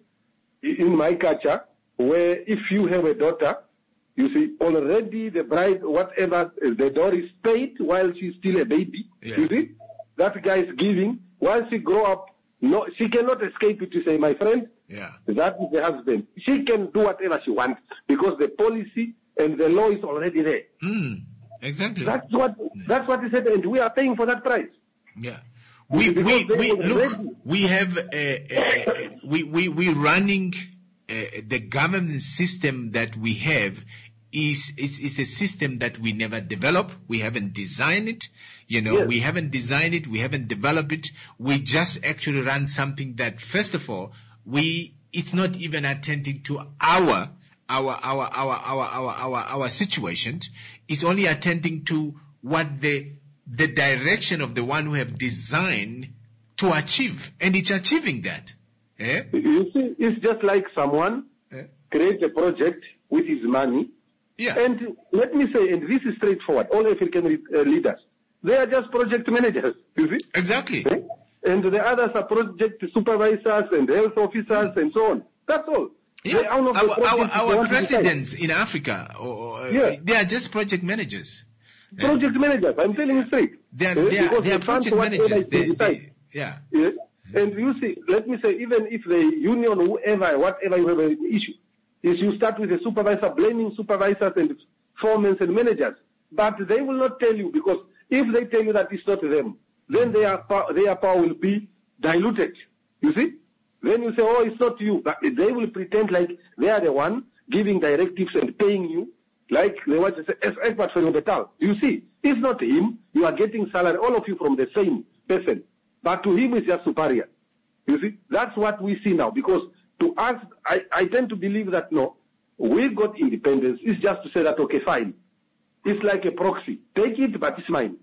in my culture, where if you have a daughter, you see, already the bride, whatever, the door is paid while she's still a baby. Yeah. You see? That guy is giving. Once she grow up, no, she cannot escape it to say, my friend, yeah. that is the husband. She can do whatever she wants because the policy and the law is already there. Mm, exactly. That's what, yeah. that's what is said, and we are paying for that price. Yeah. We, we, we, look, we have, uh, uh, we, we, we running, uh, the government system that we have is, is, is a system that we never develop. We haven't designed it. You know, yes. we haven't designed it. We haven't developed it. We just actually run something that, first of all, we, it's not even attending to our, our, our, our, our, our, our, our situations. It's only attending to what the, the direction of the one who have designed to achieve. And it's achieving that. Eh? You see, it's just like someone eh? creates a project with his money. Yeah. And let me say, and this is straightforward, all African uh, leaders, they are just project managers, you see? Exactly. Okay? And the others are project supervisors and health officers and so on. That's all. Yeah. Our, our, our presidents in Africa, or, yeah. they are just project managers. Project managers, I'm telling you straight. They are, they are, they are project managers. They, they, yeah. yeah. And you see, let me say, even if the union, whoever, whatever you have an issue, is you start with a supervisor, blaming supervisors and foremen and managers. But they will not tell you, because if they tell you that it's not them, then their, their power will be diluted. You see? Then you say, oh, it's not you. But they will pretend like they are the one giving directives and paying you, like they want to say, as expert for the town. You see? It's not him. You are getting salary, all of you from the same person. But to him, it's just superior. You see? That's what we see now, because to us, I, I tend to believe that, no, we got independence. It's just to say that, okay, fine. It's like a proxy. Take it, but it's mine.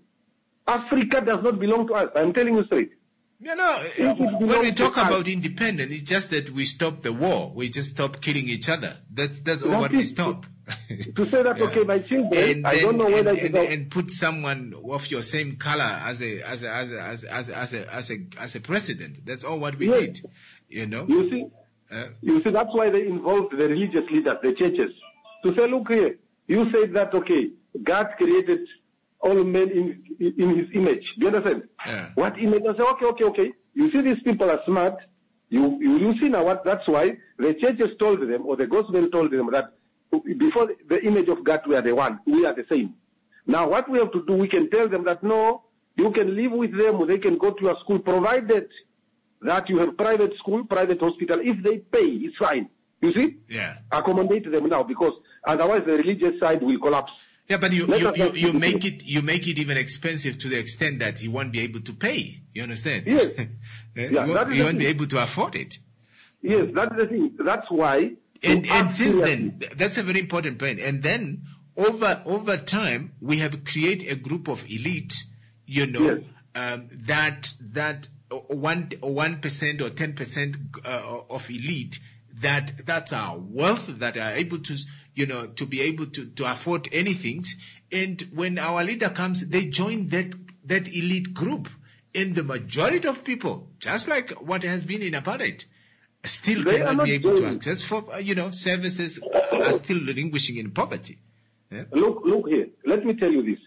Africa does not belong to us. I'm telling you straight. You know, when we talk about independence, it's just that we stop the war. We just stop killing each other. That's that's all what we stop. To say that, yeah. okay, my children, and I then, don't know whether and, and, and put someone of your same color as a as a as a as a as a as a as a, as a president. That's all what we yes. did. You know. You see, Uh, you see, that's why they involved the religious leaders, the churches, to say, look here, you said that, okay, God created all men in in his image. Do you understand? Yeah. What image? I say, okay, okay, okay. You see, these people are smart. You, you, you see now what, that's why the churches told them, or the gospel told them that before the image of God, we are the one, we are the same. Now, what we have to do, we can tell them that, no, you can live with them, they can go to your school, provided that you have private school, private hospital. If they pay, it's fine. You see? Yeah. Accommodate them now, because otherwise the religious side will collapse. Yeah, but you, Let you, us you, not- you make it you make it even expensive to the extent that he won't be able to pay. You understand? Yes. Eh, Yeah, you that won't, is you the won't be thing. able to afford it. Yes, that's the thing. That's why. And to and act since seriously- then, th- that's a very important point. And then over over time, we have created a group of elite, you know, Yes. um, that that uh, one one percent or ten percent uh, of elite that that's our wealth, that are able to, you know, to be able to to afford anything. And when our leader comes, they join that that elite group. And the majority of people, just like what has been in apartheid, still They are cannot not be able to joining. access for, uh, you know, services are still languishing in poverty. Yeah? Look, look here. Let me tell you this.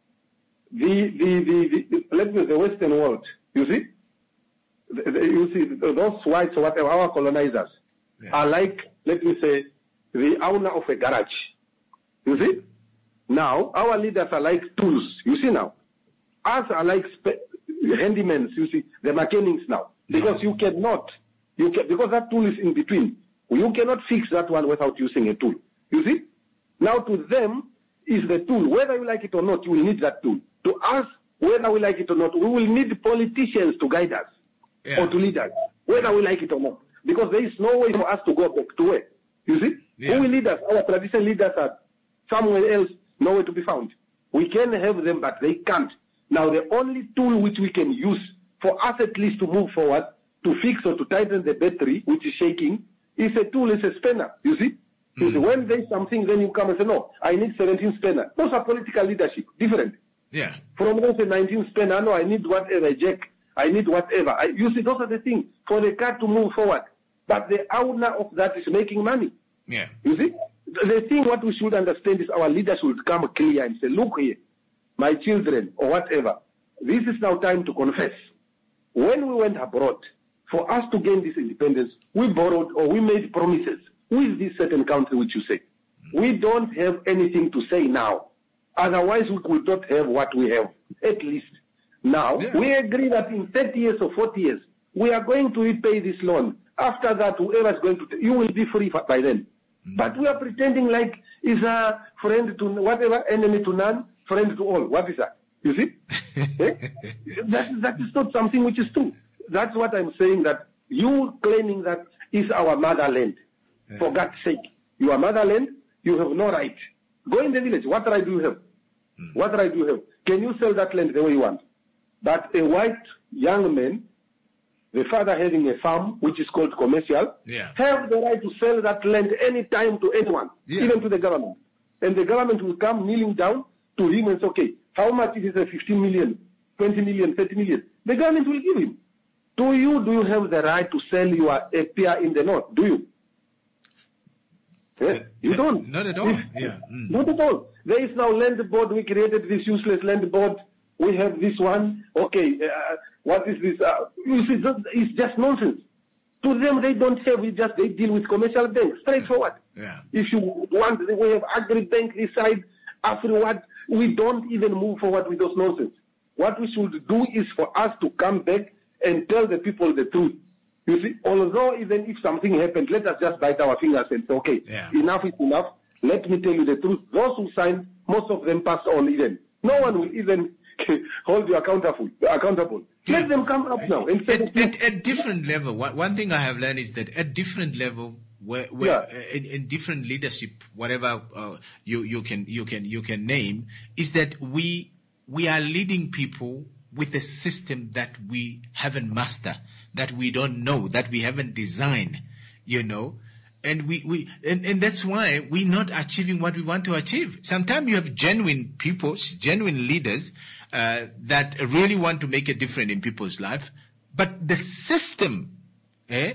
The, the, the, the let me, the Western world, you see, the, the, you see, those whites or whatever, our colonizers, Yeah. are like, let me say, the owner of a garage. You see? Now, our leaders are like tools. You see now? Us are like spe- handymen, you see, the mechanics now. Because you cannot, you can, because that tool is in between. You cannot fix that one without using a tool. You see? Now to them is the tool. Whether you like it or not, you will need that tool. To us, whether we like it or not, we will need politicians to guide us Yeah. or to lead us, whether we like it or not. Because there is no way for us to go back to where. You see? Yeah. Who will lead us? Our traditional leaders are somewhere else, nowhere to be found. We can have them, but they can't. Now, the only tool which we can use for us at least to move forward, to fix or to tighten the battery, which is shaking, is a tool, is a spanner. You see? You see, when there's something, then you come and say, no, I need seventeen spanner. Those are political leadership, different. Yeah. From those nineteen spanner, no, I need whatever, jack, I need whatever. I, you see, those are the things for the car to move forward. But the owner of that is making money. Yeah. You see? The the thing what we should understand is our leaders should come clear and say, look here, my children or whatever, this is now time to confess. When we went abroad, for us to gain this independence, we borrowed or we made promises with this certain country which you say. We don't have anything to say now. Otherwise, we could not have what we have, at least. Now, Yeah. we agree that in thirty years or forty years, we are going to repay this loan. After that, whoever is going to, t- you will be free f- by then. But we are pretending like is a friend to whatever, enemy to none, friend to all. What is that? You see? Eh? that, that is not something which is true. That's what I'm saying, that you claiming that is our motherland. For God's sake. Your motherland, you have no right. Go in the village. What right do you have? What right do you have? Can you sell that land the way you want? But a white young man, the father having a farm, which is called commercial, Yeah. have the right to sell that land anytime to anyone, Yeah. even to the government. And the government will come kneeling down to him and say, okay, how much is it? fifteen million, twenty million, thirty million? The government will give him. Do you, do you have the right to sell your A P I in the north? Do you? Eh? You don't. Not at all. If- Yeah. Mm. Not at all. There is now land board. We created this useless land board. We have this one. Okay, uh, what is this? Uh, you see, that- it's just nonsense. To them, they don't have. It just they deal with commercial banks, straightforward. Yeah. If you want, we have agri bank this side, afterward. We don't even move forward with those nonsense. What we should do is for us to come back and tell the people the truth. You see, although even if something happened, let us just bite our fingers and say, okay, Yeah. enough is enough. Let me tell you the truth. Those who signed, most of them passed on even. No one will even hold you accountable. accountable. Let them come up now and say, At, at, at different level, one, one thing I have learned is that at different level, where, where Yeah. uh, in, in different leadership, whatever uh, you you can you can you can name, is that we we are leading people with a system that we haven't mastered, that we don't know, that we haven't designed, you know. And we, we and, and that's why we're not achieving what we want to achieve. Sometimes you have genuine people, genuine leaders uh, that really want to make a difference in people's life, but the system eh,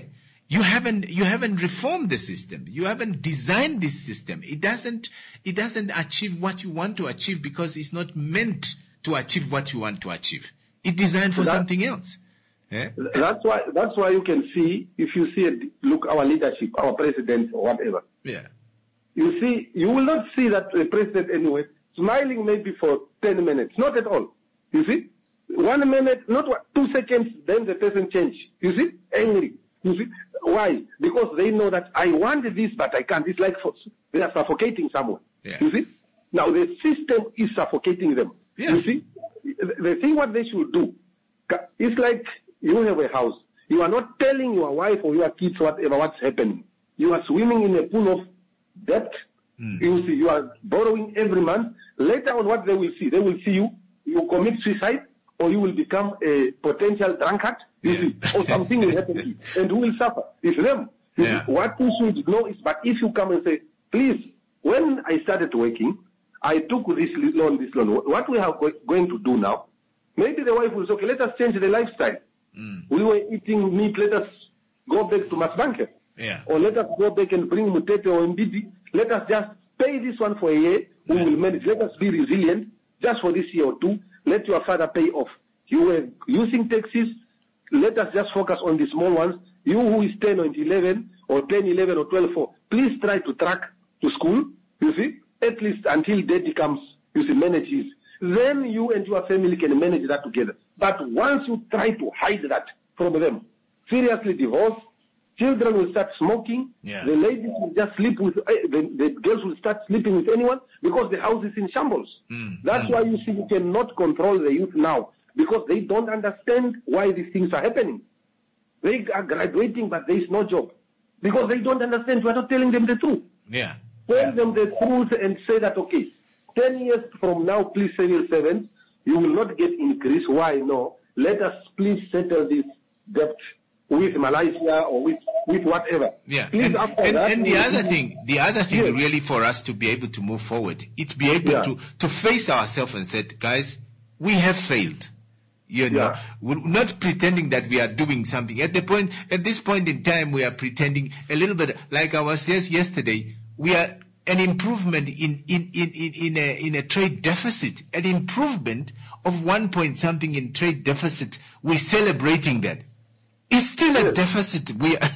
You haven't, you haven't reformed the system. You haven't designed this system. It doesn't, it doesn't achieve what you want to achieve because it's not meant to achieve what you want to achieve. It's designed for that, something else. Yeah? That's why, that's why you can see, if you see, it, look, our leadership, our president or whatever. Yeah. You see, you will not see that the president anyway, smiling maybe for ten minutes. Not at all. You see? One minute, not what, two seconds, then the person change. You see? Angry. You see? Why? Because they know that I want this, but I can't. It's like for, they are suffocating someone. Yeah. You see? Now the system is suffocating them. Yeah. You see? The thing what they should do, it's like you have a house. You are not telling your wife or your kids whatever what's happening. You are swimming in a pool of debt. Mm. You see, you are borrowing every month. Later on, what they will see, they will see you, you commit suicide, or you will become a potential drunkard, you Yeah. see, or something will happen to you. And who will suffer? It's them. You Yeah. see, what you should know is, but if you come and say, please, when I started working, I took this loan, this loan. What we are go- going to do now, maybe the wife will say, okay, let us change the lifestyle. Mm. We were eating meat, let us go back to Masbanke. Yeah. Or let us go back and bring Mutete or Mbidi. Let us just pay this one for a year. We Yeah. will manage. Let us be resilient just for this year or two. Let your father pay off. You were using taxis. Let us just focus on the small ones. You who is ten or eleven or ten, eleven or twelve, four, please try to track to school. You see, at least until daddy comes, you see, manages. Then you and your family can manage that together. But once you try to hide that from them, seriously divorce, children will start smoking. Yeah. The ladies will just sleep with, uh, the, the girls will start sleeping with anyone because the house is in shambles. Mm. That's Mm. why you see you cannot control the youth now because they don't understand why these things are happening. They are graduating, but there is no job because they don't understand. We are not telling them the truth. Yeah. Tell them the truth and say that, okay, ten years from now, please, civil servants, you will not get increase. Why? No. Let us please settle this debt with Malaysia or with, with whatever. Yeah, Please, and, after and, that, and the we- other thing, the other thing Yes. really for us to be able to move forward, it's be able Yeah. to, to face ourselves and say, guys, we have failed. You know, Yeah. we're not pretending that we are doing something. At the point, at this point in time, we are pretending a little bit, like I was yes yesterday, we are an improvement in, in, in, in, in a, in a trade deficit, an improvement of one point something in trade deficit. We're celebrating that. It's still a deficit. We, are,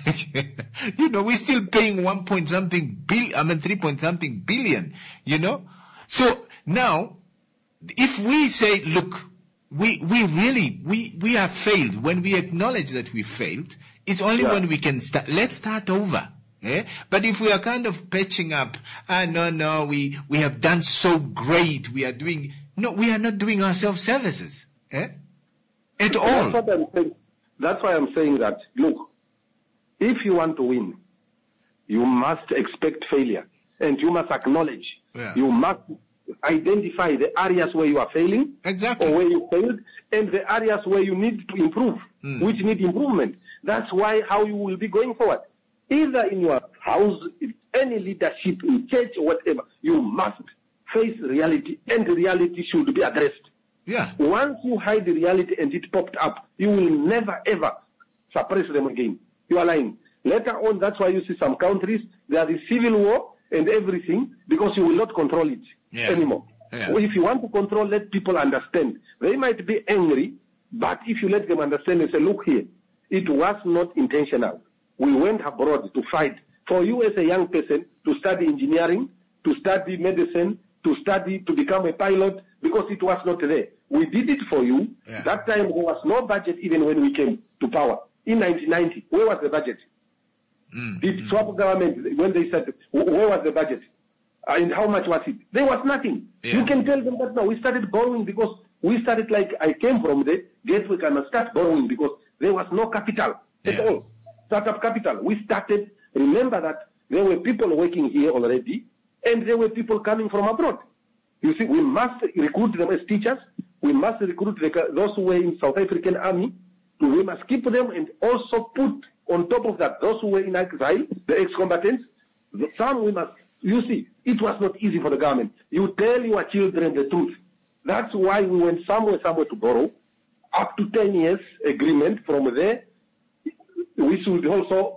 you know, we're still paying one point something bill. I mean, three point something billion. You know, so now, if we say, look, we we really we we have failed. When we acknowledge that we failed, it's only Yeah. when we can start. Let's start over. Eh? But if we are kind of patching up, ah, no, no, we we have done so great. We are doing no, we are not doing ourselves services. Eh? At all. That's what I'm saying. That's why I'm saying that, look, if you want to win, you must expect failure and you must acknowledge. Yeah. You must identify the areas where you are failing Exactly. or where you failed and the areas where you need to improve, Mm. which need improvement. That's why how you will be going forward. Either in your house, in any leadership, in church or whatever, you must face reality and reality should be addressed. Yeah. Once you hide the reality and it popped up, you will never ever suppress them again. You are lying. Later on, that's why you see some countries, there is civil war and everything because you will not control it Yeah. anymore. Yeah. Well, if you want to control, let people understand. They might be angry, but if you let them understand and say, look here, it was not intentional. We went abroad to fight. For you as a young person to study engineering, to study medicine, to study to become a pilot, because it was not there. We did it for you. Yeah. That time there was no budget even when we came to power. In nineteen ninety, where was the budget? Mm. The swap government, when they said, wh- where was the budget? Uh, and how much was it? There was nothing. Yeah. You can tell them that now. We started borrowing because we started like I came from the Gatwick and I start borrowing because there was no capital at Yeah. all. Startup capital. We started, remember that there were people working here already and there were people coming from abroad. You see, we must recruit them as teachers. We must recruit the, those who were in South African army. We must keep them and also put on top of that those who were in exile, the ex-combatants. The, some we must, you see, it was not easy for the government. You tell your children the truth. That's why we went somewhere, somewhere to borrow, up to ten years agreement. From there, we should also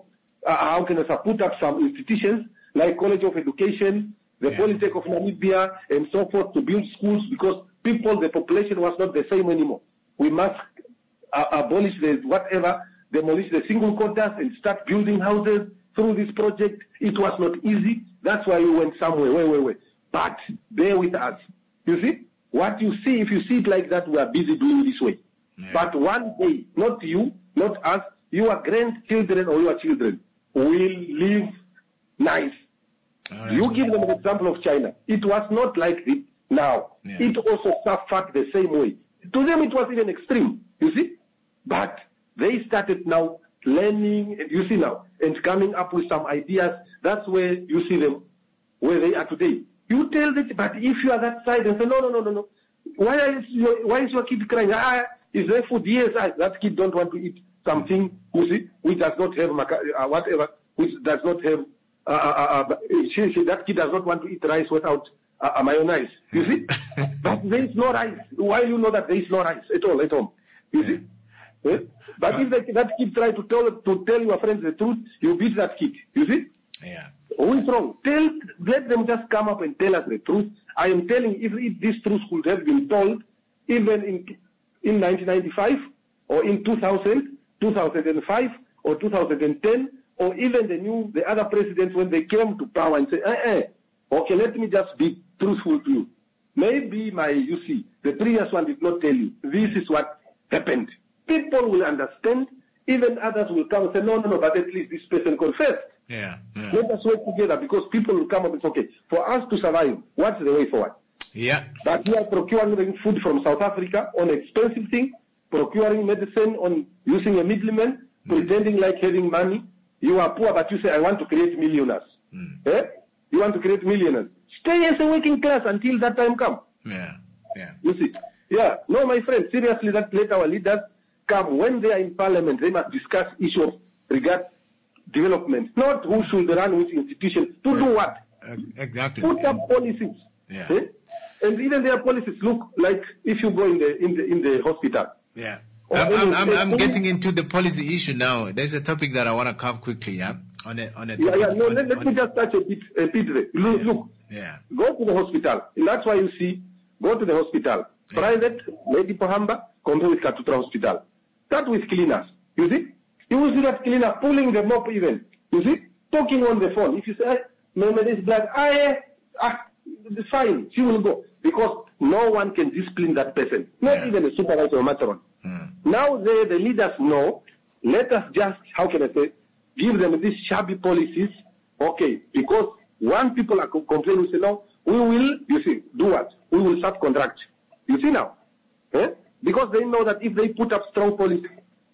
uh, how can I say, put up some institutions like College of Education, the Yeah. Polytech of Namibia, and so forth to build schools because people, the population was not the same anymore. We must uh, abolish the whatever, demolish the single quarters and start building houses through this project. It was not easy. That's why we went somewhere. Wait, wait, wait. But bear with us. You see? What you see, if you see it like that, we are busy doing this way. Yeah. But one day, not you, not us, your grandchildren or your children will live nice. All right. You give them an example of China. It was not like this now. Yeah. It also suffered the same way. To them, it was even extreme, you see? But they started now learning, you see now, and coming up with some ideas. That's where you see them, where they are today. You tell them, but if you are that side and say, no, no, no, no, no. Why is your, why is your kid crying? Ah, is there food? Yes, ah, that kid don't want to eat something, you see, which does not have, maca- uh, whatever, which does not have, uh, uh, uh, she, she, that kid does not want to eat rice without uh, uh, mayonnaise, you see? But there is no rice. Why you know that there is no rice at all at home? You see? Eh? But if the, that kid try to tell to tell your friends the truth, you beat that kid. You see? Yeah. Who is wrong? Tell, let them just come up and tell us the truth. I am telling, if, if this truth could have been told, even in in nineteen ninety-five, or in two thousand, two thousand five, or two thousand ten, or even the new, the other presidents when they came to power and say, eh, eh, okay, let me just be truthful to you. Maybe my, you see, the previous one did not tell you. This is what happened. People will understand. Even others will come and say, no, no, no, but at least this person confessed. Yeah. Yeah. Let us work together because people will come up and say, okay, for us to survive, what's the way forward? Yeah. But we are procuring food from South Africa on expensive thing, procuring medicine on using a middleman, mm. pretending like having money. You are poor, but you say, I want to create millionaires. Mm. Eh? You want to create millionaires. Stay as a working class until that time comes. Yeah. Yeah. You see? Yeah. No, my friend, seriously, that let our leaders come. When they are in parliament, they must discuss issues regard development, not who should run which institution, to Yeah. do what? Uh, exactly. Put Yeah. up policies. Yeah. Eh? And even their policies look like if you go in the in the in the hospital. Yeah. Or I'm, I'm, any- I'm, I'm any- getting into the policy issue now. There's a topic that I want to cover quickly, yeah? On a, on a Yeah, topic, yeah. No, on- let, let on- me just touch a bit a bit there. Look, Yeah. look, Yeah. go to the hospital. And that's why you see, go to the hospital. Yeah. Private, Lady Pohamba, compare with Katutra Hospital. Start with cleaners. You see? You will see that cleaner pulling the mop even. You see? Talking on the phone. If you say, Mama, this blood, ah, eh, ah, it's fine, she will go. Because no one can discipline that person. Not Yeah. even a supervisor or matron. Mm. Now they, the leaders know, let us just, how can I say, give them these shabby policies, okay, because one people are co- complaining, we say, no, we will, you see, do what? We will subcontract. You see now? Eh? Because they know that if they put up strong policy,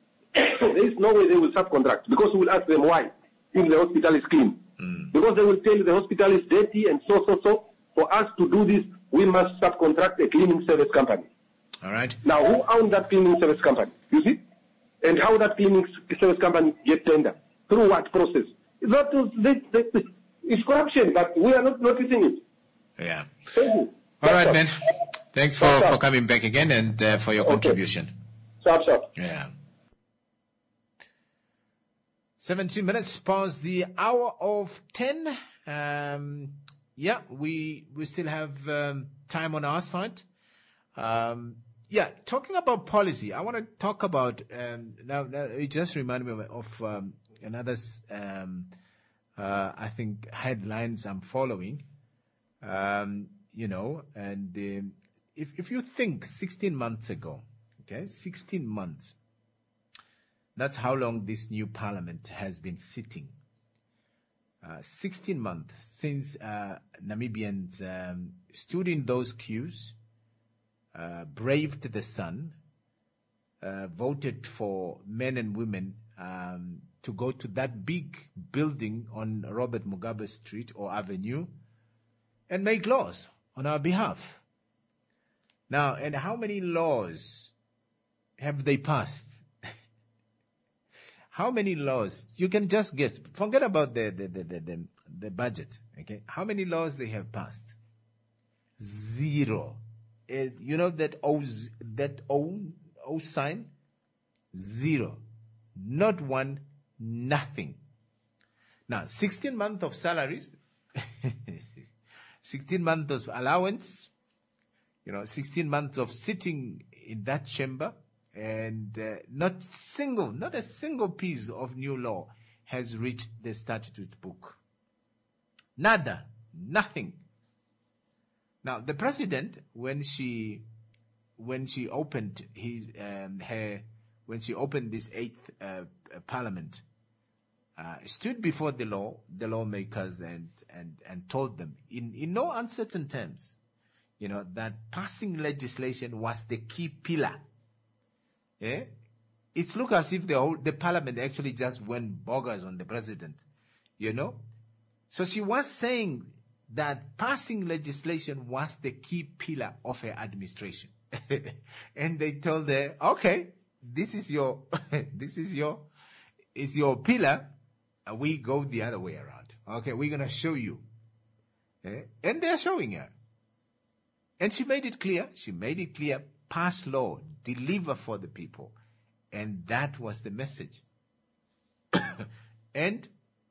there is no way they will subcontract, because we will ask them why, if the hospital is clean. Mm. Because they will tell you the hospital is dirty and so, so, so. For us to do this, we must subcontract a cleaning service company. All right. Now, who owns that cleaning service company? You see? And how that cleaning service company get tender? Through what process? That is, that, that, it's corruption, but we are not noticing it. Yeah. Thank you. All Sharp, right, sharp. man. Thanks for, Sharp, for sharp. coming back again and uh, for your Okay. contribution. Sharp, sharp. Yeah. seventeen minutes past the hour of ten. Um, yeah, we we still have um, time on our side. Um, yeah, talking about policy, I want to talk about um, now. Now it just reminded me of, of um, another, um, uh, I think, headlines I'm following. Um, you know, and um, if if you think sixteen months ago, okay, sixteen months. That's how long this new parliament has been sitting. Uh, sixteen months since uh, Namibians um, stood in those queues, uh, braved the sun, uh, voted for men and women um, to go to that big building on Robert Mugabe Street or Avenue and make laws on our behalf. Now, and how many laws have they passed? How many laws? You can just guess. Forget about the the, the, the, the, the budget. Okay, how many laws they have passed? Zero. Uh, you know that O that O O sign? Zero. Not one. Nothing. Now, sixteen months of salaries, sixteen months of allowance, you know, sixteen months of sitting in that chamber, and uh, not single, not a single piece of new law has reached the statute book. Nada, nothing. Now, the president, when she, when she opened his, um, her, when she opened this eighth uh, parliament, uh, stood before the law, the lawmakers, and and and told them in in no uncertain terms, you know, that passing legislation was the key pillar. Yeah? It's look as if the whole, the parliament actually just went boggers on the president, you know. So she was saying that passing legislation was the key pillar of her administration. And they told her, okay, this is your, this is your, is your pillar. And we go the other way around. Okay, we're going to show you. Eh? And they're showing her. And she made it clear. She made it clear. Pass law, deliver for the people. And that was the message. And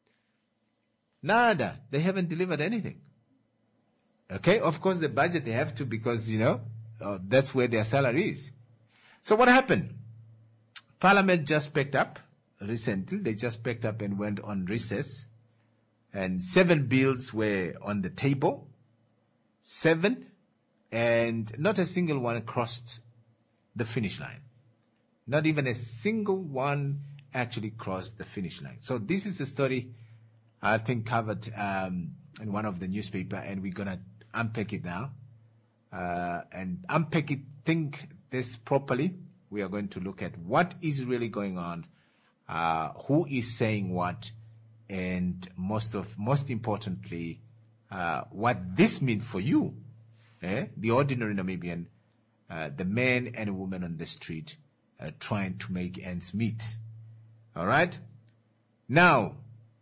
nada, they haven't delivered anything. Okay, of course the budget they have to, because, you know, uh, that's where their salary is. So what happened? Parliament just picked up recently. They just picked up and went on recess. And seven bills were on the table. Seven. And not a single one crossed the finish line. Not even a single one actually crossed the finish line. So this is a story I think covered um, in one of the newspaper, and we're going to unpack it now. Uh, and unpack it, think this properly. We are going to look at what is really going on, uh, who is saying what, and most of, most importantly, uh, what this means for you, eh? The ordinary Namibian, uh, the man and woman on the street, uh, trying to make ends meet. All right. Now,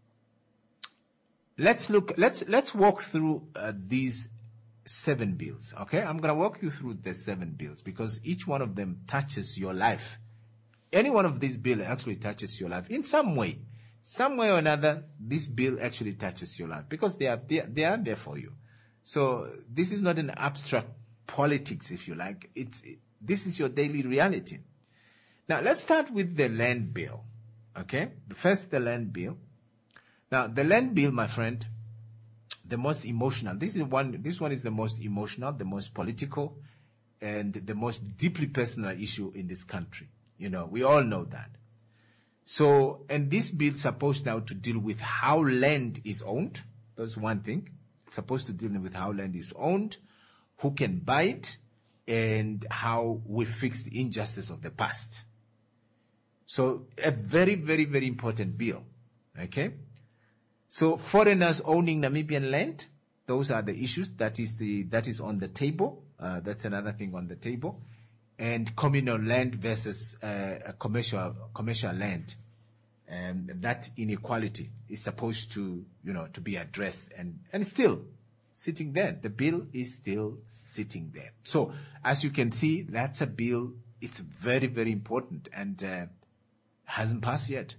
let's look. Let's let's walk through uh, these seven bills. Okay, I'm going to walk you through the seven bills because each one of them touches your life. Any one of these bills actually touches your life in some way, some way or another. This bill actually touches your life because they are they, they are there for you. So this is not an abstract politics, if you like. It's this is your daily reality. Now let's start with the land bill. Okay, first the land bill. Now the land bill, my friend, the most emotional. This is one. This one is the most emotional, the most political, and the most deeply personal issue in this country. You know, we all know that. So, and this bill is supposed now to deal with how land is owned. That's one thing. It's supposed to deal with how land is owned, who can buy it, and how we fix the injustice of the past. So, a very, very, very important bill. Okay? So, foreigners owning Namibian land, those are the issues. That is the that is on the table. Uh, that's another thing on the table. And communal land versus uh, commercial commercial land, and that inequality is supposed to you know to be addressed, and and still sitting there. The bill is still sitting there. So as you can see, that's a bill. It's very very important and uh, hasn't passed yet.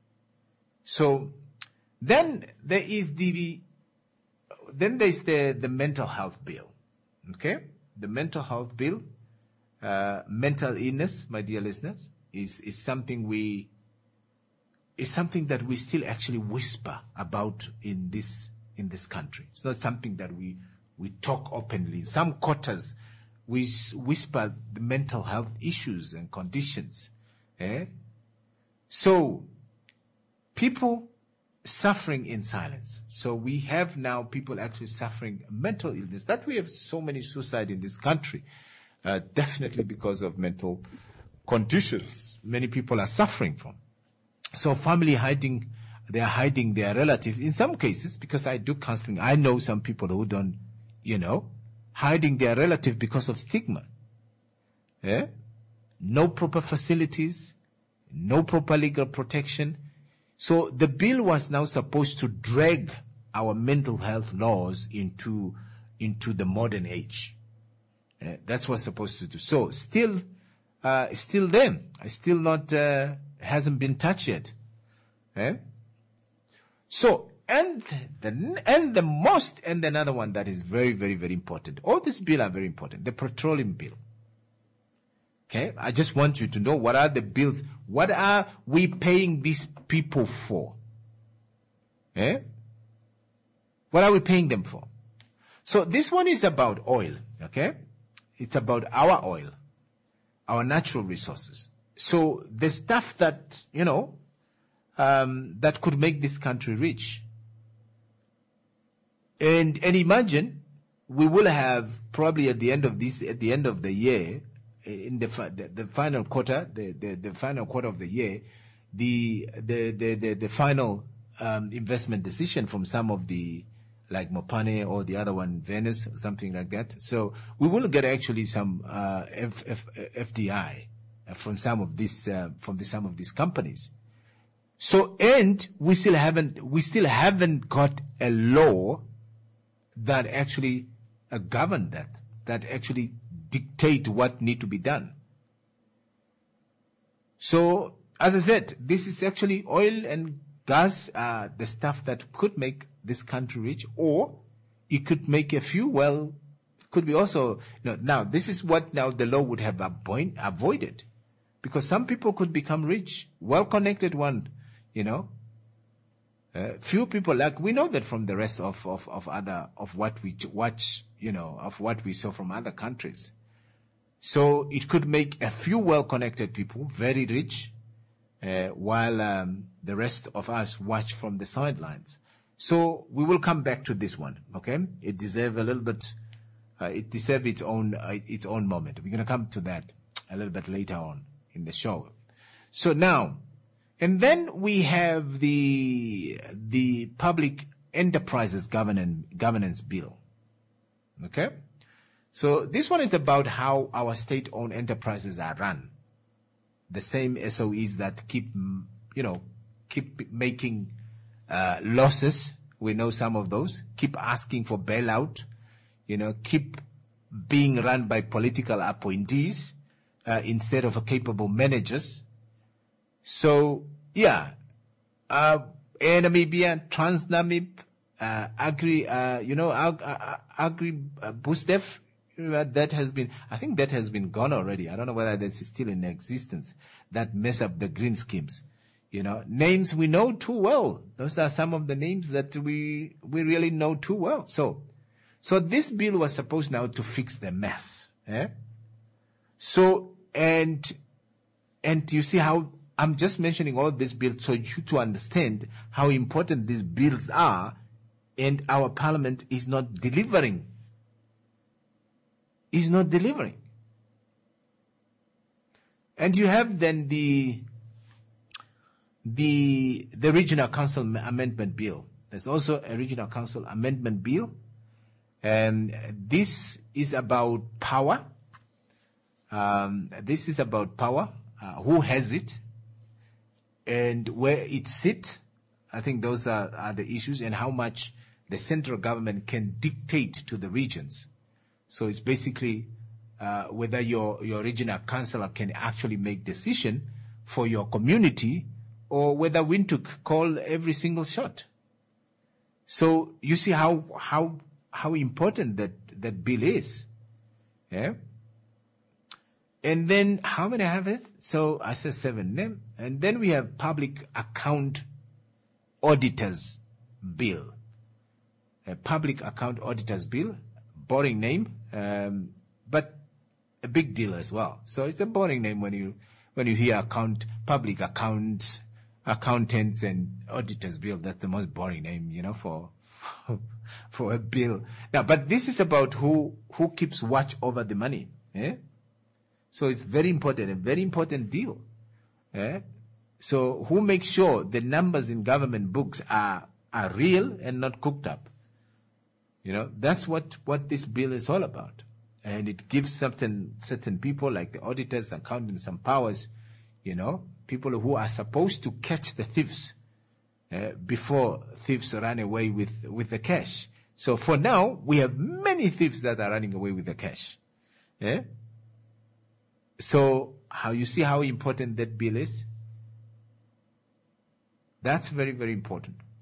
So then there is the then there is the the mental health bill. Okay, the mental health bill. Uh, mental illness, my dear listeners, is, is something we, is something that we still actually whisper about in this, in this country. It's not something that we, we talk openly. In some quarters, we whisper the mental health issues and conditions. Eh? So, people suffering in silence. So we have now people actually suffering mental illness. That we have so many suicide in this country. Uh, definitely because of mental conditions many people are suffering from. So family hiding, they are hiding their relative. In some cases, because I do counseling, I know some people who don't, you know, hiding their relative because of stigma. Yeah? No proper facilities, no proper legal protection. So the bill was now supposed to drag our mental health laws into, into the modern age. Uh, that's what's supposed to do. So still, uh, still there. Still not, uh, hasn't been touched yet. Eh? So, and the, and the most, and another one that is very, very, very important. All these bills are very important. The petroleum bill. Okay. I just want you to know what are the bills. What are we paying these people for? Eh? What are we paying them for? So this one is about oil. Okay. It's about our oil, our natural resources. So the stuff that, you know, um, that could make this country rich. And, and imagine we will have probably at the end of this, at the end of the year, in the, the, the final quarter, the, the, the final quarter of the year, the, the, the, the, the final, um, investment decision from some of the, like Mopane or the other one, Venice, or something like that. So we will get actually some, uh, F, F, F D I from some of these, uh, from the, some of these companies. So, and we still haven't, we still haven't got a law that actually uh, govern that, that actually dictate what need to be done. So, as I said, this is actually oil and gas, uh, the stuff that could make this country rich, or it could make a few, well, it could be also, you know, now this is what now the law would have avoid, avoided, because some people could become rich, well-connected one, you know. Uh, few people, like we know that from the rest of, of, of other, of what we watch, you know, of what we saw from other countries. So it could make a few well-connected people very rich, uh, while um, the rest of us watch from the sidelines. So we will come back to this one, okay? It deserves a little bit, uh, it deserves its own, uh, its own moment. We're going to come to that a little bit later on in the show. So now, and then we have the, the Public Enterprises Governance, Governance Bill, okay? So this one is about how our state-owned enterprises are run. The same S O Es that keep, you know, keep making uh, losses. We know some of those. Keep asking for bailout. You know, keep being run by political appointees uh, instead of capable managers. So, yeah, uh, Air Namibia, Transnamib, uh, Agri, uh, you know, Ag- Ag- Agri uh, Boostef. That has been, I think that has been gone already. I don't know whether that's still in existence. That mess up the green schemes. You know, names we know too well. Those are some of the names that we, we really know too well. So, so this bill was supposed now to fix the mess. Eh? So, and, and you see how I'm just mentioning all these bills so you to understand how important these bills are, and our parliament is not delivering. Is not delivering. And you have then the the the Regional Council Amendment Bill. There's also a Regional Council Amendment Bill, and this is about power. Um, this is about power. Uh, who has it, and where it sits. I think those are, are the issues, and how much the central government can dictate to the regions. So it's basically uh, whether your, your regional councillor can actually make decision for your community, or whether Windhoek call every single shot. So you see how how how important that, that bill is. Yeah. And then how many have it? So I said seven name. And then we have Public Account Auditors Bill. A Public Account Auditors Bill. Boring name, um, but a big deal as well. So it's a boring name when you when you hear account, public accounts, accountants and auditors bill. That's the most boring name, you know, for for, for a bill. Now, but this is about who who keeps watch over the money. Eh? So it's very important, a very important deal. Eh? So who makes sure the numbers in government books are are real and not cooked up? You know, that's what, what this bill is all about. And it gives certain, certain people like the auditors, accountants, some powers, you know, people who are supposed to catch the thieves, uh, before thieves run away with, with the cash. So for now, we have many thieves that are running away with the cash. Yeah? So how you see how important that bill is? That's very, very important.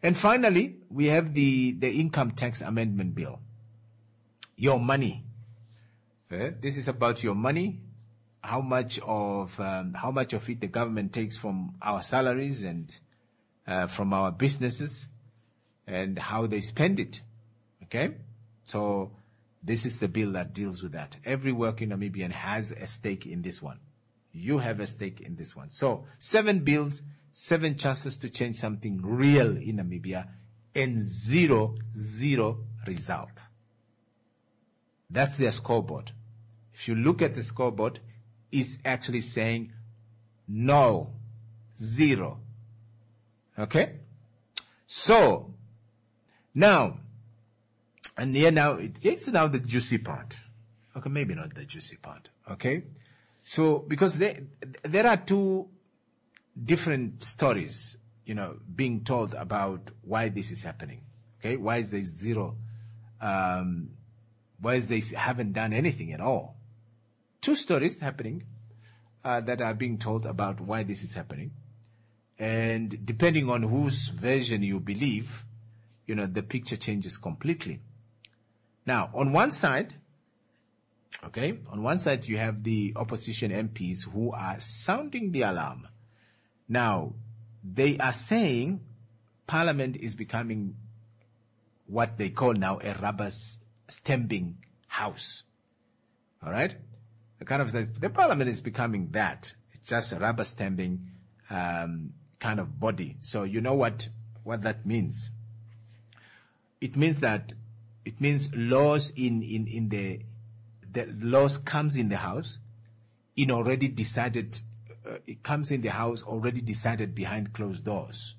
And finally, we have the, the income tax amendment bill. Your money. Eh? This is about your money. How much of um, how much of it the government takes from our salaries and uh, from our businesses, and how they spend it. Okay, so this is the bill that deals with that. Every working Namibian has a stake in this one. You have a stake in this one. So seven bills, seven chances to change something real in Namibia, and zero zero result. That's their scoreboard. If you look at the scoreboard, it's actually saying null, zero. Okay? So, now, and here now, it gets now the juicy part. Okay, maybe not the juicy part. Okay? So, because there, there are two different stories, you know, being told about why this is happening. Okay? Why is there zero, um, why is they haven't done anything at all? Two stories happening uh, that are being told about why this is happening. And depending on whose version you believe, you know, the picture changes completely. Now, on one side, okay, on one side you have the opposition M Ps who are sounding the alarm. Now, they are saying Parliament is becoming what they call now a rubber stamping house. All right? The kind of the, the Parliament is becoming that. It's just a rubber stamping um, kind of body. So you know what what that means. It means that it means laws in in in the the laws comes in the house in already decided. Uh, it comes in the house already decided behind closed doors,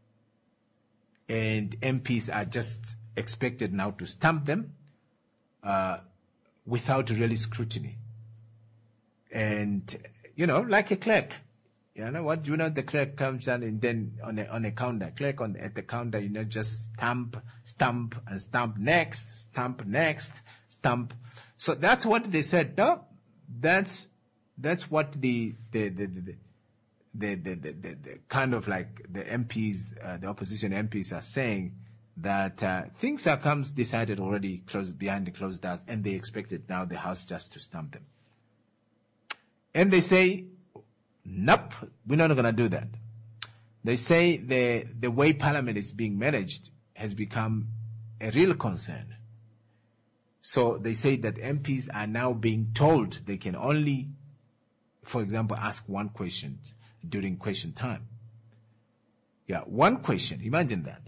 and M Ps are just expected now to stamp them uh, without really scrutiny. And, you know, like a clerk, you know what, you know, the clerk comes down and then on a, on a counter, clerk on, at the counter, you know, just stamp, stamp and stamp next, stamp next, stamp. So that's what they said. No, that's, that's what the, the, the, the, the, the, the, the, the, the kind of like the M Ps, uh, the opposition M Ps are saying that, uh, things are comes decided already closed behind the closed doors, and they expected now the house just to stamp them. And they say, nope, we're not going to do that. They say the, the way Parliament is being managed has become a real concern. So they say that M Ps are now being told they can only, for example, ask one question during question time. Yeah, one question. Imagine that.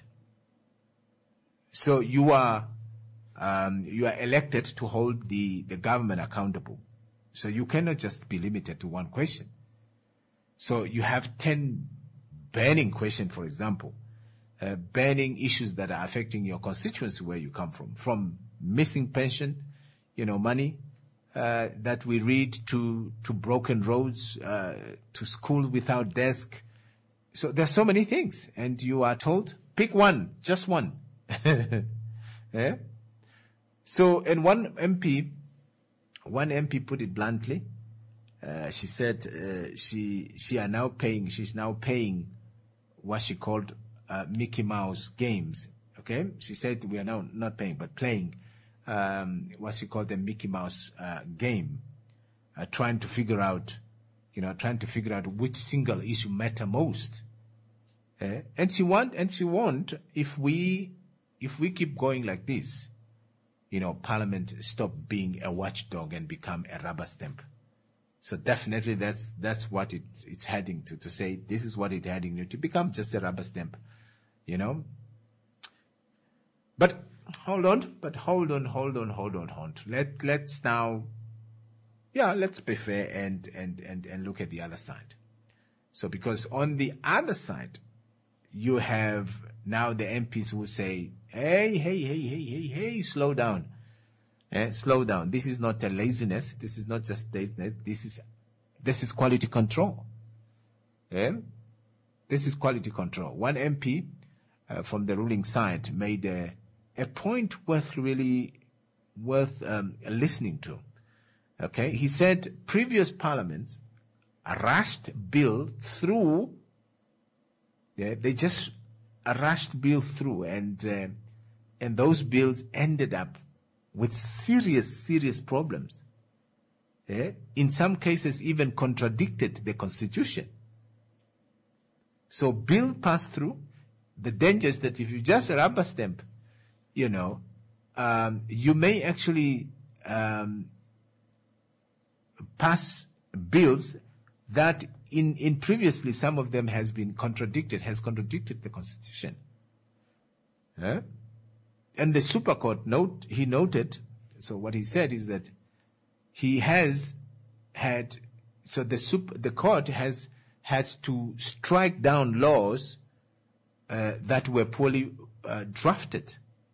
So you are, um, you are elected to hold the, the government accountable. So you cannot just be limited to one question. So you have ten burning questions, for example, uh, burning issues that are affecting your constituency where you come from, from missing pension, you know, money uh, that we read, to to broken roads, uh, to school without desk. So there's so many things, and you are told pick one, just one. Yeah? So, and one M P. One M P put it bluntly. Uh, she said uh, she she are now paying. She's now paying what she called uh, Mickey Mouse games. Okay, she said we are now not paying, but playing um, what she called the Mickey Mouse uh, game, uh, trying to figure out, you know, trying to figure out which single issue matter most. Uh, and she want and she want if we if we keep going like this, you know, Parliament stop being a watchdog and become a rubber stamp. So definitely that's that's what it, it's heading to, to say this is what it's heading to, to become just a rubber stamp, you know. But hold on, but hold on, hold on, hold on, hold on. Let, let's now, yeah, let's be fair and, and, and, and look at the other side. So because on the other side, you have now the M Ps who say, hey, hey, hey, hey, hey, hey, slow down. Eh, slow down. This is not a laziness. This is not just laziness. This is, this is quality control. Eh? This is quality control. One M P uh, from the ruling side made a, a point worth really, worth um, listening to. Okay. He said previous parliaments rushed bill through. Yeah, they just rushed bills through, and uh, and those bills ended up with serious, serious problems. Eh? In some cases, even contradicted the Constitution. So bill passed through. The danger is that if you just rubber stamp, you know, um, you may actually um, pass bills that in, in previously some of them has been contradicted, has contradicted the Constitution. Eh? And the Super Court note, he noted, so what he said is that he has had, so the super, the court has has to strike down laws uh, that were poorly uh, drafted.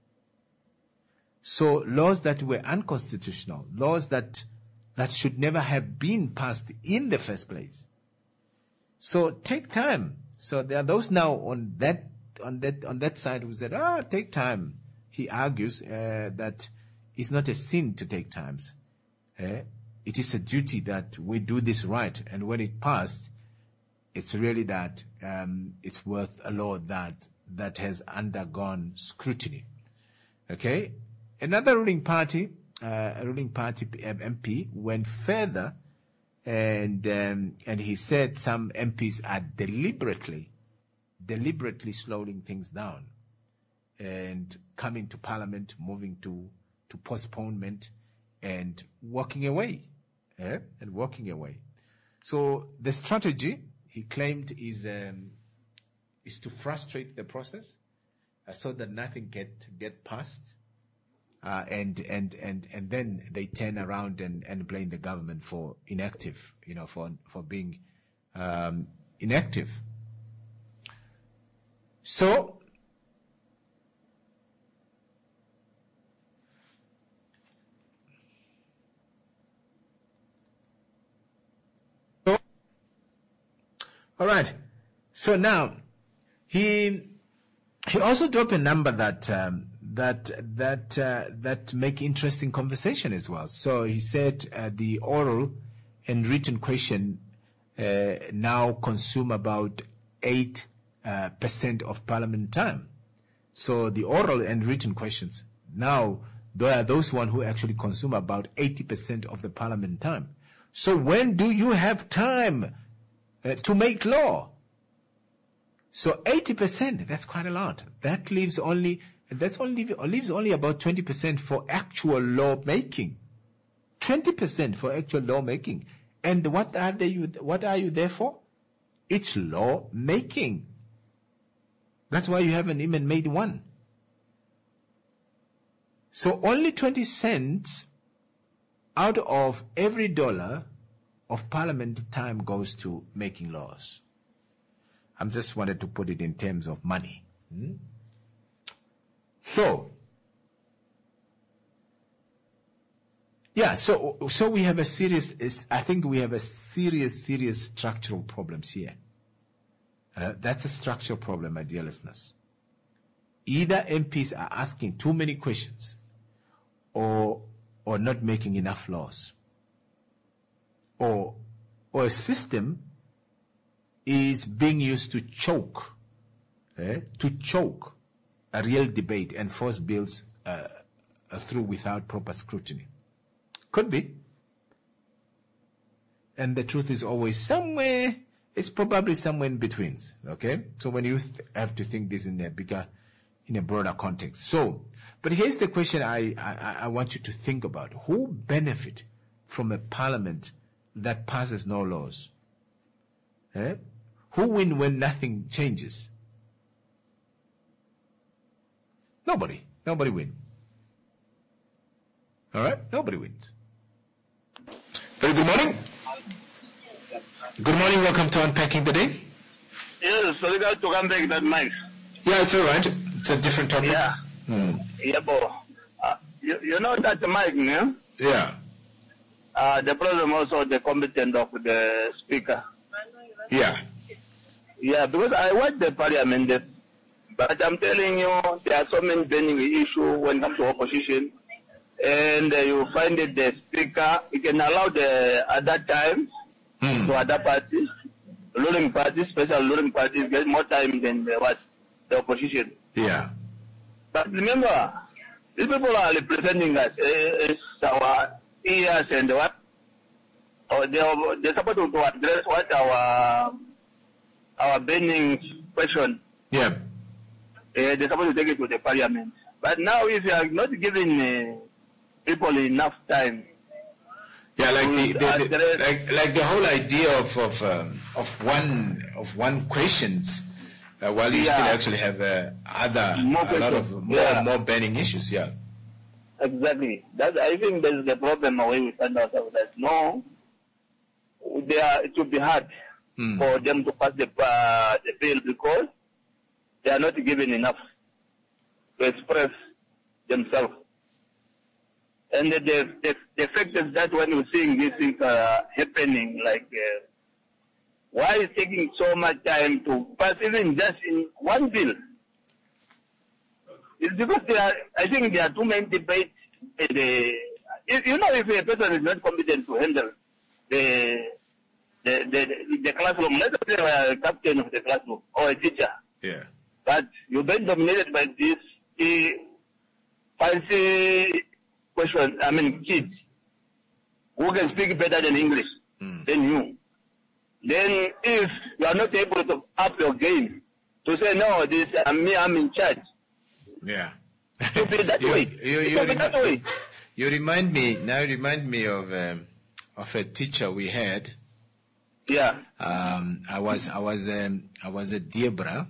So laws that were unconstitutional, laws that that should never have been passed in the first place. So take time. So there are those now on that on that on that side who said, ah, take time. He argues uh, that it's not a sin to take times. Uh, it is a duty that we do this right, and when it passed, it's really that um, it's worth a law that that has undergone scrutiny. Okay, another ruling party, uh, a ruling party M P went further, and um, and he said some M Ps are deliberately, deliberately slowing things down, and coming to Parliament, moving to to postponement, and walking away, eh? and walking away. So the strategy, he claimed, is um, is to frustrate the process, uh, so that nothing get get passed, uh, and and and and then they turn around and, and blame the government for inactive, you know, for for being um, inactive. So. All right. So now, he he also dropped a number that um, that that uh, that make interesting conversation as well. So he said uh, the oral and written question uh, now consume about eight uh, percent of Parliament time. So the oral and written questions now, there are those one who actually consume about eighty percent of the Parliament time. So when do you have time Uh, to make law? So eighty percent, that's quite a lot. That leaves only, that's only, leaves only about twenty percent for actual law making. twenty percent for actual law making. And what are they, what are you there for? It's law making. That's why you haven't even made one. So only twenty cents out of every dollar of Parliament time goes to making laws. I'm just wanted to put it in terms of money. Hmm? So, yeah, so so we have a serious, I think we have a serious, serious structural problems here. Uh, that's a structural problem, my dear listeners. Either M Ps are asking too many questions, or or not making enough laws. Or, or a system is being used to choke, eh, to choke a real debate and force bills uh, through without proper scrutiny. Could be. And the truth is always somewhere, it's probably somewhere in between, okay? So when you th- have to think this in a bigger, in a broader context. So, but here's the question I, I, I want you to think about. Who benefit from a parliament that passes no laws? Eh? Who win when nothing changes? Nobody. Nobody wins. All right? Nobody wins. Very good morning. Good morning. Welcome to Unpacking the Day. Yes, sorry to come back that mic. Yeah, it's all right. It's a different topic. Yeah. Hmm. Yeah, but uh, you, you know that mic, yeah? Yeah. Uh, the problem also the competence of the speaker. Yeah. Yeah, because I watch the parliament, but I'm telling you, there are so many burning issues when it comes to opposition, and uh, you find that the speaker, you can allow the at that time mm. to other parties, ruling parties, special ruling parties, get more time than the, what the opposition. Yeah. But remember, these people are representing us. Uh, it's our ears and what? Or they are, they're supposed to address what our our burning question. Yeah. Uh, they're supposed to take it to the parliament. But now, if you are not giving uh, people enough time, yeah, like the, the, the like like the whole idea of of um, of one of one questions, uh, while you yeah. still actually have uh, other more a lot of more yeah. more burning issues. Yeah. Exactly. That I think that's the problem where we find ourselves. That no, they are, it will be hard mm. for them to pass the uh, the bill because they are not given enough to express themselves. And the, the, the fact is that when you're seeing these things uh, happening, like, uh, why is taking so much time to pass even just in one bill? It's because there are, I think there are too many debates. The, if, you know, if a person is not competent to handle the the, the, the classroom, let's say a captain of the classroom or a teacher, yeah. but you've been dominated by this the fancy question, I mean, kids who can speak better than English mm. than you. Then if you are not able to up your game to say, no, this, uh, me, I'm in charge. Yeah. To be that you, way. You, you, to be that way. You remind me, now you remind me of um, of a teacher we had. Yeah. Um, I was, I was, um, I was a Diebra.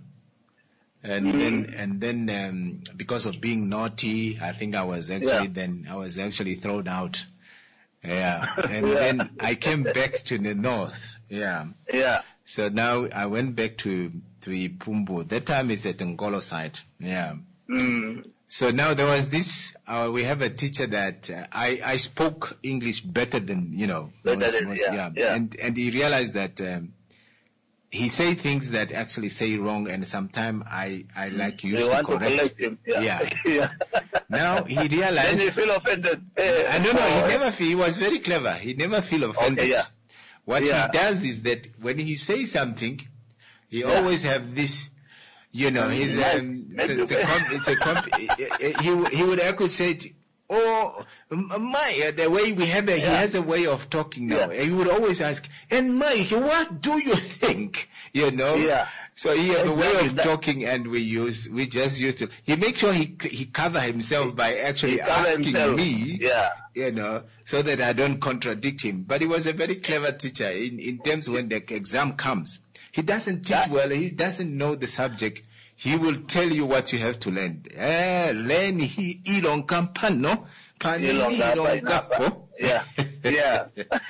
And mm-hmm. then, and then, um, because of being naughty, I think I was actually yeah. then, I was actually thrown out. Yeah. And yeah. then I came back to the north. Yeah. Yeah. So now I went back to, to Ipumbu. That time is at Ngolo site. Yeah. Mm. So now there was this, uh, we have a teacher that uh, I, I spoke English better than, you know, Better most, than, most, yeah, yeah. yeah. And, and he realized that, um, he say things that actually say wrong, and sometimes I, I like used you to want correct. To him. Yeah. Yeah. yeah. Now he realized. Then you feel offended. I don't know. He never feel. He was very clever. He never feel offended. Okay, yeah. What yeah. he does is that when he says something, he yeah. always have this. You know, he's um, it's a, comp, it's a comp, he he would actually say it, oh my, the way we have a, yeah. he has a way of talking now. Yeah. He would always ask, and Mike, what do you think? You know, yeah. So he has exactly. a way of talking, and we use we just used to. He make sure he he cover himself by actually asking himself. me. Yeah. You know, so that I don't contradict him. But he was a very clever teacher in in terms when the exam comes. He doesn't teach yeah. well. He doesn't know the subject. He will tell you what you have to learn. Eh, learn he ilong kampano, panini ilong kapo. Yeah, yeah,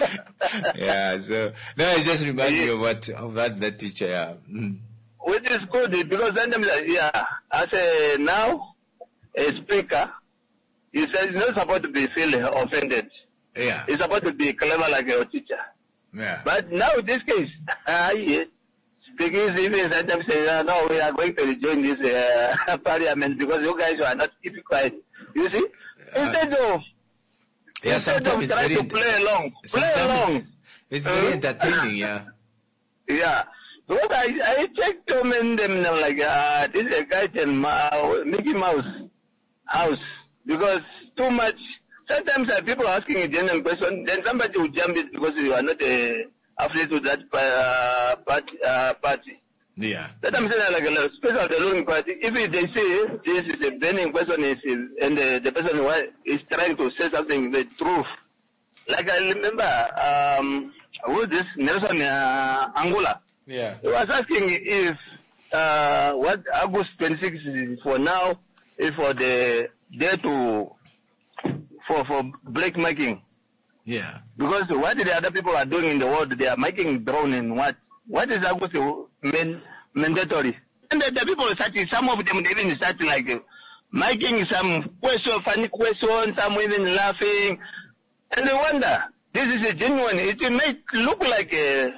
yeah. So now it just reminds me of what of that that teacher. Yeah. Mm. Which is good because then, yeah, as a now a speaker, he says he's not supposed to be feel offended. Yeah, he's supposed to be clever like a teacher. Yeah. But now in this case, ah, uh, yes. Because even sometimes say, uh, no, we are going to join this uh, parliament because you guys are not keeping quiet. You see? Instead of, yeah, instead of trying to play along, play along. It's very uh, entertaining, yeah. Yeah. Because I, I checked them and them like, uh, this is a guy in uh, Mickey Mouse house. Because too much, sometimes uh, people are asking a genuine question, then somebody will jump it because you are not a affiliate to that uh, party, uh, party. Yeah. That I'm saying like a special the ruling party. If they say this is a burning question is, and the, the person is trying to say something the truth. Like I remember, um, who this Nelson uh, Angola. Yeah. He was asking if uh, what August twenty-sixth is for now is for the day to for for black marking. Yeah. Because what the other people are doing in the world, they are making drone in what? What is August man, mandatory? And the, the people start, some of them they even start like uh, making some question, funny question, some even laughing. And they wonder, this is a genuine, it may look like a,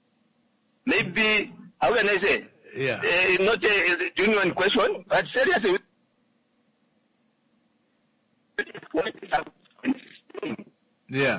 maybe, how can I say? Yeah. Uh, not a genuine question, but seriously. Yeah.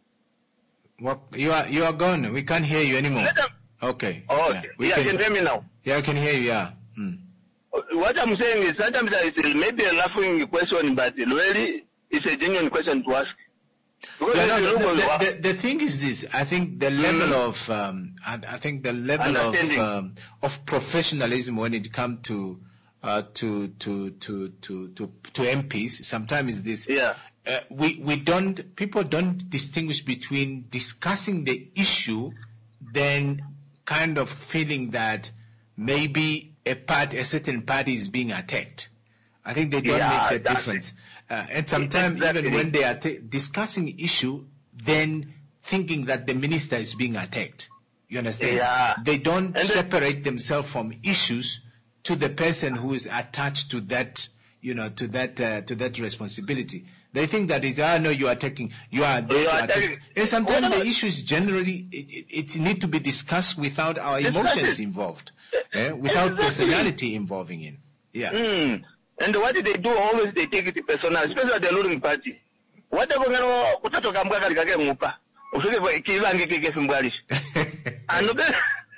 What you are you are gone. We can't hear you anymore. Okay. Oh, yeah. okay. We yeah, can, can hear me now. Yeah, I can hear you, yeah. Mm. What I'm saying is sometimes it's maybe a laughing question, but really it's a genuine question to ask. Yeah, no, the, the, the, the thing is this. I think the level mm. of, um, I, I think the level of um, of professionalism when it comes to, uh, to to to to to to M Ps sometimes is this. Yeah. Uh, we we don't people don't distinguish between discussing the issue, then kind of feeling that maybe a part a certain party is being attacked. I think they don't yeah, make the difference. Uh, and sometimes exactly. even when they are t- discussing issue, then thinking that the minister is being attacked. You understand? Yeah. They don't and separate the- themselves from issues to the person who is attached to that, you know, to that uh, to that responsibility. They think that is, ah, no, you are attacking, you are there. You are attacking. attacking. And sometimes the issues generally, it, it, it need to be discussed without our emotions involved, eh? without exactly. personality involving in. Yeah. Mm. And what do they do? Always they take it personal, especially the ruling party. Whatever you know, kutatoka mbaka kake mupa. Usike kiva ngeke ke fimbalish. And then,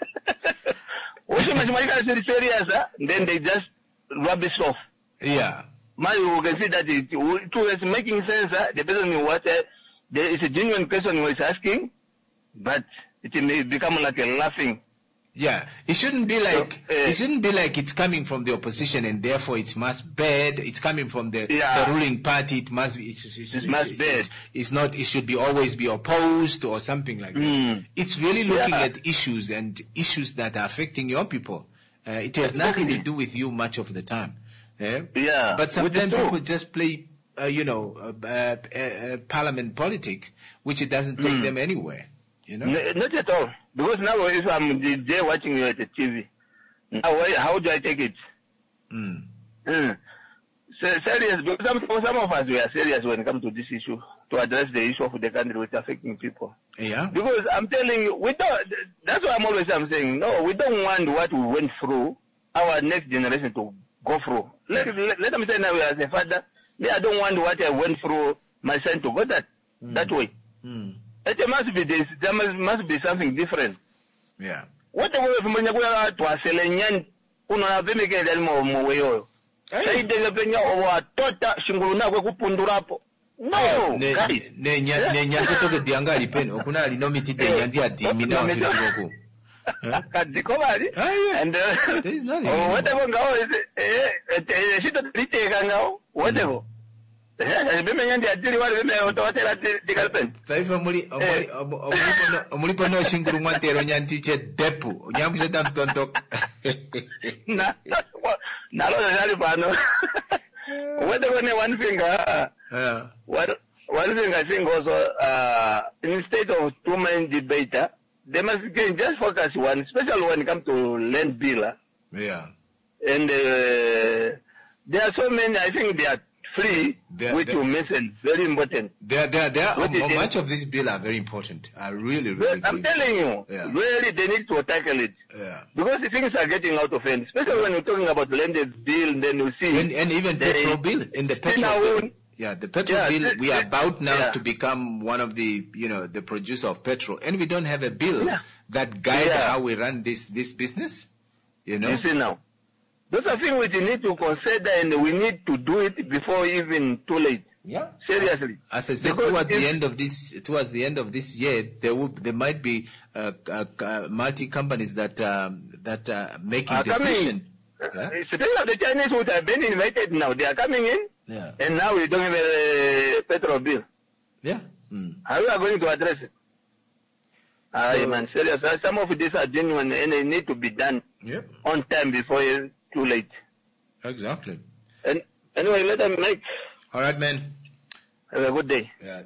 what you make serious, then they just rub it off. Yeah. Now you can see that it, it was making sense. Uh, the person who was uh, there is a genuine question who is asking, but it may become like a laughing. Yeah, it shouldn't be like so, uh, it shouldn't be like it's coming from the opposition and therefore it must bad. It's coming from the, yeah. the ruling party. It must be. It's, it's, it it's, must it's, bad. It's, it's not. It should be always be opposed or something like mm. that. It's really looking yeah. at issues and issues that are affecting your people. Uh, it has nothing to do with you much of the time. Eh? Yeah, but sometimes people just play, uh, you know, uh, uh, uh, parliament politics, which it doesn't take mm. them anywhere. You know, N- not at all. Because now if I'm there watching you at the T V, now how do I take it? Mm. Mm. So, serious. Because some, for some of us we are serious when it comes to this issue, to address the issue of the country which is affecting people. Yeah. Because I'm telling you, we don't. That's why I'm always I'm saying no. We don't want what we went through our next generation to go through. Let, yeah. let, let them say now as a father, me, I don't want what I went through my son to go that mm. that way. Mm. It must be this. There must, must be something different. Yeah. What the way from when you go to a selenyan, uno na vime ke delmo moweyo. Say de penya owa tota shinguluna kwa kupundurapo. No. Ne ne nya ne nya to ke dianga lipen okuna li no miti de nyanzi adimi na ofiko. Kadikobali. And there is nothing. Oh, whatever ngao is eh eh shito trite kangao. Whatever. Taifa muri muri pono shinguru mwantero nyantiche depu nyamuse tamtonto na na lo dali pano whether when one finger yeah what one finger thing also uh instead of two man debater they must again just focus one, especially when it comes to land bill. Yeah, and uh, there are so many. I think they are free, they're, which they're, you mentioned, very important. There, there, there. Um, much of this bill are very important. Are really, really. I'm good. telling you, yeah. really, they need to tackle it. Yeah. Because the things are getting out of hand, especially when you're talking about the landed bill. Then you see, and, and even they, petrol bill in the petrol bill. Yeah, the petrol yeah, bill. We are about now yeah. to become one of the, you know, the producer of petrol, and we don't have a bill yeah. that guide yeah. how we run this this business. You know. You see now. Those are things which we need to consider, and we need to do it before even too late. Yeah, seriously. As, as I said, because towards the end of this, towards the end of this year, there will, there might be uh, uh, uh, multi companies that um, that are making are decision. Yeah? Speaking of the Chinese who have been invited now, they are coming in. Yeah. And now we don't have a petrol bill. Yeah. Mm. How are we going to address it? I So- am serious. Some of these are genuine, and they need to be done Yep. on time before it's too late. Exactly. And anyway, let them make. All right, man. Have a good day. Yeah.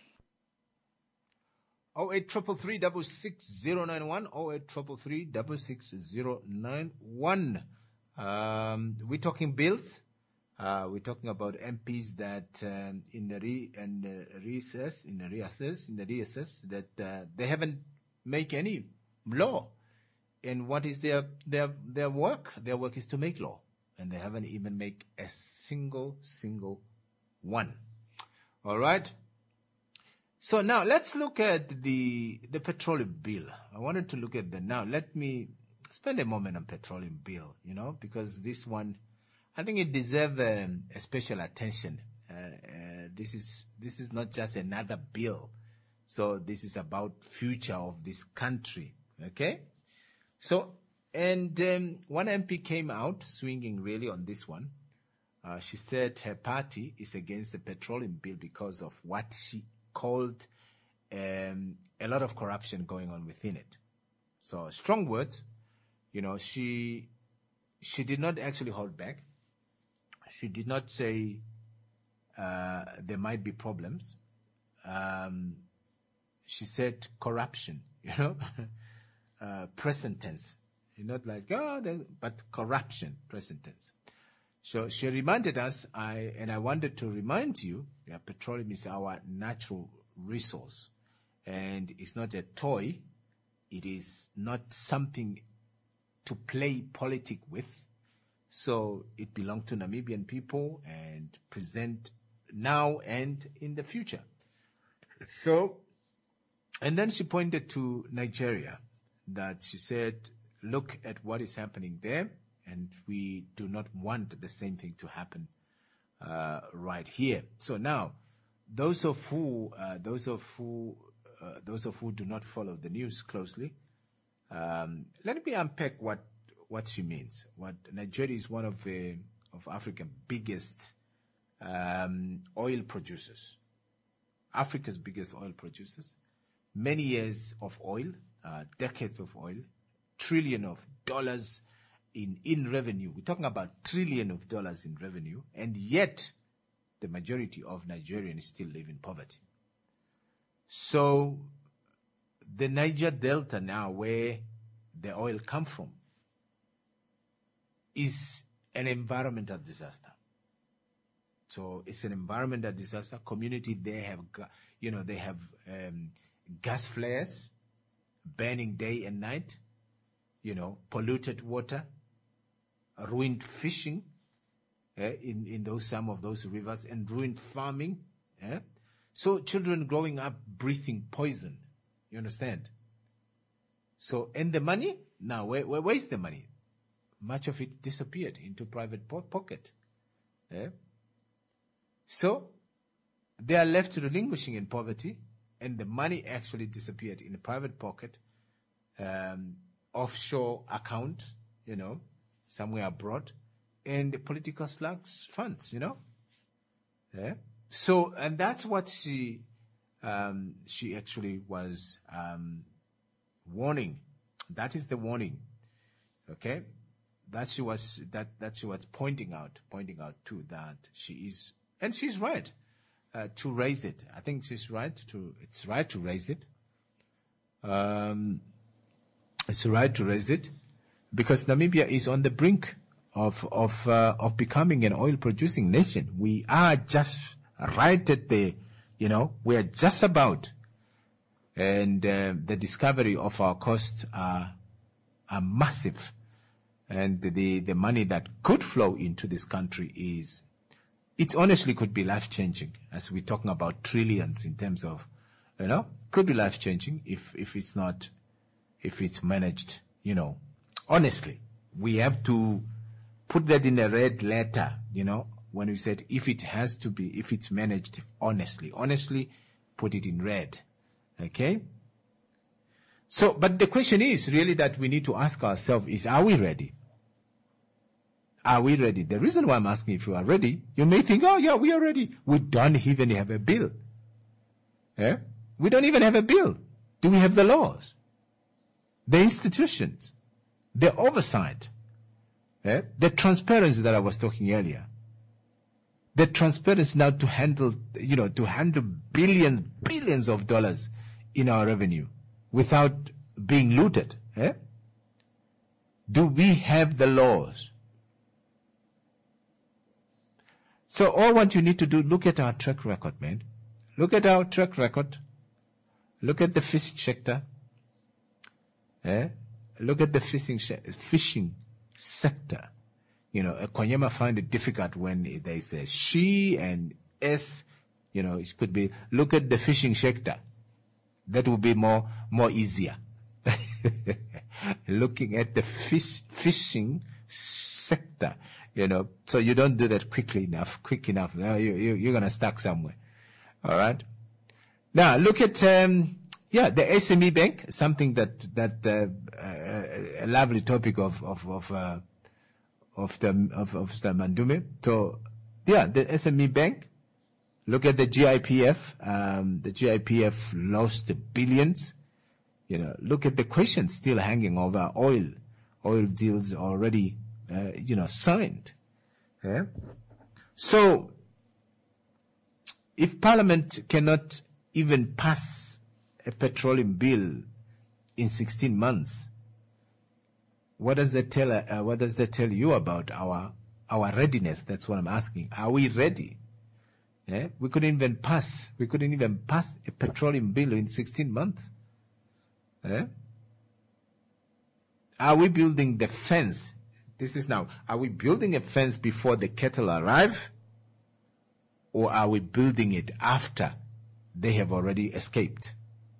Oh eight triple three double six zero nine one. Oh eight triple three double six zero nine one. Um, we're talking bills. Uh, we're talking about M Ps that um, in the re and the recess, in the reassess, in the reassess that uh, they haven't make any law. And what is their their their work? Their work is to make law, and they haven't even make a single single one. All right. So now let's look at the the petroleum bill. I wanted to look at that now. Let me spend a moment on petroleum bill, you know, because this one, I think it deserves um, a special attention. Uh, uh, this is this is not just another bill. So this is about future of this country, okay? So, and um, one M P came out swinging really on this one. Uh, she said her party is against the petroleum bill because of what she called um, a lot of corruption going on within it. So strong words, you know, she she did not actually hold back. She did not say uh, there might be problems. Um, she said corruption, you know, uh, present tense. Not like, oh, but corruption, present tense. So she reminded us, I and I wanted to remind you, that petroleum is our natural resource. And it's not a toy. It is not something to play politic with. So it belongs to Namibian people and present now and in the future. So, and then she pointed to Nigeria, that she said, look at what is happening there, and we do not want the same thing to happen uh, right here. So now, those of who, uh, those of who, uh, those of who do not follow the news closely, um, let me unpack what what she means. What Nigeria is one of the of Africa's biggest um, oil producers, Africa's biggest oil producers. Many years of oil, uh, decades of oil, trillion of dollars in, in revenue. We're talking about trillion of dollars in revenue, and yet the majority of Nigerians still live in poverty. So the Niger Delta now, where the oil come from, is an environmental disaster. So it's an environmental disaster. Community, they have, you know, they have um, gas flares burning day and night, you know, polluted water, ruined fishing eh, in, in those some of those rivers, and ruined farming. Eh? So children growing up breathing poison, you understand? So, and the money, now where, where, where is the money? Much of it disappeared into private po- pocket. Eh? So they are left relinquishing in poverty, and the money actually disappeared in the private pocket, um, offshore account, you know, somewhere abroad, and the political slugs funds, you know. Yeah. So, and that's what she, um, she actually was um, warning. That is the warning. Okay, that she was that that she was pointing out, pointing out too, that she is, and she's right uh, to raise it. I think she's right to. It's right to raise it. Um, it's right to raise it because Namibia is on the brink of of uh, of becoming an oil-producing nation. We are just right at the, you know, we are just about, and uh, the discovery of our costs are are massive. And the, the money that could flow into this country is, it honestly could be life-changing, as we're talking about trillions in terms of, you know, could be life-changing if, if it's not, if it's managed, you know. Honestly, we have to put that in a red letter, you know, when we said if it has to be, if it's managed honestly, honestly, put it in red, okay? So, but the question is really that we need to ask ourselves is, are we ready? Are we ready? The reason why I'm asking if you are ready, you may think, oh yeah, we are ready. We don't even have a bill. Eh? We don't even have a bill. Do we have the laws? The institutions? The oversight? Eh? The transparency that I was talking earlier? The transparency now to handle, you know, to handle billions, billions of dollars in our revenue without being looted. Eh? Do we have the laws? So all what you need to do, look at our track record, man. Look at our track record. Look at the fishing sector. Eh? Look at the fishing fishing sector. You know, Kwanyama find it difficult when there is a she and s. You know, it could be, look at the fishing sector. That would be more more easier. looking at the fish, fishing sector, you know, so you don't do that quickly enough, quick enough. You, you, you're going to stuck somewhere. All right. Now look at, um, yeah, the S M E Bank, something that, that, uh, uh, a lovely topic of, of, of, uh, of the, of, of the Mandume. So, yeah, the S M E Bank. Look at the G I P F. Um, the G I P F lost billions. You know, look at the question still hanging over oil. Oil deals already, uh, you know, signed. Yeah? So, if Parliament cannot even pass a petroleum bill in sixteen months, what does that tell? Uh, what does that tell you about our our readiness? That's what I'm asking. Are we ready? Yeah? We couldn't even pass. We couldn't even pass a petroleum bill in sixteen months. Yeah? Are we building the fence? This is now. Are we building a fence before the cattle arrive, or are we building it after they have already escaped?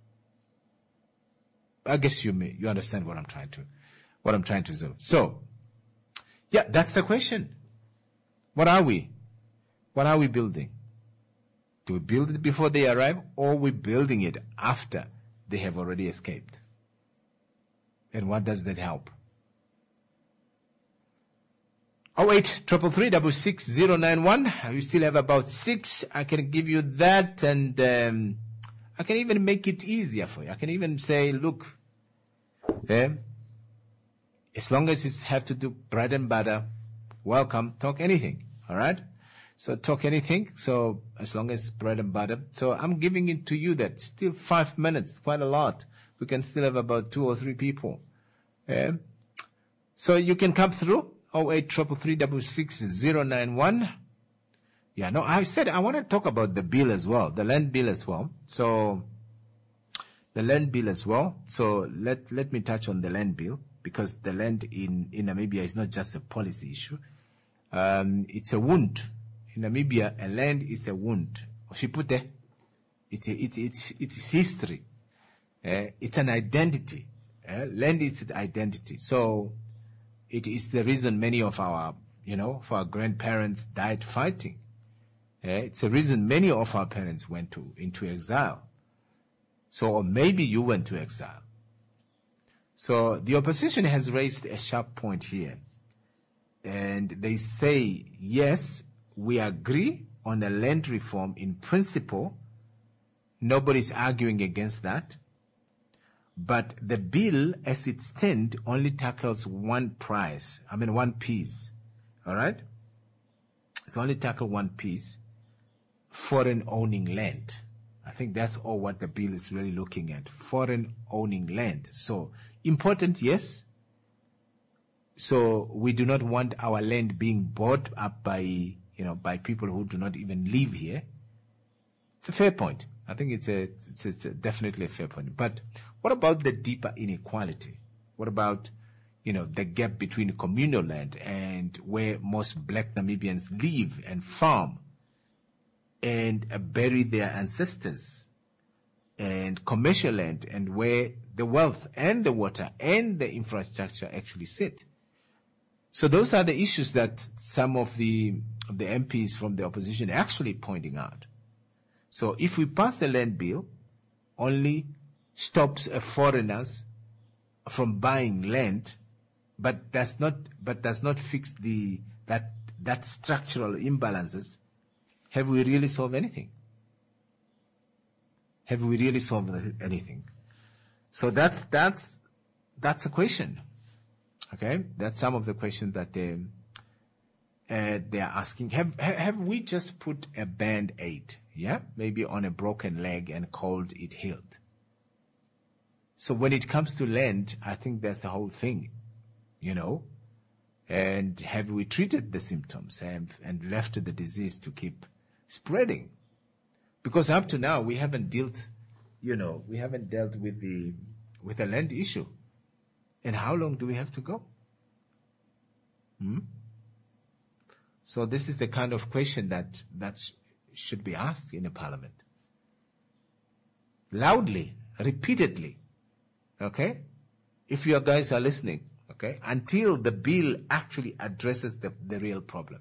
I guess you may, you understand what I'm trying to, what I'm trying to do. So, yeah, that's the question. What are we? What are we building? Do we build it before they arrive, or are we building it after they have already escaped? And what does that help? Oh eight triple three double six zero nine one. We still have about six. I can give you that, and um, I can even make it easier for you. I can even say, look, eh, as long as it's have to do bread and butter, welcome. Talk anything. All right. So talk anything. So as long as bread and butter. So I'm giving it to you that still five minutes, quite a lot. We can still have about two or three people. Yeah. So you can come through. oh eight triple three double six zero nine one. Yeah, no, I said I want to talk about the bill as well, the land bill as well. So the land bill as well. So let, let me touch on the land bill, because the land in, in Namibia is not just a policy issue. Um, it's a wound. In Namibia, a land is a wound. Oshipute. It's, it's, it's, it's history. Uh, it's an identity. Uh, land is an identity. So it is the reason many of our, you know, of our grandparents died fighting. Uh, it's the reason many of our parents went to, into exile. So, or maybe you went to exile. So the opposition has raised a sharp point here. And they say, yes, we agree on the land reform in principle. Nobody's arguing against that. But the bill, as it stands, only tackles one price. I mean, one piece. All right? It's only tackle one piece. Foreign owning land. I think that's all what the bill is really looking at. Foreign owning land. So, important, yes. So, we do not want our land being bought up by, you know, by people who do not even live here. It's a fair point. I think it's a, it's, it's a definitely a fair point. But what about the deeper inequality? What about, you know, the gap between communal land and where most black Namibians live and farm and uh, bury their ancestors, and commercial land and where the wealth and the water and the infrastructure actually sit? So those are the issues that some of the, of the M Ps from the opposition are actually pointing out. So if we pass the land bill, only stops uh, foreigners from buying land, but does not, but does not fix the, that, that structural imbalances, have we really solved anything? Have we really solved anything? So that's, that's, that's a question. Okay. That's some of the questions that they, uh, they are asking. Have, have we just put a band-aid? Yeah, maybe on a broken leg and called it healed. So when it comes to land, I think that's the whole thing, you know. And have we treated the symptoms and, and left the disease to keep spreading? Because up to now we haven't dealt, you know, we haven't dealt with the with the land issue. And how long do we have to go? Hmm? So this is the kind of question that that's should be asked in a parliament. Loudly, repeatedly. Okay? if you guys are listening, okay, until the bill actually addresses the, the real problem.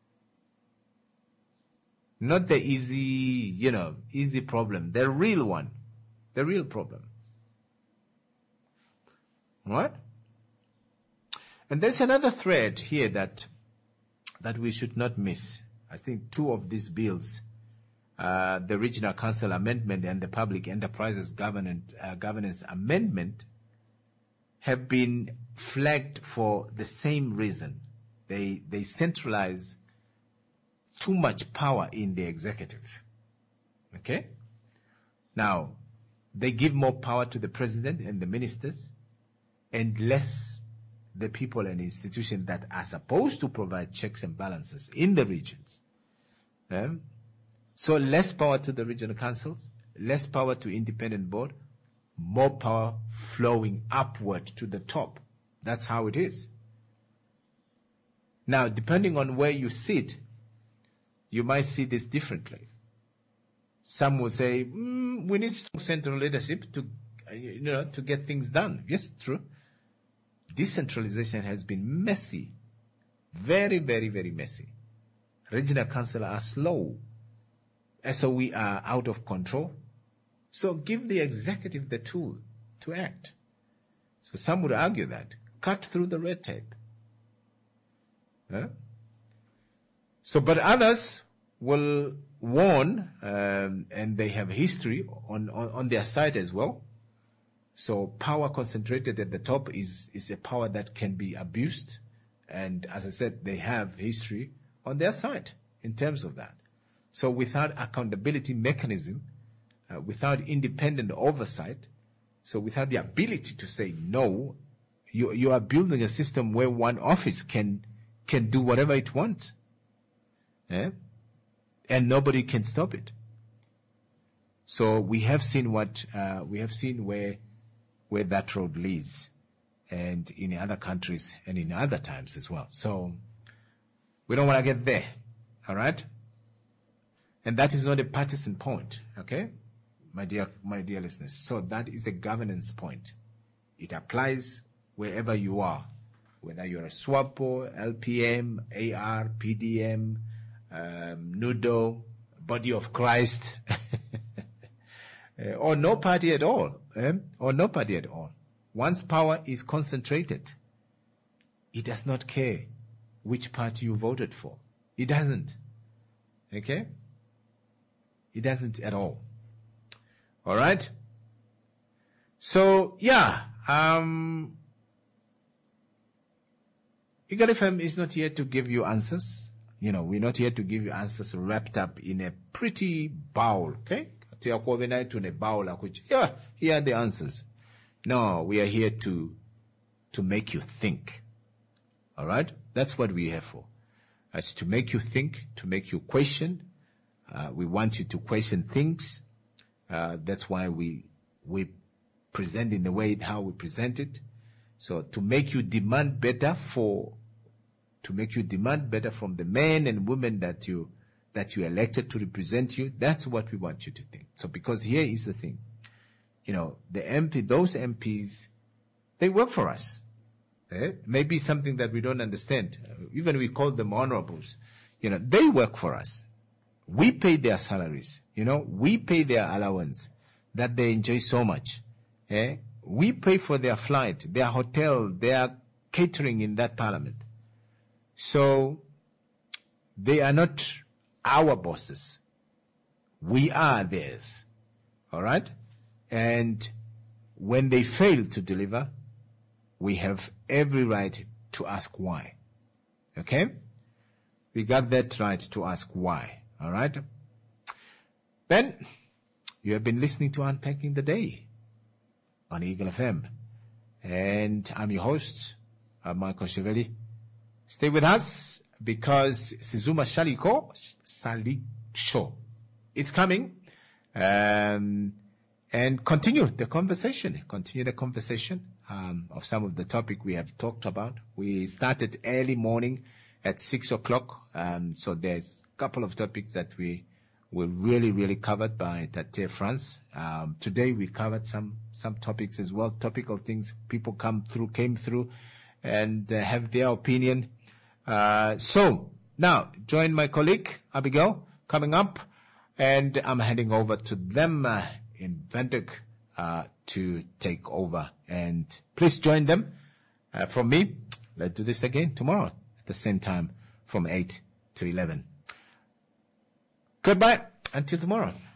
Not the easy, you know, easy problem, the real one, the real problem. Right? And there's another thread here that that we should not miss. I think two of these bills, uh, the Regional Council Amendment and the Public Enterprises Governance, uh, Governance Amendment, have been flagged for the same reason. They they centralize too much power in the executive. Okay? Now, they give more power to the president and the ministers and less the people and institutions that are supposed to provide checks and balances in the regions. Um, so less power to the regional councils, less power to independent board, more power flowing upward to the top. That's how it is. Now, depending on where you sit, you might see this differently. Some will say, mm, we need strong central leadership to, you know, to get things done. Yes, true. Decentralization has been messy. Very, very, very messy. Regional council are slow. S O E are out of control. So give the executive the tool to act. So some would argue that. Cut through the red tape. Huh? So, but others will warn, um, and they have history on, on, on their side as well. So power concentrated at the top is, is a power that can be abused. And as I said, they have history on their side in terms of that. So without accountability mechanism, uh, without independent oversight, so without the ability to say no, you, you are building a system where one office can, can do whatever it wants. Eh? And nobody can stop it. So we have seen what, uh, we have seen where, where that road leads, and in other countries and in other times as well. So we don't want to get there. All right? And that is not a partisan point, okay? My dear, my dear listeners. So that is a governance point. It applies wherever you are, whether you're a SWAPO, L P M, A R, P D M, um, NUDO, Body of Christ, or no party at all, eh? or no party at all. Once power is concentrated, it does not care which party you voted for. It doesn't. Okay? It doesn't at all. All right? So, yeah, um, Eagle F M is not here to give you answers. You know, we're not here to give you answers wrapped up in a pretty bowl, okay? Yeah, here are the answers. No, we are here to, to make you think. All right? That's what we're here for. It's to make you think, to make you question. Uh, we want you to question things. Uh, that's why we, we present in the way how we present it. So to make you demand better for, to make you demand better from the men and women that you, that you elected to represent you. That's what we want you to think. So because here is the thing. You know, the M P, those M Ps, they work for us. Eh? Maybe something that we don't understand. Uh, even we call them honorables. You know, they work for us. We pay their salaries. You know, we pay their allowance that they enjoy so much. Eh? We pay for their flight, their hotel, their catering in that parliament. So they are not our bosses. We are theirs. All right? And when they fail to deliver, we have every right to ask why. Okay? We got that right to ask why. All right? Ben, you have been listening to Unpacking the Day on Eagle F M. And I'm your host, uh, Michael Cheveli. Stay with us because Sizuma Shaliko, Salik Show, it's coming. Um, and continue the conversation. Continue the conversation um, of some of the topic we have talked about. We started early morning at six o'clock. Um, so there's a couple of topics that we were really, really covered by Tate France. Um, today we covered some, some topics as well, topical things. People come through, came through and uh, have their opinion. Uh, so now join my colleague, Abigail, coming up, and I'm heading over to them uh, in Windhoek uh, to take over. And please join them uh, from me. Let's do this again tomorrow at the same time from eight to eleven. Goodbye until tomorrow.